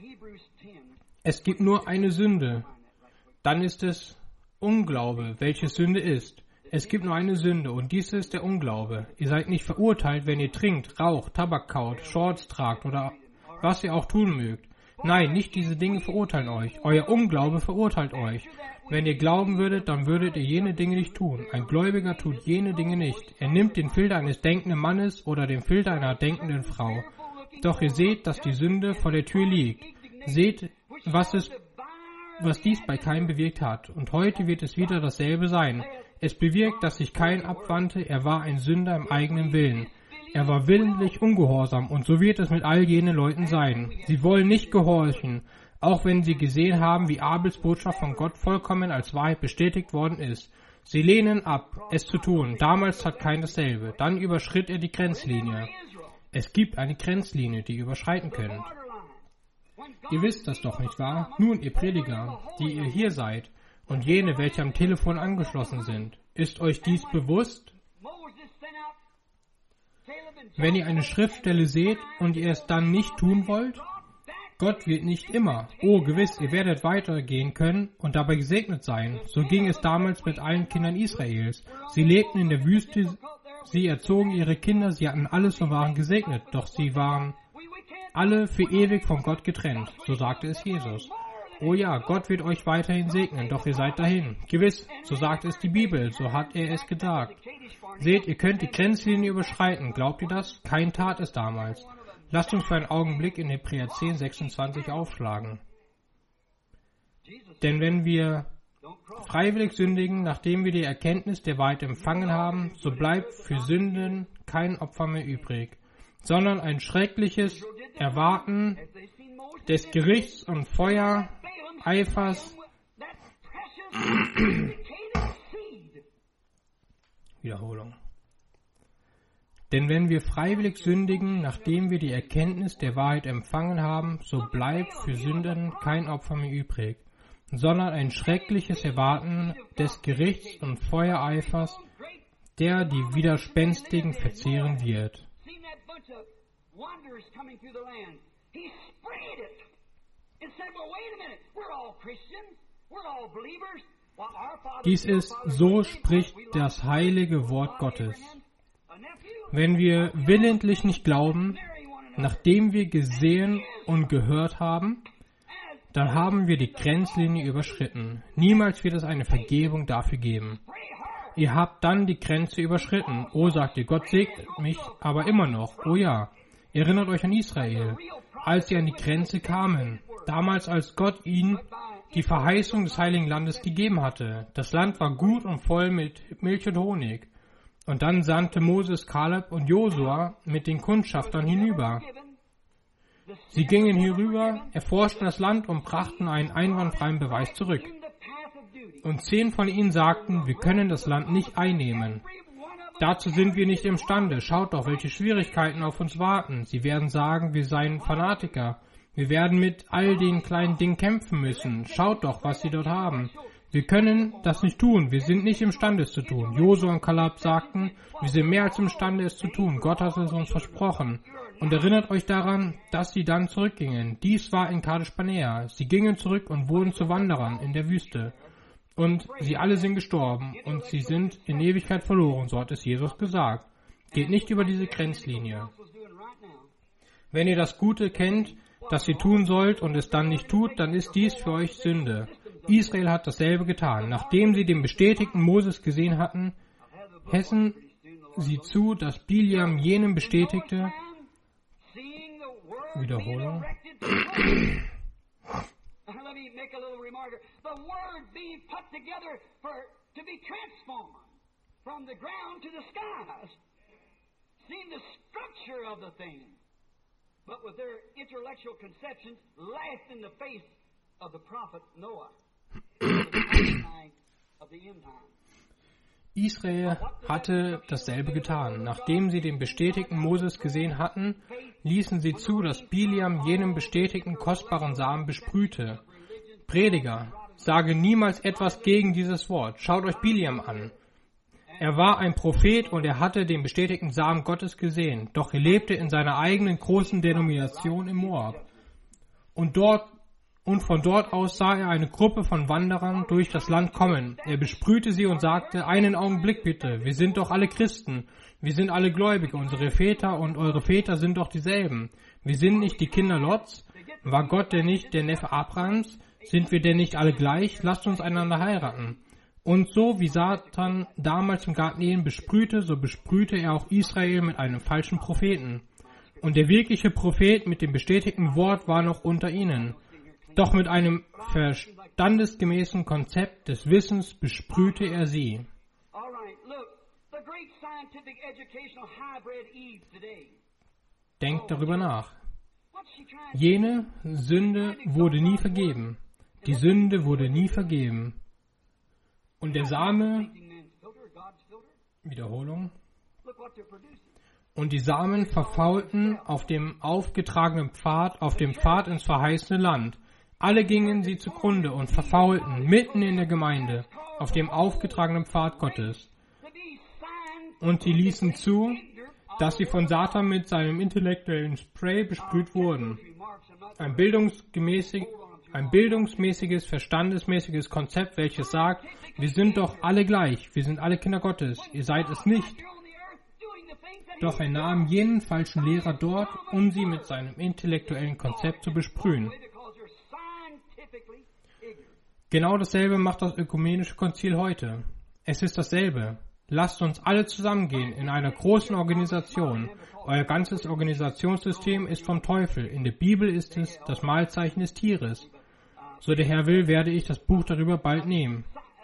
Es gibt nur eine Sünde. Dann ist es Unglaube, welche Sünde ist. Es gibt nur eine Sünde und dies ist der Unglaube. Ihr seid nicht verurteilt, wenn ihr trinkt, raucht, Tabak kaut, Shorts tragt oder was ihr auch tun mögt. Nein, nicht diese Dinge verurteilen euch. Euer Unglaube verurteilt euch. Wenn ihr glauben würdet, dann würdet ihr jene Dinge nicht tun. Ein Gläubiger tut jene Dinge nicht. Er nimmt den Filter eines denkenden Mannes oder den Filter einer denkenden Frau. Doch ihr seht, dass die Sünde vor der Tür liegt. Seht, was dies bei Kain bewirkt hat. Und heute wird es wieder dasselbe sein. Es bewirkt, dass sich Kain abwandte. Er war ein Sünder im eigenen Willen. Er war willentlich ungehorsam und so wird es mit all jenen Leuten sein. Sie wollen nicht gehorchen, auch wenn sie gesehen haben, wie Abels Botschaft von Gott vollkommen als Wahrheit bestätigt worden ist. Sie lehnen ab, es zu tun. Damals tat Kain dasselbe. Dann überschritt er die Grenzlinie. Es gibt eine Grenzlinie, die ihr überschreiten könnt. Ihr wisst das doch, nicht wahr? Nun, ihr Prediger, die ihr hier seid, und jene, welche am Telefon angeschlossen sind, ist euch dies bewusst? Wenn ihr eine Schriftstelle seht und ihr es dann nicht tun wollt? Gott wird nicht immer. Oh, gewiss, ihr werdet weitergehen können und dabei gesegnet sein. So ging es damals mit allen Kindern Israels. Sie lebten in der Wüste, sie erzogen ihre Kinder, sie hatten alles und waren gesegnet, doch sie waren alle für ewig von Gott getrennt. So sagte es Jesus. Oh ja, Gott wird euch weiterhin segnen, doch ihr seid dahin. Gewiss, so sagt es die Bibel, so hat er es gesagt. Seht, ihr könnt die Grenzlinie überschreiten. Glaubt ihr das? Kein tat es damals. Lasst uns für einen Augenblick in Hebräer 10, 26 aufschlagen. Denn wenn wir freiwillig sündigen, nachdem wir die Erkenntnis der Wahrheit empfangen haben, so bleibt für Sünden kein Opfer mehr übrig, sondern ein schreckliches Erwarten des Gerichts und Feuereifers. Wiederholung. Denn wenn wir freiwillig sündigen, nachdem wir die Erkenntnis der Wahrheit empfangen haben, so bleibt für Sünden kein Opfer mehr übrig, sondern ein schreckliches Erwarten des Gerichts und Feuereifers, der die Widerspenstigen verzehren wird. Dies ist, so spricht das heilige Wort Gottes. Wenn wir willentlich nicht glauben, nachdem wir gesehen und gehört haben, dann haben wir die Grenzlinie überschritten. Niemals wird es eine Vergebung dafür geben. Ihr habt dann die Grenze überschritten. Oh, sagt ihr, Gott segnet mich, aber immer noch. Oh ja, erinnert euch an Israel, als sie an die Grenze kamen. Damals, als Gott ihnen die Verheißung des Heiligen Landes gegeben hatte. Das Land war gut und voll mit Milch und Honig. Und dann sandte Moses Kaleb und Josua mit den Kundschaftern hinüber. Sie gingen hierüber, erforschten das Land und brachten einen einwandfreien Beweis zurück. Und 10 von ihnen sagten, wir können das Land nicht einnehmen. Dazu sind wir nicht imstande. Schaut doch, welche Schwierigkeiten auf uns warten. Sie werden sagen, wir seien Fanatiker. Wir werden mit all den kleinen Dingen kämpfen müssen. Schaut doch, was sie dort haben. Wir können das nicht tun. Wir sind nicht imstande, es zu tun. Josua und Kaleb sagten, wir sind mehr als imstande, es zu tun. Gott hat es uns versprochen. Und erinnert euch daran, dass sie dann zurückgingen. Dies war in Kadesh Barnea. Sie gingen zurück und wurden zu Wanderern in der Wüste. Und sie alle sind gestorben und sie sind in Ewigkeit verloren, so hat es Jesus gesagt. Geht nicht über diese Grenzlinie. Wenn ihr das Gute kennt, das ihr tun sollt und es dann nicht tut, dann ist dies für euch Sünde. Israel hat dasselbe getan. Nachdem sie den bestätigten Moses gesehen hatten, hessen sie zu, dass Biliam jenem bestätigte. Wiederholung.
Let me make a little remark. The word being put together to be transformed from the ground to the skies. Seeing the structure of the thing, but with their intellectual conceptions laughed in the face of the prophet Noah. Of the end time.
Israel hatte dasselbe getan. Nachdem sie den bestätigten Moses gesehen hatten, ließen sie zu, dass Biliam jenem bestätigten kostbaren Samen besprühte. Prediger, sage niemals etwas gegen dieses Wort. Schaut euch Biliam an. Er war ein Prophet und er hatte den bestätigten Samen Gottes gesehen, doch er lebte in seiner eigenen großen Denomination im Moab. Und von dort aus sah er eine Gruppe von Wanderern durch das Land kommen. Er besprühte sie und sagte, einen Augenblick bitte, wir sind doch alle Christen, wir sind alle Gläubige, unsere Väter und eure Väter sind doch dieselben. Wir sind nicht die Kinder Lots, war Gott denn nicht der Neffe Abrahams, sind wir denn nicht alle gleich, lasst uns einander heiraten. Und so wie Satan damals im Garten Eden besprühte, so besprühte er auch Israel mit einem falschen Propheten. Und der wirkliche Prophet mit dem bestätigten Wort war noch unter ihnen. Doch mit einem verstandesgemäßen Konzept des Wissens besprühte er sie. Denkt darüber nach. Jene Sünde wurde nie vergeben. Die Sünde wurde nie vergeben. Und der Same, Wiederholung, und die Samen verfaulten auf dem aufgetragenen Pfad, auf dem Pfad ins verheißene Land. Alle gingen sie zugrunde und verfaulten mitten in der Gemeinde, auf dem aufgetragenen Pfad Gottes. Und sie ließen zu, dass sie von Satan mit seinem intellektuellen Spray besprüht wurden. Ein bildungsmäßiges, verstandesmäßiges Konzept, welches sagt, wir sind doch alle gleich, wir sind alle Kinder Gottes, ihr seid es nicht. Doch er nahm jenen falschen Lehrer dort, um sie mit seinem intellektuellen Konzept zu besprühen. Genau dasselbe macht das Ökumenische Konzil heute. Es ist dasselbe. Lasst uns alle zusammengehen in einer großen Organisation. Euer ganzes Organisationssystem ist vom Teufel. In der Bibel ist es das Malzeichen des Tieres. So der Herr will, werde ich das Buch darüber bald nehmen.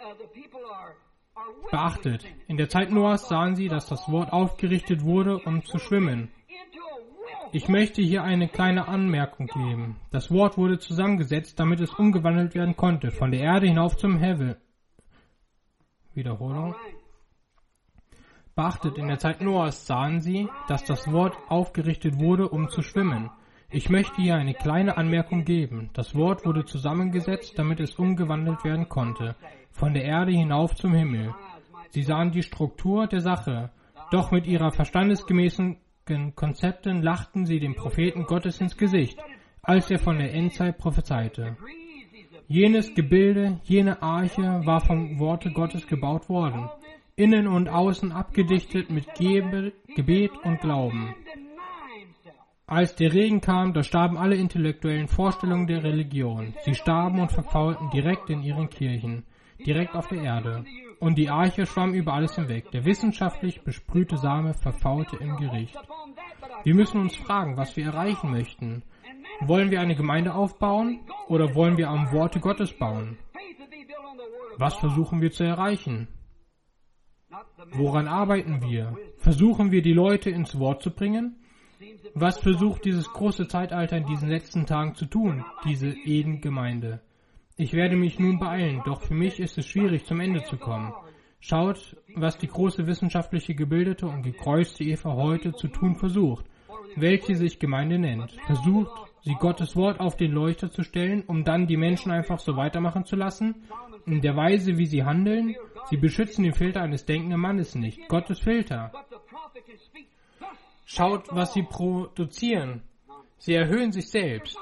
Beachtet, in der Zeit Noahs sahen sie, dass das Wort aufgerichtet wurde, um zu schwimmen. Ich möchte hier eine kleine Anmerkung geben. Das Wort wurde zusammengesetzt, damit es umgewandelt werden konnte, von der Erde hinauf zum Himmel. Wiederholung. Beachtet, in der Zeit Noahs sahen sie, dass das Wort aufgerichtet wurde, um zu schwimmen. Ich möchte hier eine kleine Anmerkung geben. Das Wort wurde zusammengesetzt, damit es umgewandelt werden konnte, von der Erde hinauf zum Himmel. Sie sahen die Struktur der Sache, doch mit ihrer verstandesgemäßen Konzepten lachten sie dem Propheten Gottes ins Gesicht, als er von der Endzeit prophezeite. Jenes Gebilde, jene Arche war vom Worte Gottes gebaut worden, innen und außen abgedichtet mit Gebet und Glauben. Als der Regen kam, da starben alle intellektuellen Vorstellungen der Religion. Sie starben und verfaulten direkt in ihren Kirchen, direkt auf der Erde. Und die Arche schwamm über alles hinweg. Der wissenschaftlich besprühte Same verfaulte im Gericht. Wir müssen uns fragen, was wir erreichen möchten. Wollen wir eine Gemeinde aufbauen oder wollen wir am Worte Gottes bauen? Was versuchen wir zu erreichen? Woran arbeiten wir? Versuchen wir, die Leute ins Wort zu bringen? Was versucht dieses große Zeitalter in diesen letzten Tagen zu tun, diese Eden-Gemeinde? Ich werde mich nun beeilen, doch für mich ist es schwierig, zum Ende zu kommen. Schaut, was die große wissenschaftliche gebildete und gekreuzte Eva heute zu tun versucht, welche sich Gemeinde nennt. Versucht, sie Gottes Wort auf den Leuchter zu stellen, um dann die Menschen einfach so weitermachen zu lassen. In der Weise, wie sie handeln, sie beschützen den Filter eines denkenden Mannes nicht, Gottes Filter. Schaut, was sie produzieren. Sie erhöhen sich selbst.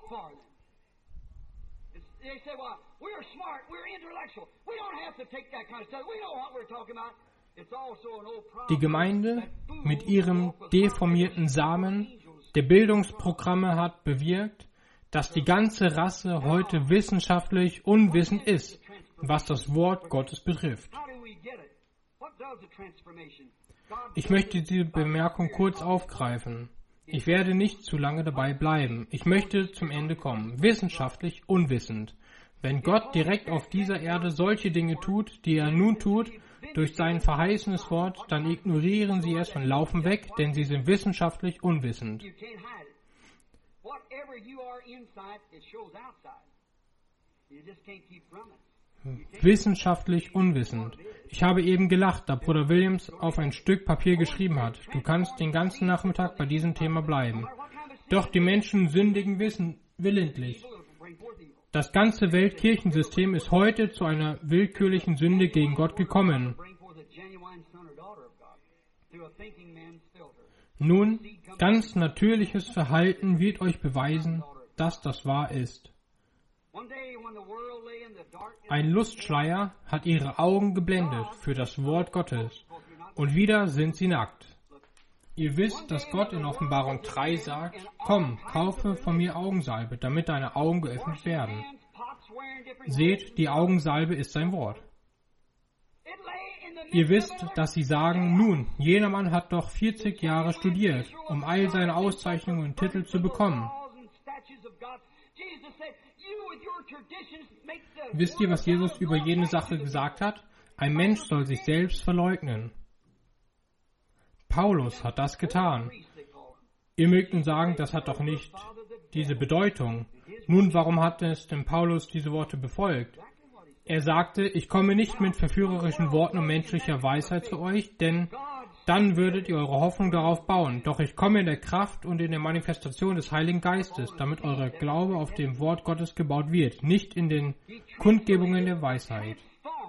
Die Gemeinde mit ihrem deformierten Samen der Bildungsprogramme hat bewirkt, dass die ganze Rasse heute wissenschaftlich unwissend ist, was das Wort Gottes betrifft. Ich möchte diese Bemerkung kurz aufgreifen. Ich werde nicht zu lange dabei bleiben. Ich möchte zum Ende kommen. Wissenschaftlich unwissend. Wenn Gott direkt auf dieser Erde solche Dinge tut, die er nun tut, durch sein verheißenes Wort, dann ignorieren sie es und laufen weg, denn sie sind wissenschaftlich unwissend. Wissenschaftlich unwissend. Ich habe eben gelacht, da Bruder Williams auf ein Stück Papier geschrieben hat. Du kannst den ganzen Nachmittag bei diesem Thema bleiben. Doch die Menschen sündigen willentlich. Das ganze Weltkirchensystem ist heute zu einer willkürlichen Sünde gegen Gott gekommen. Nun, ganz natürliches Verhalten wird euch beweisen, dass das wahr ist. Ein Lustschleier hat ihre Augen geblendet für das Wort Gottes, und wieder sind sie nackt. Ihr wisst, dass Gott in Offenbarung 3 sagt, komm, kaufe von mir Augensalbe, damit deine Augen geöffnet werden. Seht, die Augensalbe ist sein Wort. Ihr wisst, dass sie sagen, nun, jener Mann hat doch 40 Jahre studiert, um all seine Auszeichnungen und Titel zu bekommen. Wisst ihr, was Jesus über jene Sache gesagt hat? Ein Mensch soll sich selbst verleugnen. Paulus hat das getan. Ihr mögt nun sagen, das hat doch nicht diese Bedeutung. Nun, warum hat es denn Paulus diese Worte befolgt? Er sagte, ich komme nicht mit verführerischen Worten und menschlicher Weisheit zu euch, denn dann würdet ihr eure Hoffnung darauf bauen. Doch ich komme in der Kraft und in der Manifestation des Heiligen Geistes, damit euer Glaube auf dem Wort Gottes gebaut wird, nicht in den Kundgebungen der Weisheit.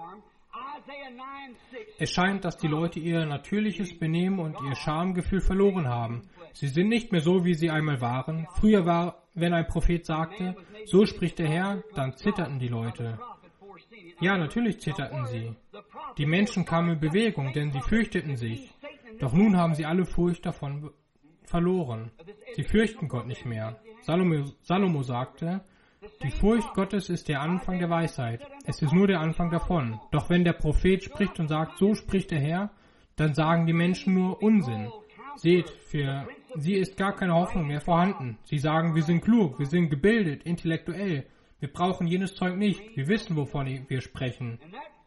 Es scheint, dass die Leute ihr natürliches Benehmen und ihr Schamgefühl verloren haben. Sie sind nicht mehr so, wie sie einmal waren. Früher war, wenn ein Prophet sagte, so spricht der Herr, dann zitterten die Leute. Ja, natürlich zitterten sie. Die Menschen kamen in Bewegung, denn sie fürchteten sich. Doch nun haben sie alle Furcht davon verloren. Sie fürchten Gott nicht mehr. Salomo sagte, die Furcht Gottes ist der Anfang der Weisheit. Es ist nur der Anfang davon. Doch wenn der Prophet spricht und sagt, so spricht der Herr, dann sagen die Menschen nur Unsinn. Seht, für sie ist gar keine Hoffnung mehr vorhanden. Sie sagen, wir sind klug, wir sind gebildet, intellektuell. Wir brauchen jenes Zeug nicht. Wir wissen, wovon wir sprechen.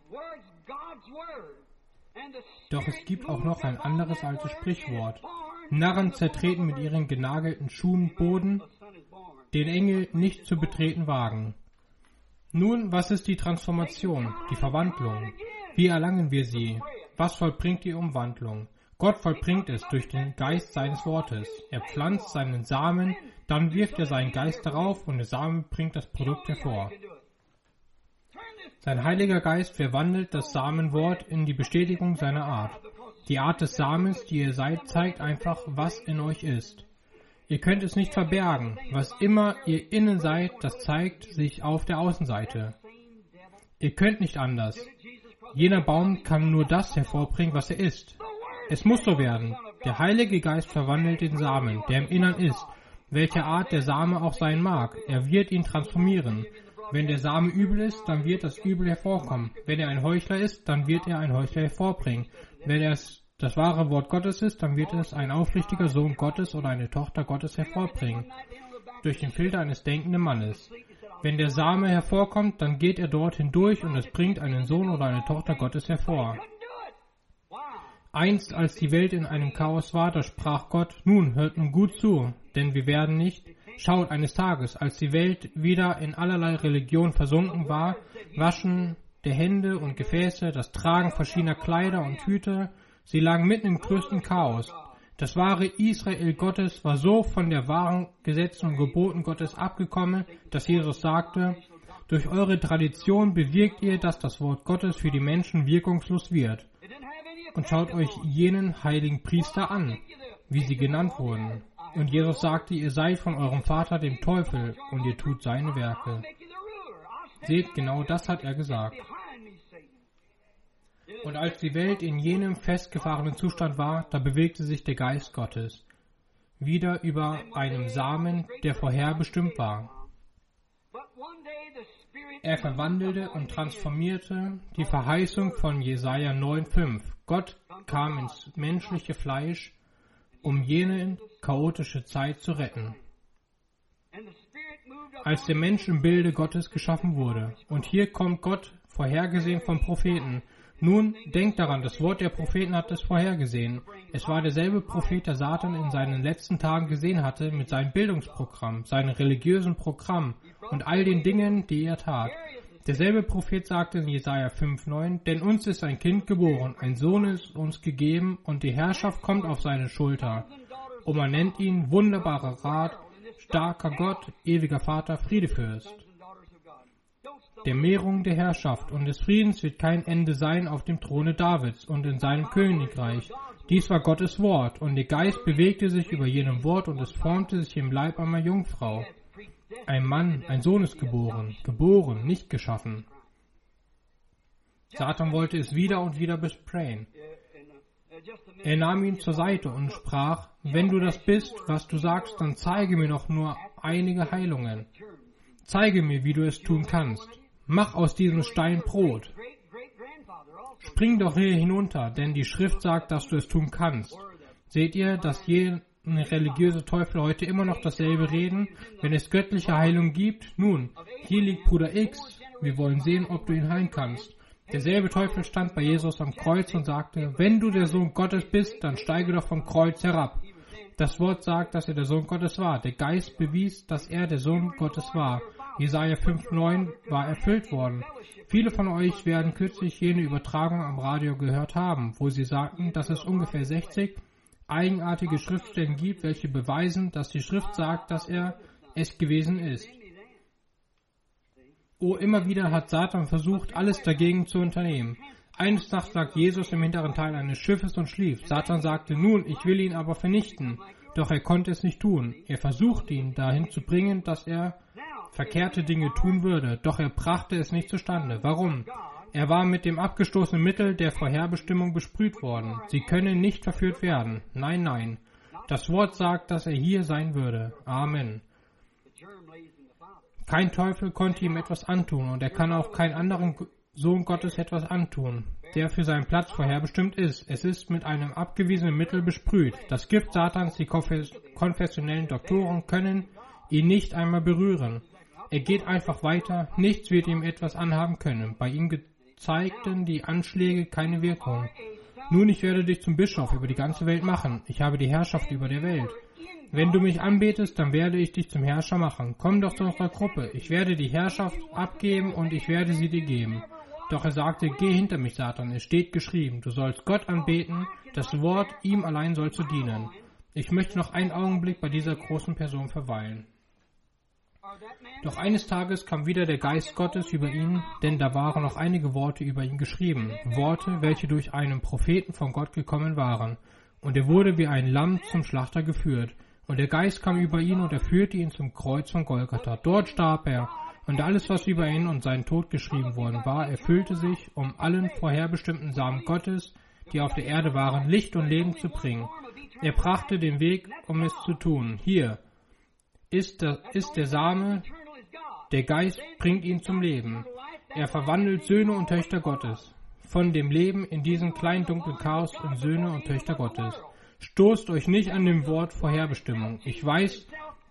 Doch es gibt auch noch ein anderes altes Sprichwort. Narren zertreten mit ihren genagelten Schuhen Boden, den Engel nicht zu betreten wagen. Nun, was ist die Transformation, die Verwandlung? Wie erlangen wir sie? Was vollbringt die Umwandlung? Gott vollbringt es durch den Geist seines Wortes. Er pflanzt seinen Samen, dann wirft er seinen Geist darauf und der Samen bringt das Produkt hervor. Sein Heiliger Geist verwandelt das Samenwort in die Bestätigung seiner Art. Die Art des Samens, die ihr seid, zeigt einfach, was in euch ist. Ihr könnt es nicht verbergen. Was immer ihr innen seid, das zeigt sich auf der Außenseite. Ihr könnt nicht anders. Jener Baum kann nur das hervorbringen, was er ist. Es muss so werden. Der Heilige Geist verwandelt den Samen, der im Innern ist, welche Art der Same auch sein mag. Er wird ihn transformieren. Wenn der Same übel ist, dann wird das Übel hervorkommen. Wenn er ein Heuchler ist, dann wird er ein Heuchler hervorbringen. Wenn er das wahre Wort Gottes ist, dann wird es ein aufrichtiger Sohn Gottes oder eine Tochter Gottes hervorbringen. durch den Filter eines denkenden Mannes. Wenn der Same hervorkommt, dann geht er dort hindurch und es bringt einen Sohn oder eine Tochter Gottes hervor. Einst, als die Welt in einem Chaos war, da sprach Gott, nun, hört nun gut zu, denn wir werden nicht. Schaut, eines Tages, als die Welt wieder in allerlei Religion versunken war, Waschen der Hände und Gefäße, das Tragen verschiedener Kleider und Hüte, sie lagen mitten im größten Chaos. Das wahre Israel Gottes war so von der wahren Gesetzen und Geboten Gottes abgekommen, dass Jesus sagte, durch eure Tradition bewirkt ihr, dass das Wort Gottes für die Menschen wirkungslos wird. Und schaut euch jenen heiligen Priester an, wie sie genannt wurden. Und Jesus sagte, ihr seid von eurem Vater dem Teufel und ihr tut seine Werke. Seht, genau das hat er gesagt. Und als die Welt in jenem festgefahrenen Zustand war, da bewegte sich der Geist Gottes wieder über einem Samen, der vorherbestimmt war. Er verwandelte und transformierte die Verheißung von Jesaja 9,5. Gott kam ins menschliche Fleisch, um jene chaotische Zeit zu retten. Als der Mensch im Bilde Gottes geschaffen wurde. Und hier kommt Gott, vorhergesehen vom Propheten. Nun, denkt daran, das Wort der Propheten hat es vorhergesehen. Es war derselbe Prophet, der Satan in seinen letzten Tagen gesehen hatte, mit seinem Bildungsprogramm, seinem religiösen Programm und all den Dingen, die er tat. Derselbe Prophet sagte in Jesaja 5,9, denn uns ist ein Kind geboren, ein Sohn ist uns gegeben und die Herrschaft kommt auf seine Schulter. Und man nennt ihn wunderbarer Rat, starker Gott, ewiger Vater, Friedefürst. Der Mehrung der Herrschaft und des Friedens wird kein Ende sein auf dem Throne Davids und in seinem Königreich. Dies war Gottes Wort, und der Geist bewegte sich über jenem Wort, und es formte sich im Leib einer Jungfrau. Ein Mann, ein Sohn ist geboren, nicht geschaffen. Satan wollte es wieder und wieder besprayen. Er nahm ihn zur Seite und sprach, wenn du das bist, was du sagst, dann zeige mir doch nur einige Heilungen. Zeige mir, wie du es tun kannst. Mach aus diesem Stein Brot. Spring doch hier hinunter, denn die Schrift sagt, dass du es tun kannst. Seht ihr, dass jene religiöse Teufel heute immer noch dasselbe reden, wenn es göttliche Heilung gibt? Nun, hier liegt Bruder X. Wir wollen sehen, ob du ihn heilen kannst. Derselbe Teufel stand bei Jesus am Kreuz und sagte, wenn du der Sohn Gottes bist, dann steige doch vom Kreuz herab. Das Wort sagt, dass er der Sohn Gottes war. Der Geist bewies, dass er der Sohn Gottes war. Jesaja 5,9 war erfüllt worden. Viele von euch werden kürzlich jene Übertragung am Radio gehört haben, wo sie sagten, dass es ungefähr 60 eigenartige Schriftstellen gibt, welche beweisen, dass die Schrift sagt, dass er es gewesen ist. Oh, immer wieder hat Satan versucht, alles dagegen zu unternehmen. Eines Nachts lag Jesus im hinteren Teil eines Schiffes und schlief. Satan sagte, nun, ich will ihn aber vernichten. Doch er konnte es nicht tun. Er versuchte ihn dahin zu bringen, dass er verkehrte Dinge tun würde, doch er brachte es nicht zustande. Warum? Er war mit dem abgestoßenen Mittel der Vorherbestimmung besprüht worden. Sie können nicht verführt werden. Nein, nein. Das Wort sagt, dass er hier sein würde. Amen. Kein Teufel konnte ihm etwas antun und er kann auch keinen anderen Sohn Gottes etwas antun, der für seinen Platz vorherbestimmt ist. Es ist mit einem abgewiesenen Mittel besprüht. Das Gift Satans, die konfessionellen Doktoren können ihn nicht einmal berühren. Er geht einfach weiter, nichts wird ihm etwas anhaben können. Bei ihm zeigten die Anschläge keine Wirkung. Nun, ich werde dich zum Bischof über die ganze Welt machen. Ich habe die Herrschaft über der Welt. Wenn du mich anbetest, dann werde ich dich zum Herrscher machen. Komm doch zu unserer Gruppe. Ich werde die Herrschaft abgeben und ich werde sie dir geben. Doch er sagte, geh hinter mich, Satan. Es steht geschrieben, du sollst Gott anbeten, das Wort ihm allein sollst du dienen. Ich möchte noch einen Augenblick bei dieser großen Person verweilen. Doch eines Tages kam wieder der Geist Gottes über ihn, denn da waren noch einige Worte über ihn geschrieben, Worte, welche durch einen Propheten von Gott gekommen waren. Und er wurde wie ein Lamm zum Schlachter geführt. Und der Geist kam über ihn und er führte ihn zum Kreuz von Golgatha. Dort starb er. Und alles, was über ihn und seinen Tod geschrieben worden war, erfüllte sich, um allen vorherbestimmten Samen Gottes, die auf der Erde waren, Licht und Leben zu bringen. Er brachte den Weg, um es zu tun. Hier ist der Same, der Geist bringt ihn zum Leben. Er verwandelt Söhne und Töchter Gottes. Von dem Leben in diesem kleinen dunklen Chaos in Söhne und Töchter Gottes. Stoßt euch nicht an dem Wort Vorherbestimmung. Ich weiß,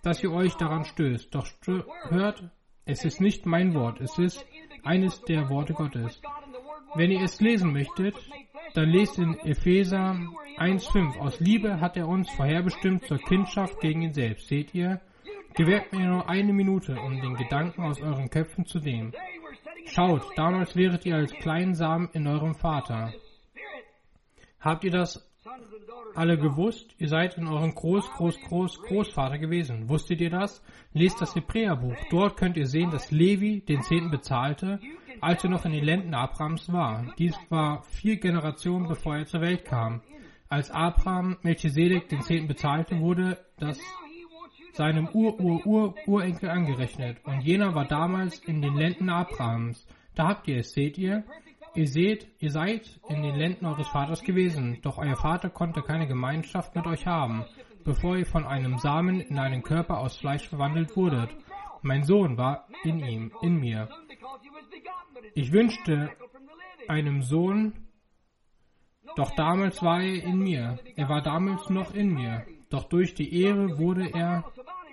dass ihr euch daran stößt. Doch hört, es ist nicht mein Wort, es ist eines der Worte Gottes. Wenn ihr es lesen möchtet, dann lest in Epheser 1,5. Aus Liebe hat er uns vorherbestimmt zur Kindschaft gegen ihn selbst. Seht ihr? Gewährt mir nur eine Minute, um den Gedanken aus euren Köpfen zu nehmen. Schaut, damals wäret ihr als Kleinsamen in eurem Vater. Habt ihr das alle gewusst? Ihr seid in eurem Großvater gewesen. Wusstet ihr das? Lest das Hebräerbuch. Dort könnt ihr sehen, dass Levi den Zehnten bezahlte, als er noch in den Lenden Abrahams war. Dies war 4 Generationen, bevor er zur Welt kam. Als Abraham Melchisedek den Zehnten bezahlte, wurde das seinem Urenkel angerechnet. Und jener war damals in den Lenden Abrahams. Da habt ihr es, seht ihr? Ihr seid in den Lenden eures Vaters gewesen, doch euer Vater konnte keine Gemeinschaft mit euch haben, bevor ihr von einem Samen in einen Körper aus Fleisch verwandelt wurdet. Mein Sohn war in mir. Ich wünschte einem Sohn, doch damals war er in mir. Er war damals noch in mir. Doch durch die Ehe wurde er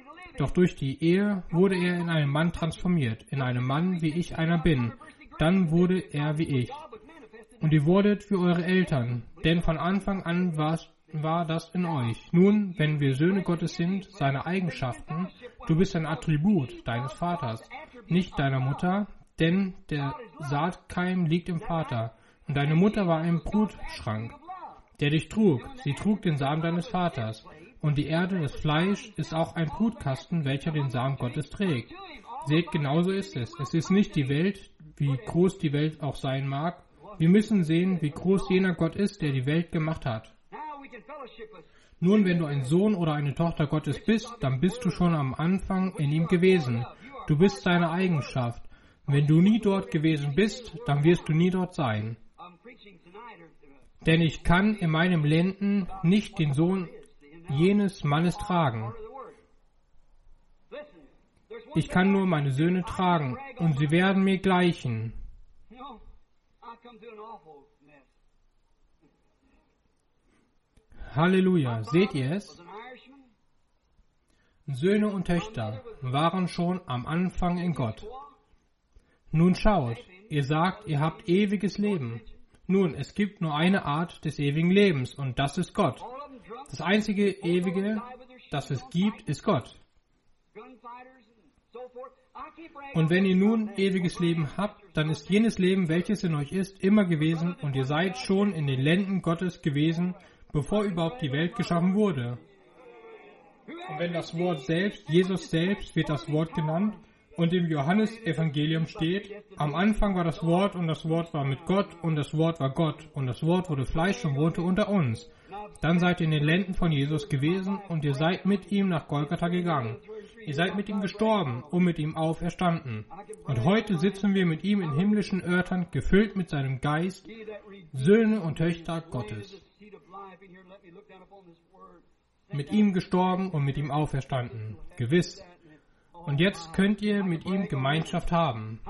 in einen Mann transformiert, in einen Mann, wie ich einer bin. Dann wurde er wie ich. Und ihr wurdet wie eure Eltern, denn von Anfang an war das in euch. Nun, wenn wir Söhne Gottes sind, seine Eigenschaften, du bist ein Attribut deines Vaters, nicht deiner Mutter, denn der Saatkeim liegt im Vater. Und deine Mutter war ein Brutschrank, der dich trug. Sie trug den Samen deines Vaters. Und die Erde, das Fleisch, ist auch ein Brutkasten, welcher den Samen Gottes trägt. Seht, genauso ist es. Es ist nicht die Welt, wie groß die Welt auch sein mag. Wir müssen sehen, wie groß jener Gott ist, der die Welt gemacht hat. Nun, wenn du ein Sohn oder eine Tochter Gottes bist, dann bist du schon am Anfang in ihm gewesen. Du bist seine Eigenschaft. Wenn du nie dort gewesen bist, dann wirst du nie dort sein. Denn ich kann in meinem Lenden nicht den Sohn jenes Mannes tragen. Ich kann nur meine Söhne tragen, und sie werden mir gleichen. Halleluja, seht ihr es? Söhne und Töchter waren schon am Anfang in Gott. Nun schaut, ihr sagt, ihr habt ewiges Leben. Nun, es gibt nur eine Art des ewigen Lebens, und das ist Gott. Das einzige Ewige, das es gibt, ist Gott. Und wenn ihr nun ewiges Leben habt, dann ist jenes Leben, welches in euch ist, immer gewesen, und ihr seid schon in den Lenden Gottes gewesen, bevor überhaupt die Welt geschaffen wurde. Und wenn das Wort selbst, Jesus selbst, wird das Wort genannt, und im Johannesevangelium steht, am Anfang war das Wort, und das Wort war mit Gott, und das Wort war Gott, und das Wort wurde Fleisch und wohnte unter uns. Dann seid ihr in den Lenden von Jesus gewesen, und ihr seid mit ihm nach Golgatha gegangen. Ihr seid mit ihm gestorben und mit ihm auferstanden. Und heute sitzen wir mit ihm in himmlischen Örtern, gefüllt mit seinem Geist, Söhne und Töchter Gottes. Mit ihm gestorben und mit ihm auferstanden. Gewiss. Und jetzt könnt ihr mit ihm Gemeinschaft haben.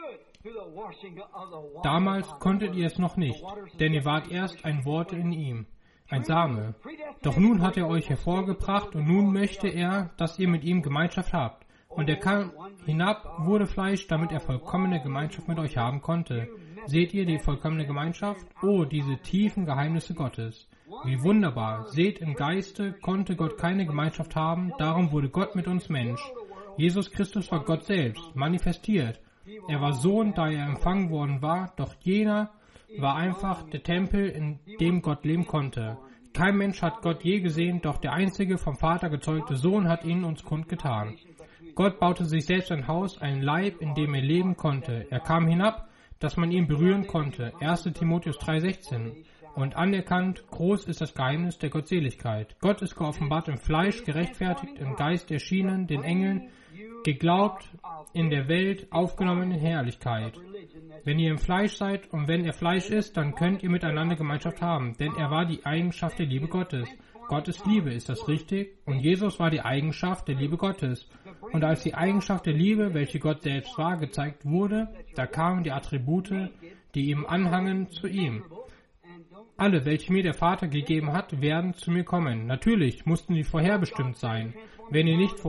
Damals konntet ihr es noch nicht, denn ihr wart erst ein Wort in ihm, ein Same. Doch nun hat er euch hervorgebracht und nun möchte er, dass ihr mit ihm Gemeinschaft habt. Und er kam hinab, wurde Fleisch, damit er vollkommene Gemeinschaft mit euch haben konnte. Seht ihr die vollkommene Gemeinschaft? Oh, diese tiefen Geheimnisse Gottes. Wie wunderbar. Seht, im Geiste konnte Gott keine Gemeinschaft haben, darum wurde Gott mit uns Mensch. Jesus Christus war Gott selbst, manifestiert. Er war Sohn, da er empfangen worden war, doch jener war einfach der Tempel, in dem Gott leben konnte. Kein Mensch hat Gott je gesehen, doch der einzige vom Vater gezeugte Sohn hat ihn uns kundgetan. Gott baute sich selbst ein Haus, einen Leib, in dem er leben konnte. Er kam hinab, dass man ihn berühren konnte. 1. Timotheus 3,16. Und anerkannt, groß ist das Geheimnis der Gottseligkeit. Gott ist geoffenbart im Fleisch, gerechtfertigt, im Geist erschienen, den Engeln, geglaubt, in der Welt, aufgenommen in Herrlichkeit. Wenn ihr im Fleisch seid und wenn er Fleisch ist, dann könnt ihr miteinander Gemeinschaft haben, denn er war die Eigenschaft der Liebe Gottes. Gott ist Liebe, ist das richtig? Und Jesus war die Eigenschaft der Liebe Gottes. Und als die Eigenschaft der Liebe, welche Gott selbst war, gezeigt wurde, da kamen die Attribute, die ihm anhangen, zu ihm. Alle, welche mir der Vater gegeben hat, werden zu mir kommen. Natürlich mussten sie vorherbestimmt sein. Wenn ihr nicht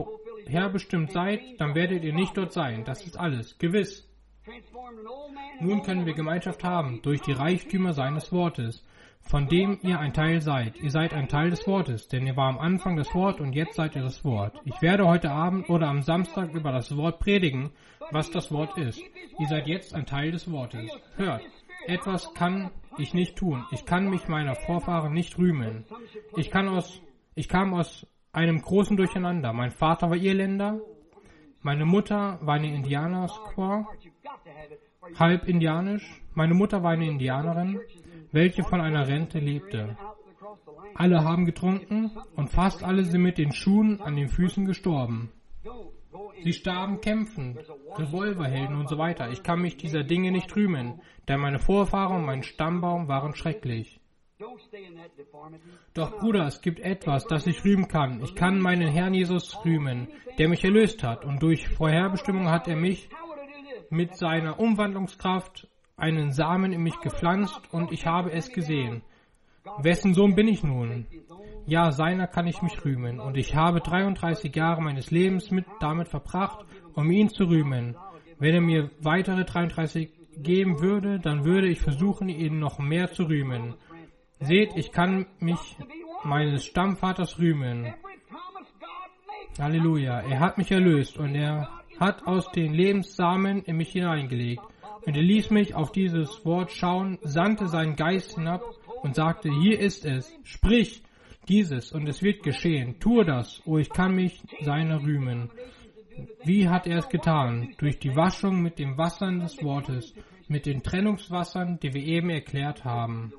vorherbestimmt seid, dann werdet ihr nicht dort sein. Das ist alles, gewiss. Nun können wir Gemeinschaft haben durch die Reichtümer seines Wortes, von dem ihr ein Teil seid. Ihr seid ein Teil des Wortes, denn ihr war am Anfang das Wort und jetzt seid ihr das Wort. Ich werde heute Abend oder am Samstag über das Wort predigen, was das Wort ist. Ihr seid jetzt ein Teil des Wortes. Hört, etwas kann ich nicht tun. Ich kann mich meiner Vorfahren nicht rühmen. Ich kam aus einem großen Durcheinander. Mein Vater war Irländer, meine Mutter war eine Indianer-Squaw, halb indianisch. Meine Mutter war eine Indianerin, welche von einer Rente lebte. Alle haben getrunken und fast alle sind mit den Schuhen an den Füßen gestorben. Sie starben kämpfen, Revolverhelden und so weiter. Ich kann mich dieser Dinge nicht rühmen, denn meine Vorfahren und mein Stammbaum waren schrecklich. Doch Bruder, es gibt etwas, das ich rühmen kann. Ich kann meinen Herrn Jesus rühmen, der mich erlöst hat. Und durch Vorherbestimmung hat er mich mit seiner Umwandlungskraft einen Samen in mich gepflanzt und ich habe es gesehen. Wessen Sohn bin ich nun? Ja, seiner kann ich mich rühmen. Und ich habe 33 Jahre meines Lebens damit verbracht, um ihn zu rühmen. Wenn er mir weitere 33 geben würde, dann würde ich versuchen, ihn noch mehr zu rühmen. Seht, ich kann mich meines Stammvaters rühmen. Halleluja. Er hat mich erlöst und er hat aus den Lebenssamen in mich hineingelegt. Und er ließ mich auf dieses Wort schauen, sandte seinen Geist hinab und sagte, hier ist es, sprich dieses und es wird geschehen, tue das, oh ich kann mich seiner rühmen. Wie hat er es getan? Durch die Waschung mit den Wassern des Wortes, mit den Trennungswassern, die wir eben erklärt haben.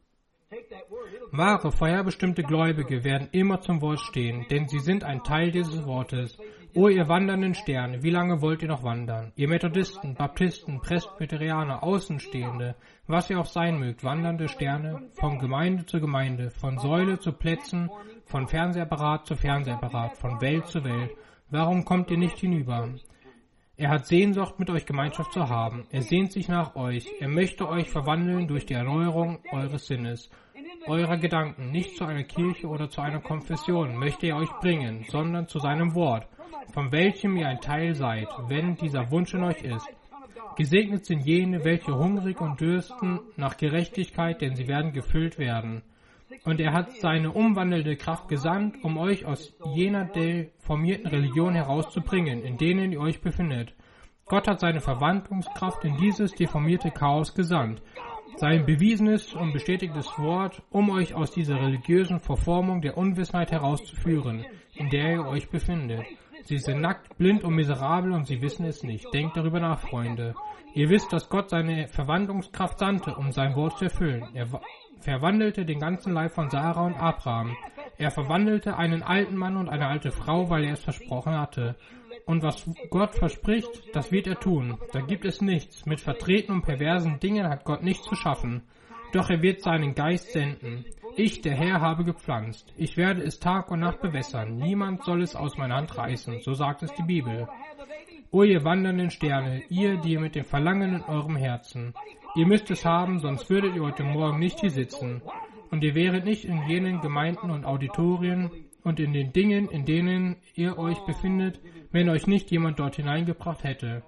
Wahre, vorherbestimmte Gläubige werden immer zum Wort stehen, denn sie sind ein Teil dieses Wortes. O ihr wandernden Sterne, wie lange wollt ihr noch wandern? Ihr Methodisten, Baptisten, Presbyterianer, Außenstehende, was ihr auch sein mögt, wandernde Sterne, von Gemeinde zu Gemeinde, von Säule zu Plätzen, von Fernsehapparat zu Fernsehapparat, von Welt zu Welt. Warum kommt ihr nicht hinüber? Er hat Sehnsucht, mit euch Gemeinschaft zu haben. Er sehnt sich nach euch. Er möchte euch verwandeln durch die Erneuerung eures Sinnes, eurer Gedanken. Nicht zu einer Kirche oder zu einer Konfession möchte er euch bringen, sondern zu seinem Wort, von welchem ihr ein Teil seid, wenn dieser Wunsch in euch ist. Gesegnet sind jene, welche hungrig und dürsten nach Gerechtigkeit, denn sie werden gefüllt werden. Und er hat seine umwandelnde Kraft gesandt, um euch aus jener deformierten Religion herauszubringen, in denen ihr euch befindet. Gott hat seine Verwandlungskraft in dieses deformierte Chaos gesandt, sein bewiesenes und bestätigtes Wort, um euch aus dieser religiösen Verformung der Unwissenheit herauszuführen, in der ihr euch befindet. Sie sind nackt, blind und miserabel und sie wissen es nicht. Denkt darüber nach, Freunde. Ihr wisst, dass Gott seine Verwandlungskraft sandte, um sein Wort zu erfüllen. Er verwandelte den ganzen Leib von Sarah und Abraham. Er verwandelte einen alten Mann und eine alte Frau, weil er es versprochen hatte. Und was Gott verspricht, das wird er tun. Da gibt es nichts. Mit vertretenen und perversen Dingen hat Gott nichts zu schaffen. Doch er wird seinen Geist senden. Ich, der Herr, habe gepflanzt. Ich werde es Tag und Nacht bewässern. Niemand soll es aus meiner Hand reißen. So sagt es die Bibel. O ihr wandernden Sterne, ihr, die mit dem Verlangen in eurem Herzen. Ihr müsst es haben, sonst würdet ihr heute Morgen nicht hier sitzen. Und ihr wäret nicht in jenen Gemeinden und Auditorien und in den Dingen, in denen ihr euch befindet, wenn euch nicht jemand dort hineingebracht hätte.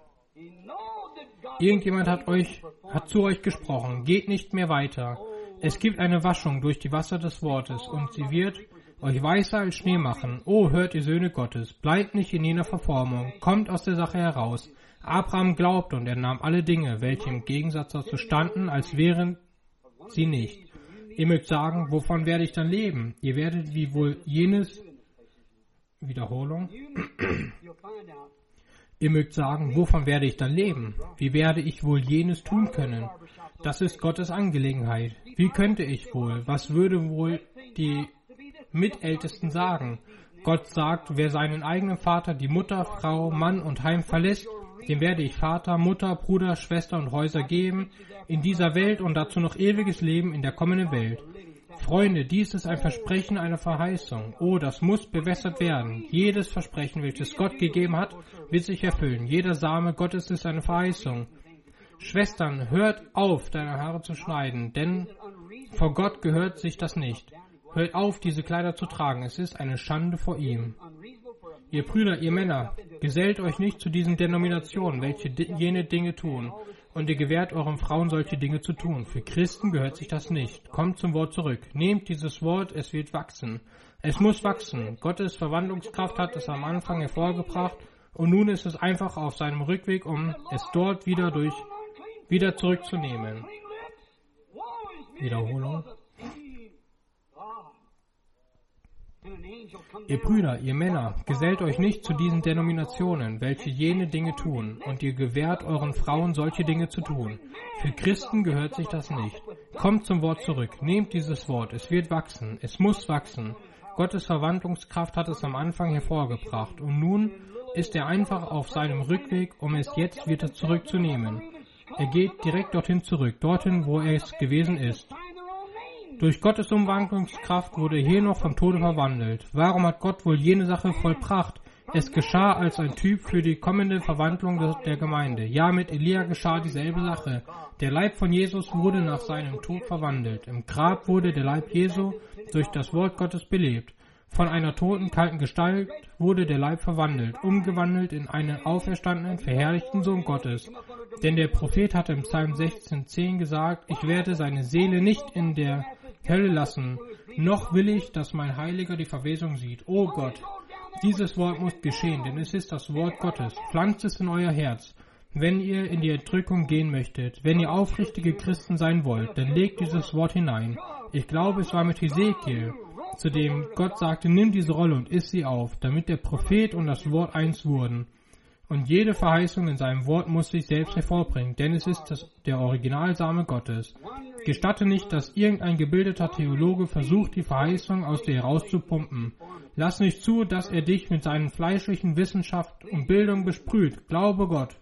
Irgendjemand hat zu euch gesprochen. Geht nicht mehr weiter. Es gibt eine Waschung durch die Wasser des Wortes und sie wird euch weißer als Schnee machen. O, hört ihr Söhne Gottes, bleibt nicht in jener Verformung, kommt aus der Sache heraus. Abraham glaubte und er nahm alle Dinge, welche im Gegensatz dazu standen, als wären sie nicht. Ihr mögt sagen, wovon werde ich dann leben? Ihr werdet wie wohl jenes... Wiederholung. Ihr mögt sagen, wovon werde ich dann leben? Wie werde ich wohl jenes tun können? Das ist Gottes Angelegenheit. Wie könnte ich wohl? Was würde wohl die Mitältesten sagen? Gott sagt, wer seinen eigenen Vater, die Mutter, Frau, Mann und Heim verlässt, dem werde ich Vater, Mutter, Bruder, Schwester und Häuser geben, in dieser Welt und dazu noch ewiges Leben in der kommenden Welt. Freunde, dies ist ein Versprechen einer Verheißung. Oh, das muss bewässert werden. Jedes Versprechen, welches Gott gegeben hat, wird sich erfüllen. Jeder Same Gottes ist eine Verheißung. Schwestern, hört auf, deine Haare zu schneiden, denn vor Gott gehört sich das nicht. Hört auf, diese Kleider zu tragen. Es ist eine Schande vor ihm. Ihr Brüder, ihr Männer, gesellt euch nicht zu diesen Denominationen, welche jene Dinge tun, und ihr gewährt euren Frauen solche Dinge zu tun. Für Christen gehört sich das nicht. Kommt zum Wort zurück. Nehmt dieses Wort, es wird wachsen. Es muss wachsen. Gottes Verwandlungskraft hat es am Anfang hervorgebracht, und nun ist es einfach auf seinem Rückweg, um es dort wieder zurückzunehmen. Wiederholung. Ihr Brüder, ihr Männer, gesellt euch nicht zu diesen Denominationen, welche jene Dinge tun, und ihr gewährt euren Frauen solche Dinge zu tun. Für Christen gehört sich das nicht. Kommt zum Wort zurück, nehmt dieses Wort, es wird wachsen, es muss wachsen. Gottes Verwandlungskraft hat es am Anfang hervorgebracht, und nun ist er einfach auf seinem Rückweg, um es jetzt wieder zurückzunehmen. Er geht direkt dorthin zurück, dorthin, wo er es gewesen ist. Durch Gottes Umwandlungskraft wurde Henoch vom Tode verwandelt. Warum hat Gott wohl jene Sache vollbracht? Es geschah als ein Typ für die kommende Verwandlung der Gemeinde. Ja, mit Elia geschah dieselbe Sache. Der Leib von Jesus wurde nach seinem Tod verwandelt. Im Grab wurde der Leib Jesu durch das Wort Gottes belebt. Von einer toten, kalten Gestalt wurde der Leib verwandelt, umgewandelt in einen auferstandenen, verherrlichten Sohn Gottes. Denn der Prophet hatte im Psalm 16,10 gesagt, ich werde seine Seele nicht in der Hölle lassen, noch will ich, dass mein Heiliger die Verwesung sieht. O Gott, dieses Wort muss geschehen, denn es ist das Wort Gottes. Pflanzt es in euer Herz. Wenn ihr in die Entrückung gehen möchtet, wenn ihr aufrichtige Christen sein wollt, dann legt dieses Wort hinein. Ich glaube, es war mit Hesekiel, zu dem Gott sagte, nimm diese Rolle und iss sie auf, damit der Prophet und das Wort eins wurden. Und jede Verheißung in seinem Wort muss sich selbst hervorbringen, denn es ist der Originalsame Gottes. Gestatte nicht, dass irgendein gebildeter Theologe versucht, die Verheißung aus dir herauszupumpen. Lass nicht zu, dass er dich mit seinen fleischlichen Wissenschaft und Bildung besprüht. Glaube Gott.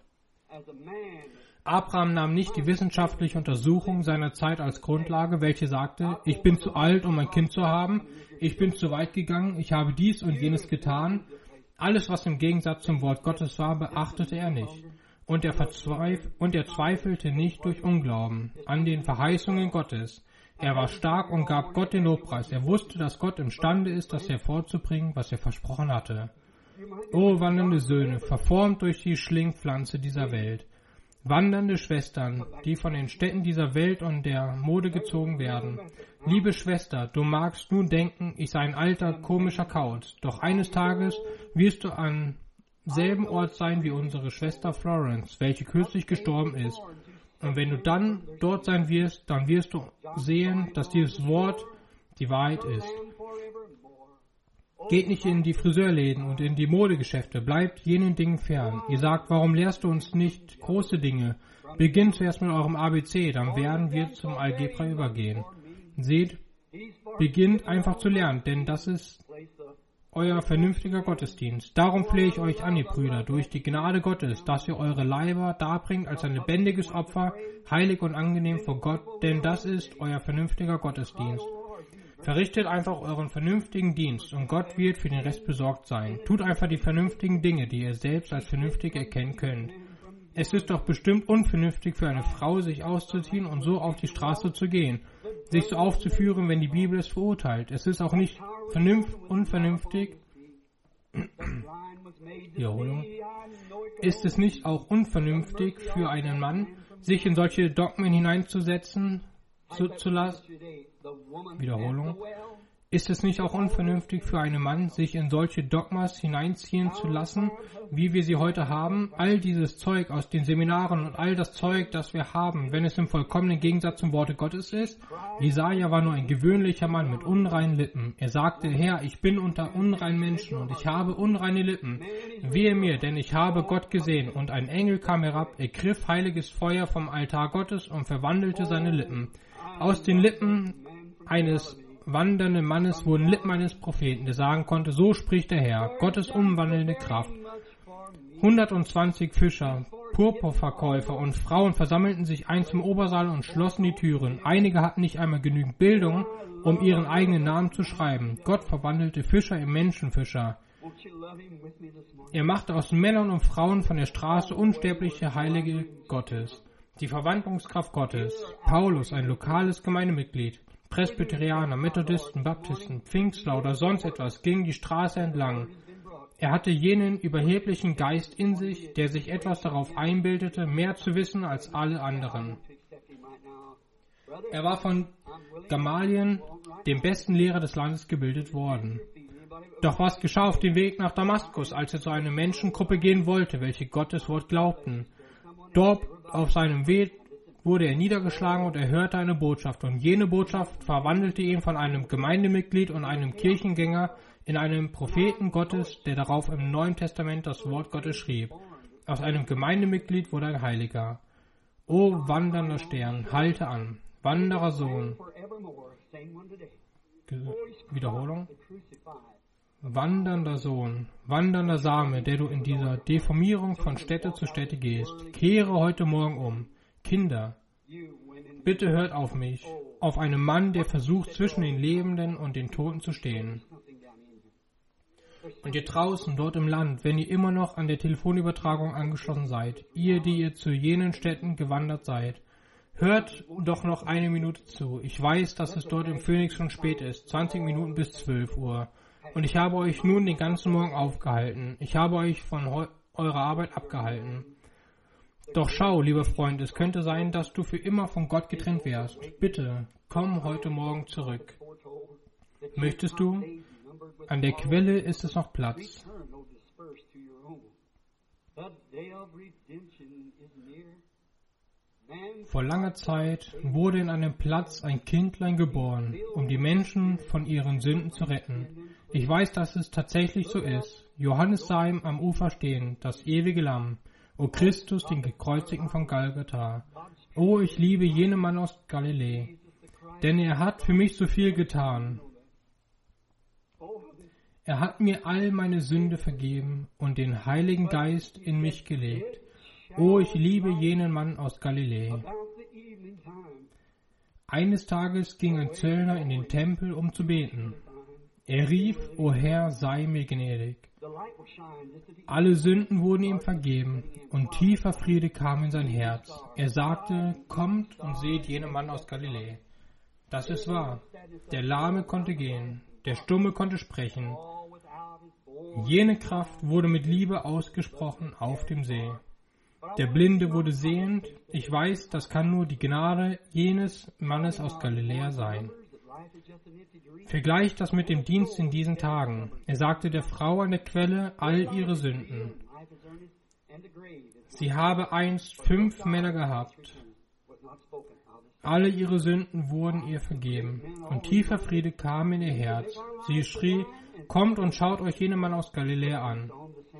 Abraham nahm nicht die wissenschaftliche Untersuchung seiner Zeit als Grundlage, welche sagte, ich bin zu alt, um ein Kind zu haben, ich bin zu weit gegangen, ich habe dies und jenes getan. Alles, was im Gegensatz zum Wort Gottes war, beachtete er nicht. Und er zweifelte nicht durch Unglauben an den Verheißungen Gottes. Er war stark und gab Gott den Lobpreis. Er wusste, dass Gott imstande ist, das hervorzubringen, was er versprochen hatte. O wandernde Söhne, verformt durch die Schlingpflanze dieser Welt. Wandernde Schwestern, die von den Städten dieser Welt und der Mode gezogen werden. Liebe Schwester, du magst nun denken, ich sei ein alter, komischer Kauz, doch eines Tages wirst du am selben Ort sein wie unsere Schwester Florence, welche kürzlich gestorben ist. Und wenn du dann dort sein wirst, dann wirst du sehen, dass dieses Wort die Wahrheit ist. Geht nicht in die Friseurläden und in die Modegeschäfte, bleibt jenen Dingen fern. Ihr sagt, warum lehrst du uns nicht große Dinge? Beginnt zuerst mit eurem ABC, dann werden wir zum Algebra übergehen. Seht, beginnt einfach zu lernen, denn das ist euer vernünftiger Gottesdienst. Darum flehe ich euch an, ihr Brüder, durch die Gnade Gottes, dass ihr eure Leiber darbringt als ein lebendiges Opfer, heilig und angenehm vor Gott, denn das ist euer vernünftiger Gottesdienst. Verrichtet einfach euren vernünftigen Dienst und Gott wird für den Rest besorgt sein. Tut einfach die vernünftigen Dinge, die ihr selbst als vernünftig erkennen könnt. Es ist doch bestimmt unvernünftig für eine Frau, sich auszuziehen und so auf die Straße zu gehen, sich so aufzuführen, wenn die Bibel es verurteilt. Es ist auch nicht unvernünftig. Wiederholung. Ist es nicht auch unvernünftig für einen Mann, sich in solche Dogmen hineinzusetzen zu lassen? Wiederholung. Ist es nicht auch unvernünftig für einen Mann, sich in solche Dogmas hineinziehen zu lassen, wie wir sie heute haben? All dieses Zeug aus den Seminaren und all das Zeug, das wir haben, wenn es im vollkommenen Gegensatz zum Worte Gottes ist? Jesaja war nur ein gewöhnlicher Mann mit unreinen Lippen. Er sagte, Herr, ich bin unter unreinen Menschen und ich habe unreine Lippen. Wehe mir, denn ich habe Gott gesehen. Und ein Engel kam herab, ergriff heiliges Feuer vom Altar Gottes und verwandelte seine Lippen. Aus den Lippen eines wandernden Mannes wurden Lippen eines Propheten, der sagen konnte, so spricht der Herr, Gottes umwandelnde Kraft. 120 Fischer, Purpurverkäufer und Frauen versammelten sich eins im Obersaal und schlossen die Türen. Einige hatten nicht einmal genügend Bildung, um ihren eigenen Namen zu schreiben. Gott verwandelte Fischer in Menschenfischer. Er machte aus Männern und Frauen von der Straße unsterbliche Heilige Gottes. Die Verwandlungskraft Gottes. Paulus, ein lokales Gemeindemitglied. Presbyterianer, Methodisten, Baptisten, Pfingstler oder sonst etwas gingen die Straße entlang. Er hatte jenen überheblichen Geist in sich, der sich etwas darauf einbildete, mehr zu wissen als alle anderen. Er war von Gamaliel, dem besten Lehrer des Landes, gebildet worden. Doch was geschah auf dem Weg nach Damaskus, als er zu einer Menschengruppe gehen wollte, welche Gottes Wort glaubten? Dort auf seinem Weg wurde er niedergeschlagen und er hörte eine Botschaft. Und jene Botschaft verwandelte ihn von einem Gemeindemitglied und einem Kirchengänger in einen Propheten Gottes, der darauf im Neuen Testament das Wort Gottes schrieb. Aus einem Gemeindemitglied wurde ein Heiliger. O wandernder Stern, halte an, wanderer Sohn. Wiederholung. Wandernder Sohn, wandernder Same, der du in dieser Deformierung von Stätte zu Stätte gehst, kehre heute Morgen um. Kinder, bitte hört auf mich, auf einen Mann, der versucht, zwischen den Lebenden und den Toten zu stehen. Und ihr draußen, dort im Land, wenn ihr immer noch an der Telefonübertragung angeschlossen seid, ihr, die ihr zu jenen Städten gewandert seid, hört doch noch eine Minute zu. Ich weiß, dass es dort im Phoenix schon spät ist, 20 Minuten bis 12 Uhr. Und ich habe euch nun den ganzen Morgen aufgehalten. Ich habe euch von eurer Arbeit abgehalten. Doch schau, lieber Freund, es könnte sein, dass du für immer von Gott getrennt wärst. Bitte, komm heute Morgen zurück. Möchtest du? An der Quelle ist es noch Platz. Vor langer Zeit wurde in einem Platz ein Kindlein geboren, um die Menschen von ihren Sünden zu retten. Ich weiß, dass es tatsächlich so ist. Johannes sah ihm am Ufer stehen, das ewige Lamm. O Christus, den Gekreuzigten von Golgatha. O, ich liebe jenen Mann aus Galiläa, denn er hat für mich so viel getan. Er hat mir all meine Sünde vergeben und den Heiligen Geist in mich gelegt. O, ich liebe jenen Mann aus Galiläa. Eines Tages ging ein Zöllner in den Tempel, um zu beten. Er rief, O Herr, sei mir gnädig. Alle Sünden wurden ihm vergeben und tiefer Friede kam in sein Herz. Er sagte, kommt und seht jenen Mann aus Galiläa. Das ist wahr. Der Lahme konnte gehen, der Stumme konnte sprechen. Jene Kraft wurde mit Liebe ausgesprochen auf dem See. Der Blinde wurde sehend. Ich weiß, das kann nur die Gnade jenes Mannes aus Galiläa sein. Vergleicht das mit dem Dienst in diesen Tagen. Er sagte der Frau an der Quelle all ihre Sünden. Sie habe einst 5 Männer gehabt. Alle ihre Sünden wurden ihr vergeben. Und tiefer Friede kam in ihr Herz. Sie schrie, kommt und schaut euch jenen Mann aus Galiläa an.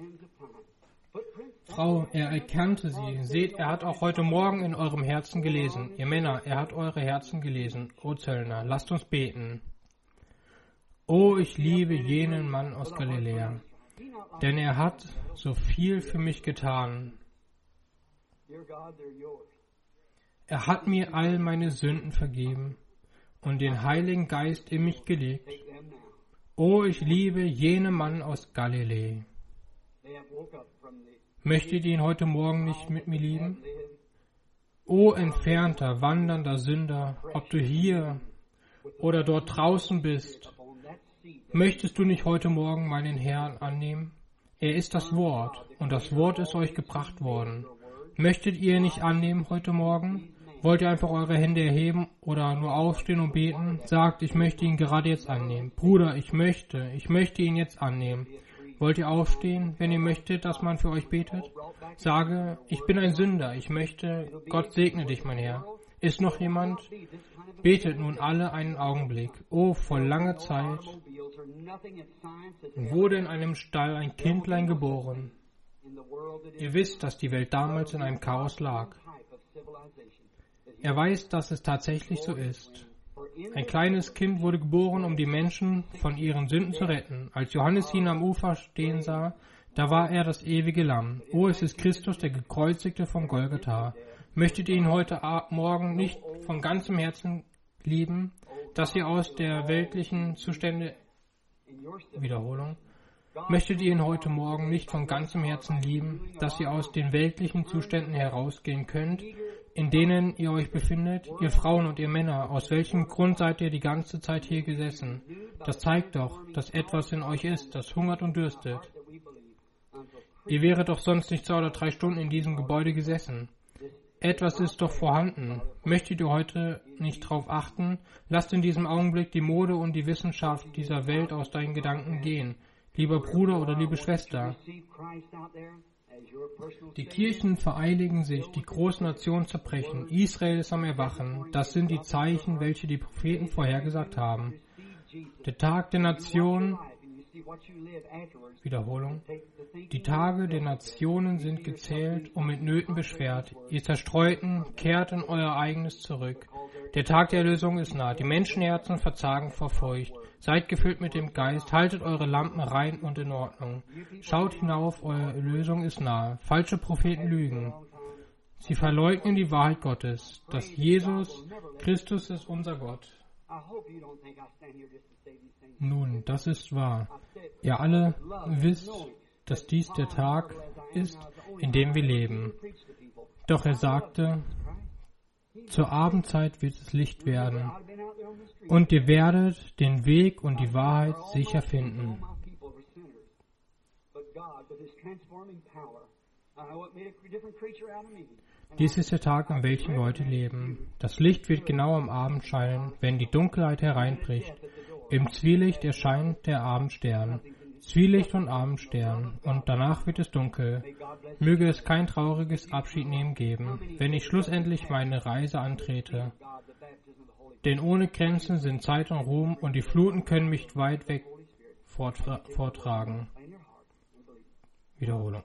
Frau, er erkannte sie. Seht, er hat auch heute Morgen in eurem Herzen gelesen. Ihr Männer, er hat eure Herzen gelesen. O Zöllner, lasst uns beten. O, ich liebe jenen Mann aus Galiläa, denn er hat so viel für mich getan. Er hat mir all meine Sünden vergeben und den Heiligen Geist in mich gelegt. O, ich liebe jenen Mann aus Galiläa. Möchtet ihr ihn heute Morgen nicht mit mir lieben? O entfernter, wandernder Sünder, ob du hier oder dort draußen bist, möchtest du nicht heute Morgen meinen Herrn annehmen? Er ist das Wort, und das Wort ist euch gebracht worden. Möchtet ihr ihn nicht annehmen heute Morgen? Wollt ihr einfach eure Hände erheben oder nur aufstehen und beten? Sagt, ich möchte ihn gerade jetzt annehmen. Bruder, ich möchte ihn jetzt annehmen. Wollt ihr aufstehen, wenn ihr möchtet, dass man für euch betet? Sage, ich bin ein Sünder, ich möchte, Gott segne dich, mein Herr. Ist noch jemand? Betet nun alle einen Augenblick. Oh, vor langer Zeit wurde in einem Stall ein Kindlein geboren. Ihr wisst, dass die Welt damals in einem Chaos lag. Er weiß, dass es tatsächlich so ist. Ein kleines Kind wurde geboren, um die Menschen von ihren Sünden zu retten. Als Johannes ihn am Ufer stehen sah, da war er das ewige Lamm. Oh, es ist Christus, der Gekreuzigte von Golgatha. Möchtet ihr ihn heute Morgen nicht von ganzem Herzen lieben, dass ihr aus der weltlichen Zustände... Wiederholung. Möchtet ihr ihn heute Morgen nicht von ganzem Herzen lieben, dass ihr aus den weltlichen Zuständen herausgehen könnt, in denen ihr euch befindet, ihr Frauen und ihr Männer, aus welchem Grund seid ihr die ganze Zeit hier gesessen? Das zeigt doch, dass etwas in euch ist, das hungert und dürstet. Ihr wäret doch sonst nicht 2 oder 3 Stunden in diesem Gebäude gesessen. Etwas ist doch vorhanden. Möchtet ihr heute nicht darauf achten? Lasst in diesem Augenblick die Mode und die Wissenschaft dieser Welt aus deinen Gedanken gehen. Lieber Bruder oder liebe Schwester, die Kirchen vereinigen sich, die großen Nationen zerbrechen, Israel ist am Erwachen. Das sind die Zeichen, welche die Propheten vorhergesagt haben. Der Tag der Nation, Wiederholung, die Tage der Nationen sind gezählt und mit Nöten beschwert. Ihr Zerstreuten, kehrt in euer eigenes zurück. Der Tag der Erlösung ist nah. Die Menschenherzen verzagen vor Furcht. Seid gefüllt mit dem Geist, haltet eure Lampen rein und in Ordnung. Schaut hinauf, eure Erlösung ist nahe. Falsche Propheten lügen. Sie verleugnen die Wahrheit Gottes, dass Jesus Christus ist unser Gott. Nun, das ist wahr. Ihr alle wisst, dass dies der Tag ist, in dem wir leben. Doch er sagte, zur Abendzeit wird es Licht werden, und ihr werdet den Weg und die Wahrheit sicher finden. Dies ist der Tag, an welchem wir heute leben. Das Licht wird genau am Abend scheinen, wenn die Dunkelheit hereinbricht. Im Zwielicht erscheint der Abendstern. Zwielicht und Abendstern, und danach wird es dunkel. Möge es kein trauriges Abschiednehmen geben, wenn ich schlussendlich meine Reise antrete. Denn ohne Grenzen sind Zeit und Ruhm, und die Fluten können mich weit weg vortragen. Wiederholung.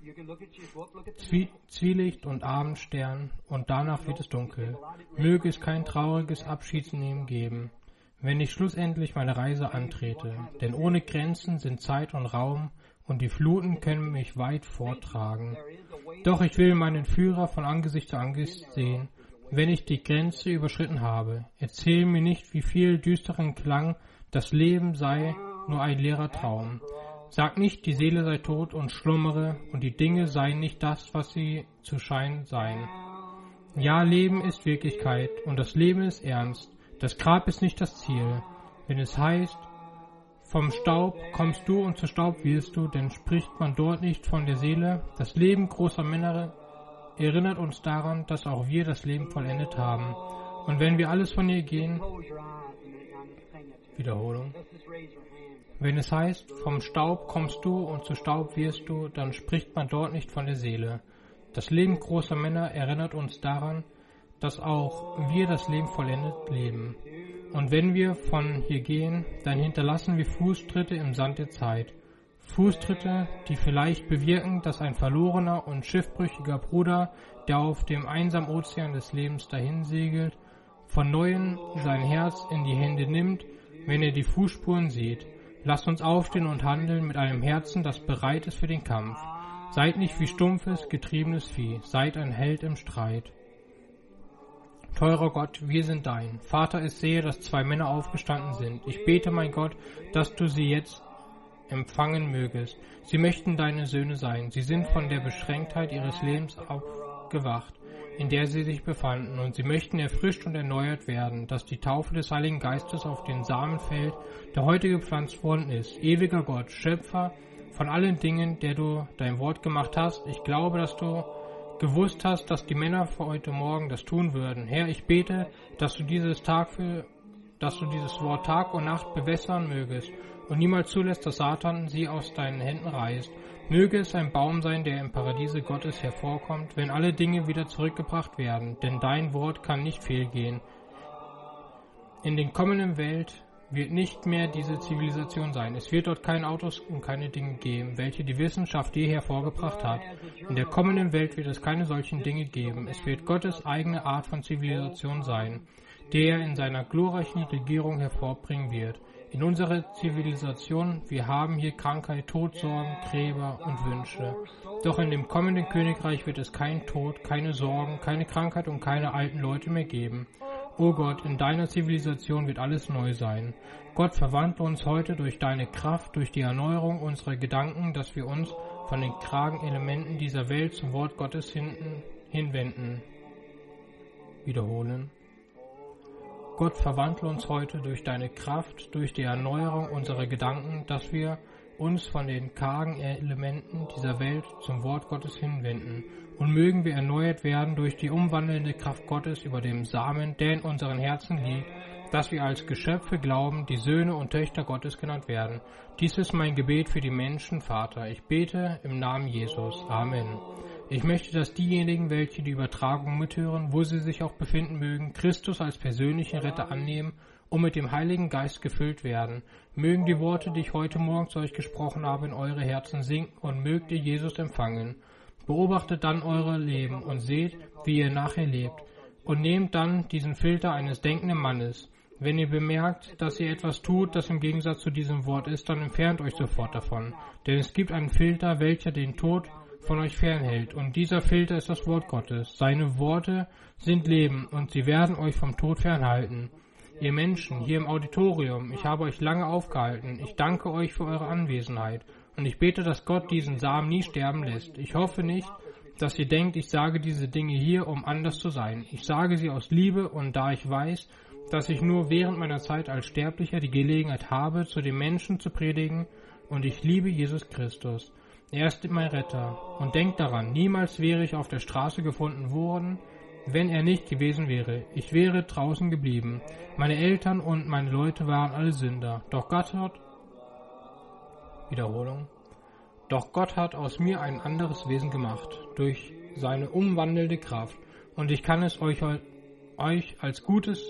Zwielicht und Abendstern, und danach wird es dunkel. Möge es kein trauriges Abschiedsnehmen geben, wenn ich schlussendlich meine Reise antrete. Denn ohne Grenzen sind Zeit und Raum, und die Fluten können mich weit forttragen. Doch ich will meinen Führer von Angesicht zu Angesicht sehen, wenn ich die Grenze überschritten habe. Erzähl mir nicht, wie viel düsteren Klang, das Leben sei nur ein leerer Traum. Sag nicht, die Seele sei tot und schlummere, und die Dinge seien nicht das, was sie zu scheinen seien. Ja, Leben ist Wirklichkeit, und das Leben ist ernst. Das Grab ist nicht das Ziel. Wenn es heißt, vom Staub kommst du und zu Staub wirst du, denn spricht man dort nicht von der Seele. Das Leben großer Männer erinnert uns daran, dass auch wir das Leben vollendet haben. Und wenn wir alles von ihr gehen, Wiederholung, wenn es heißt, vom Staub kommst du und zu Staub wirst du, dann spricht man dort nicht von der Seele. Das Leben großer Männer erinnert uns daran, dass auch wir das Leben vollendet leben. Und wenn wir von hier gehen, dann hinterlassen wir Fußtritte im Sand der Zeit. Fußtritte, die vielleicht bewirken, dass ein verlorener und schiffbrüchiger Bruder, der auf dem einsamen Ozean des Lebens dahinsegelt, von Neuem sein Herz in die Hände nimmt, wenn er die Fußspuren sieht. Lasst uns aufstehen und handeln mit einem Herzen, das bereit ist für den Kampf. Seid nicht wie stumpfes, getriebenes Vieh, seid ein Held im Streit. Teurer Gott, wir sind dein. Vater, ich sehe, dass 2 Männer aufgestanden sind. Ich bete, mein Gott, dass du sie jetzt empfangen mögest. Sie möchten deine Söhne sein. Sie sind von der Beschränktheit ihres Lebens aufgewacht, in der sie sich befanden, und sie möchten erfrischt und erneuert werden, dass die Taufe des Heiligen Geistes auf den Samen fällt, der heute gepflanzt worden ist. Ewiger Gott, Schöpfer von allen Dingen, der du dein Wort gemacht hast, ich glaube, dass du gewusst hast, dass die Männer für heute Morgen das tun würden. Herr, ich bete, dass du dieses Wort Tag und Nacht bewässern mögest und niemals zulässt, dass Satan sie aus deinen Händen reißt. Möge es ein Baum sein, der im Paradiese Gottes hervorkommt, wenn alle Dinge wieder zurückgebracht werden, denn dein Wort kann nicht fehlgehen. In der kommenden Welt wird nicht mehr diese Zivilisation sein. Es wird dort keine Autos und keine Dinge geben, welche die Wissenschaft je hervorgebracht hat. In der kommenden Welt wird es keine solchen Dinge geben. Es wird Gottes eigene Art von Zivilisation sein, der er in seiner glorreichen Regierung hervorbringen wird. In unserer Zivilisation, wir haben hier Krankheit, Tod, Sorgen, Gräber und Wünsche. Doch in dem kommenden Königreich wird es keinen Tod, keine Sorgen, keine Krankheit und keine alten Leute mehr geben. O Gott, in deiner Zivilisation wird alles neu sein. Gott, verwandle uns heute durch deine Kraft, durch die Erneuerung unserer Gedanken, dass wir uns von den kragen Elementen dieser Welt zum Wort Gottes hinwenden. Wiederholen. Gott, verwandle uns heute durch deine Kraft, durch die Erneuerung unserer Gedanken, dass wir uns von den kargen Elementen dieser Welt zum Wort Gottes hinwenden und mögen wir erneuert werden durch die umwandelnde Kraft Gottes über dem Samen, der in unseren Herzen liegt, dass wir als Geschöpfe glauben, die Söhne und Töchter Gottes genannt werden. Dies ist mein Gebet für die Menschen, Vater. Ich bete im Namen Jesus. Amen. Ich möchte, dass diejenigen, welche die Übertragung mithören, wo sie sich auch befinden mögen, Christus als persönlichen Retter annehmen und mit dem Heiligen Geist gefüllt werden. Mögen die Worte, die ich heute Morgen zu euch gesprochen habe, in eure Herzen sinken und mögt ihr Jesus empfangen. Beobachtet dann eure Leben und seht, wie ihr nachher lebt. Und nehmt dann diesen Filter eines denkenden Mannes. Wenn ihr bemerkt, dass ihr etwas tut, das im Gegensatz zu diesem Wort ist, dann entfernt euch sofort davon. Denn es gibt einen Filter, welcher den Tod von euch fernhält. Und dieser Filter ist das Wort Gottes. Seine Worte sind Leben und sie werden euch vom Tod fernhalten. Ihr Menschen hier im Auditorium, ich habe euch lange aufgehalten. Ich danke euch für eure Anwesenheit. Und ich bete, dass Gott diesen Samen nie sterben lässt. Ich hoffe nicht, dass ihr denkt, ich sage diese Dinge hier, um anders zu sein. Ich sage sie aus Liebe und da ich weiß, dass ich nur während meiner Zeit als Sterblicher die Gelegenheit habe, zu den Menschen zu predigen, und ich liebe Jesus Christus. Er ist mein Retter. Und denkt daran, niemals wäre ich auf der Straße gefunden worden, wenn er nicht gewesen wäre. Ich wäre draußen geblieben. Meine Eltern und meine Leute waren alle Sünder. Doch Gott hat aus mir ein anderes Wesen gemacht, durch seine umwandelnde Kraft. Und ich kann es euch als gutes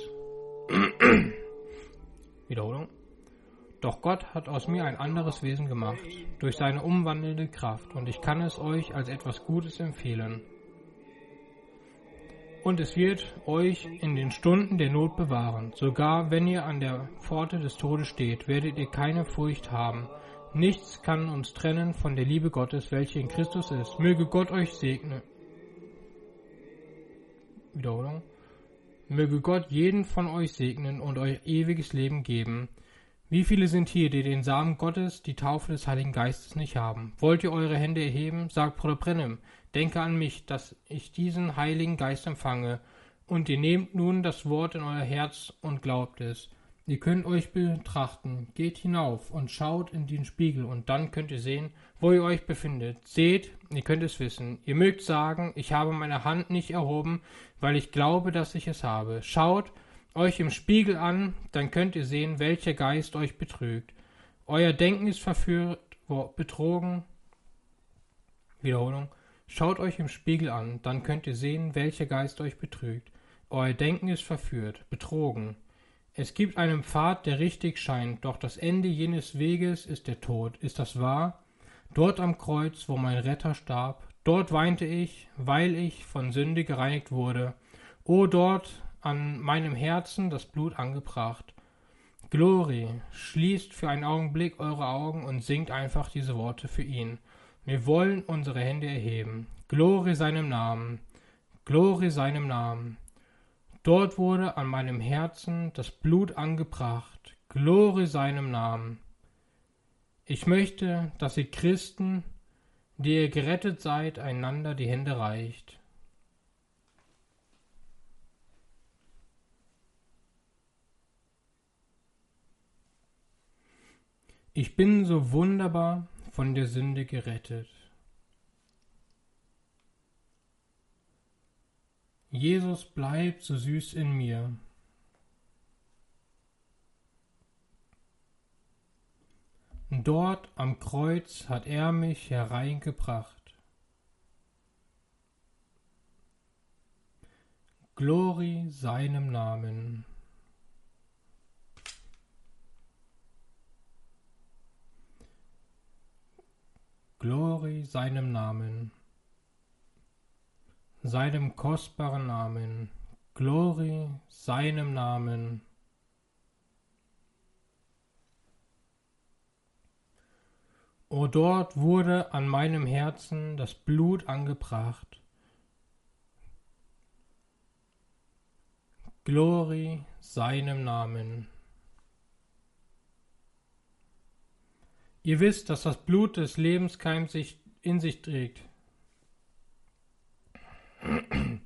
Doch Gott hat aus mir ein anderes Wesen gemacht, durch seine umwandelnde Kraft, und ich kann es euch als etwas Gutes empfehlen. Und es wird euch in den Stunden der Not bewahren. Sogar wenn ihr an der Pforte des Todes steht, werdet ihr keine Furcht haben. Nichts kann uns trennen von der Liebe Gottes, welche in Christus ist. Möge Gott euch segnen. Möge Gott jeden von euch segnen und euch ewiges Leben geben. Wie viele sind hier, die den Samen Gottes, die Taufe des Heiligen Geistes nicht haben? Wollt ihr eure Hände erheben? Sagt Bruder Brennem, denke an mich, dass ich diesen Heiligen Geist empfange. Und ihr nehmt nun das Wort in euer Herz und glaubt es. Ihr könnt euch betrachten, geht hinauf und schaut in den Spiegel und dann könnt ihr sehen, wo ihr euch befindet. Seht, ihr könnt es wissen. Ihr mögt sagen, ich habe meine Hand nicht erhoben, weil ich glaube, dass ich es habe. Schaut euch im Spiegel an, dann könnt ihr sehen, welcher Geist euch betrügt. Euer Denken ist betrogen. Schaut euch im Spiegel an, dann könnt ihr sehen, welcher Geist euch betrügt. Euer Denken ist verführt, betrogen. Es gibt einen Pfad, der richtig scheint, doch das Ende jenes Weges ist der Tod. Ist das wahr? Dort am Kreuz, wo mein Retter starb, dort weinte ich, weil ich von Sünde gereinigt wurde. O, dort an meinem Herzen das Blut angebracht. Glory, schließt für einen Augenblick eure Augen und singt einfach diese Worte für ihn. Wir wollen unsere Hände erheben. Glory seinem Namen. Glory seinem Namen. Dort wurde an meinem Herzen das Blut angebracht. Glory seinem Namen. Ich möchte, dass ihr Christen, die ihr gerettet seid, einander die Hände reicht. Ich bin so wunderbar von der Sünde gerettet. Jesus bleibt so süß in mir. Dort am Kreuz hat er mich hereingebracht. Glory seinem Namen. Glory seinem Namen. Seinem kostbaren Namen, Glory seinem Namen. O, dort wurde an meinem Herzen das Blut angebracht. Glory seinem Namen. Ihr wisst, dass das Blut des Lebenskeims in sich trägt.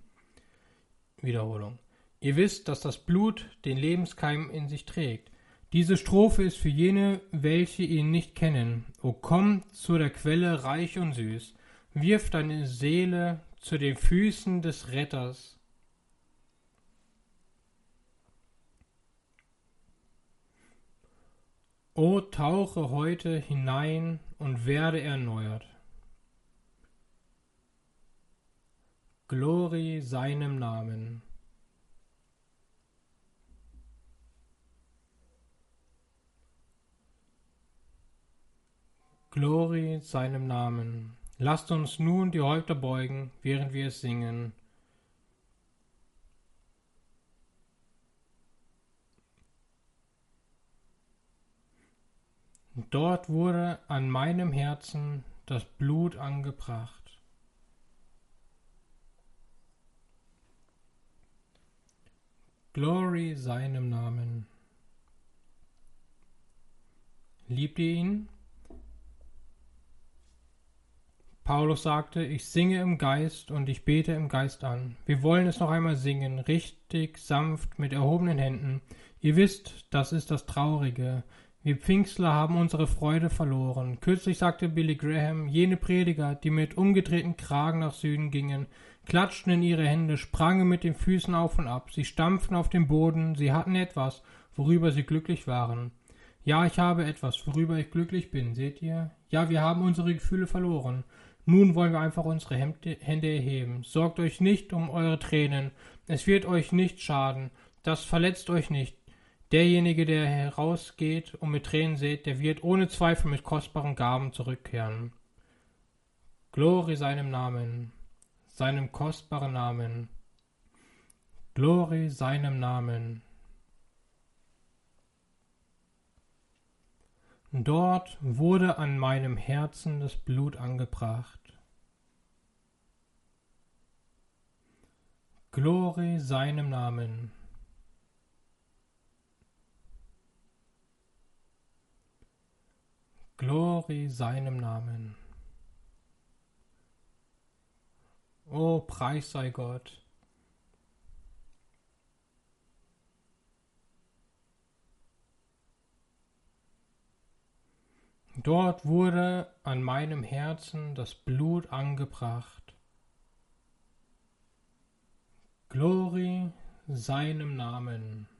Wiederholung. Ihr wisst, dass das Blut den Lebenskeim in sich trägt. Diese Strophe ist für jene, welche ihn nicht kennen. O komm zu der Quelle reich und süß, wirf deine Seele zu den Füßen des Retters. O tauche heute hinein und werde erneuert. Glory seinem Namen. Glory seinem Namen. Lasst uns nun die Häupter beugen, während wir es singen. Dort wurde an meinem Herzen das Blut angebracht. Glory seinem Namen. Liebt ihr ihn? Paulus sagte, ich singe im Geist und ich bete im Geist an. Wir wollen es noch einmal singen, richtig sanft mit erhobenen Händen. Ihr wisst, das ist das Traurige. Wir Pfingstler haben unsere Freude verloren. Kürzlich sagte Billy Graham, jene Prediger, die mit umgedrehten Kragen nach Süden gingen, klatschten in ihre Hände, sprangen mit den Füßen auf und ab, sie stampften auf den Boden, sie hatten etwas, worüber sie glücklich waren. Ja, ich habe etwas, worüber ich glücklich bin, seht ihr? Ja, wir haben unsere Gefühle verloren. Nun wollen wir einfach unsere Hände erheben. Sorgt euch nicht um eure Tränen, es wird euch nicht schaden, das verletzt euch nicht. Derjenige, der herausgeht und mit Tränen sät, der wird ohne Zweifel mit kostbaren Gaben zurückkehren. Glory seinem Namen, seinem kostbaren Namen. Glory seinem Namen. Dort wurde an meinem Herzen das Blut angebracht. Glory seinem Namen. Glory seinem Namen. O Preis sei Gott. Dort wurde an meinem Herzen das Blut angebracht. Glory seinem Namen.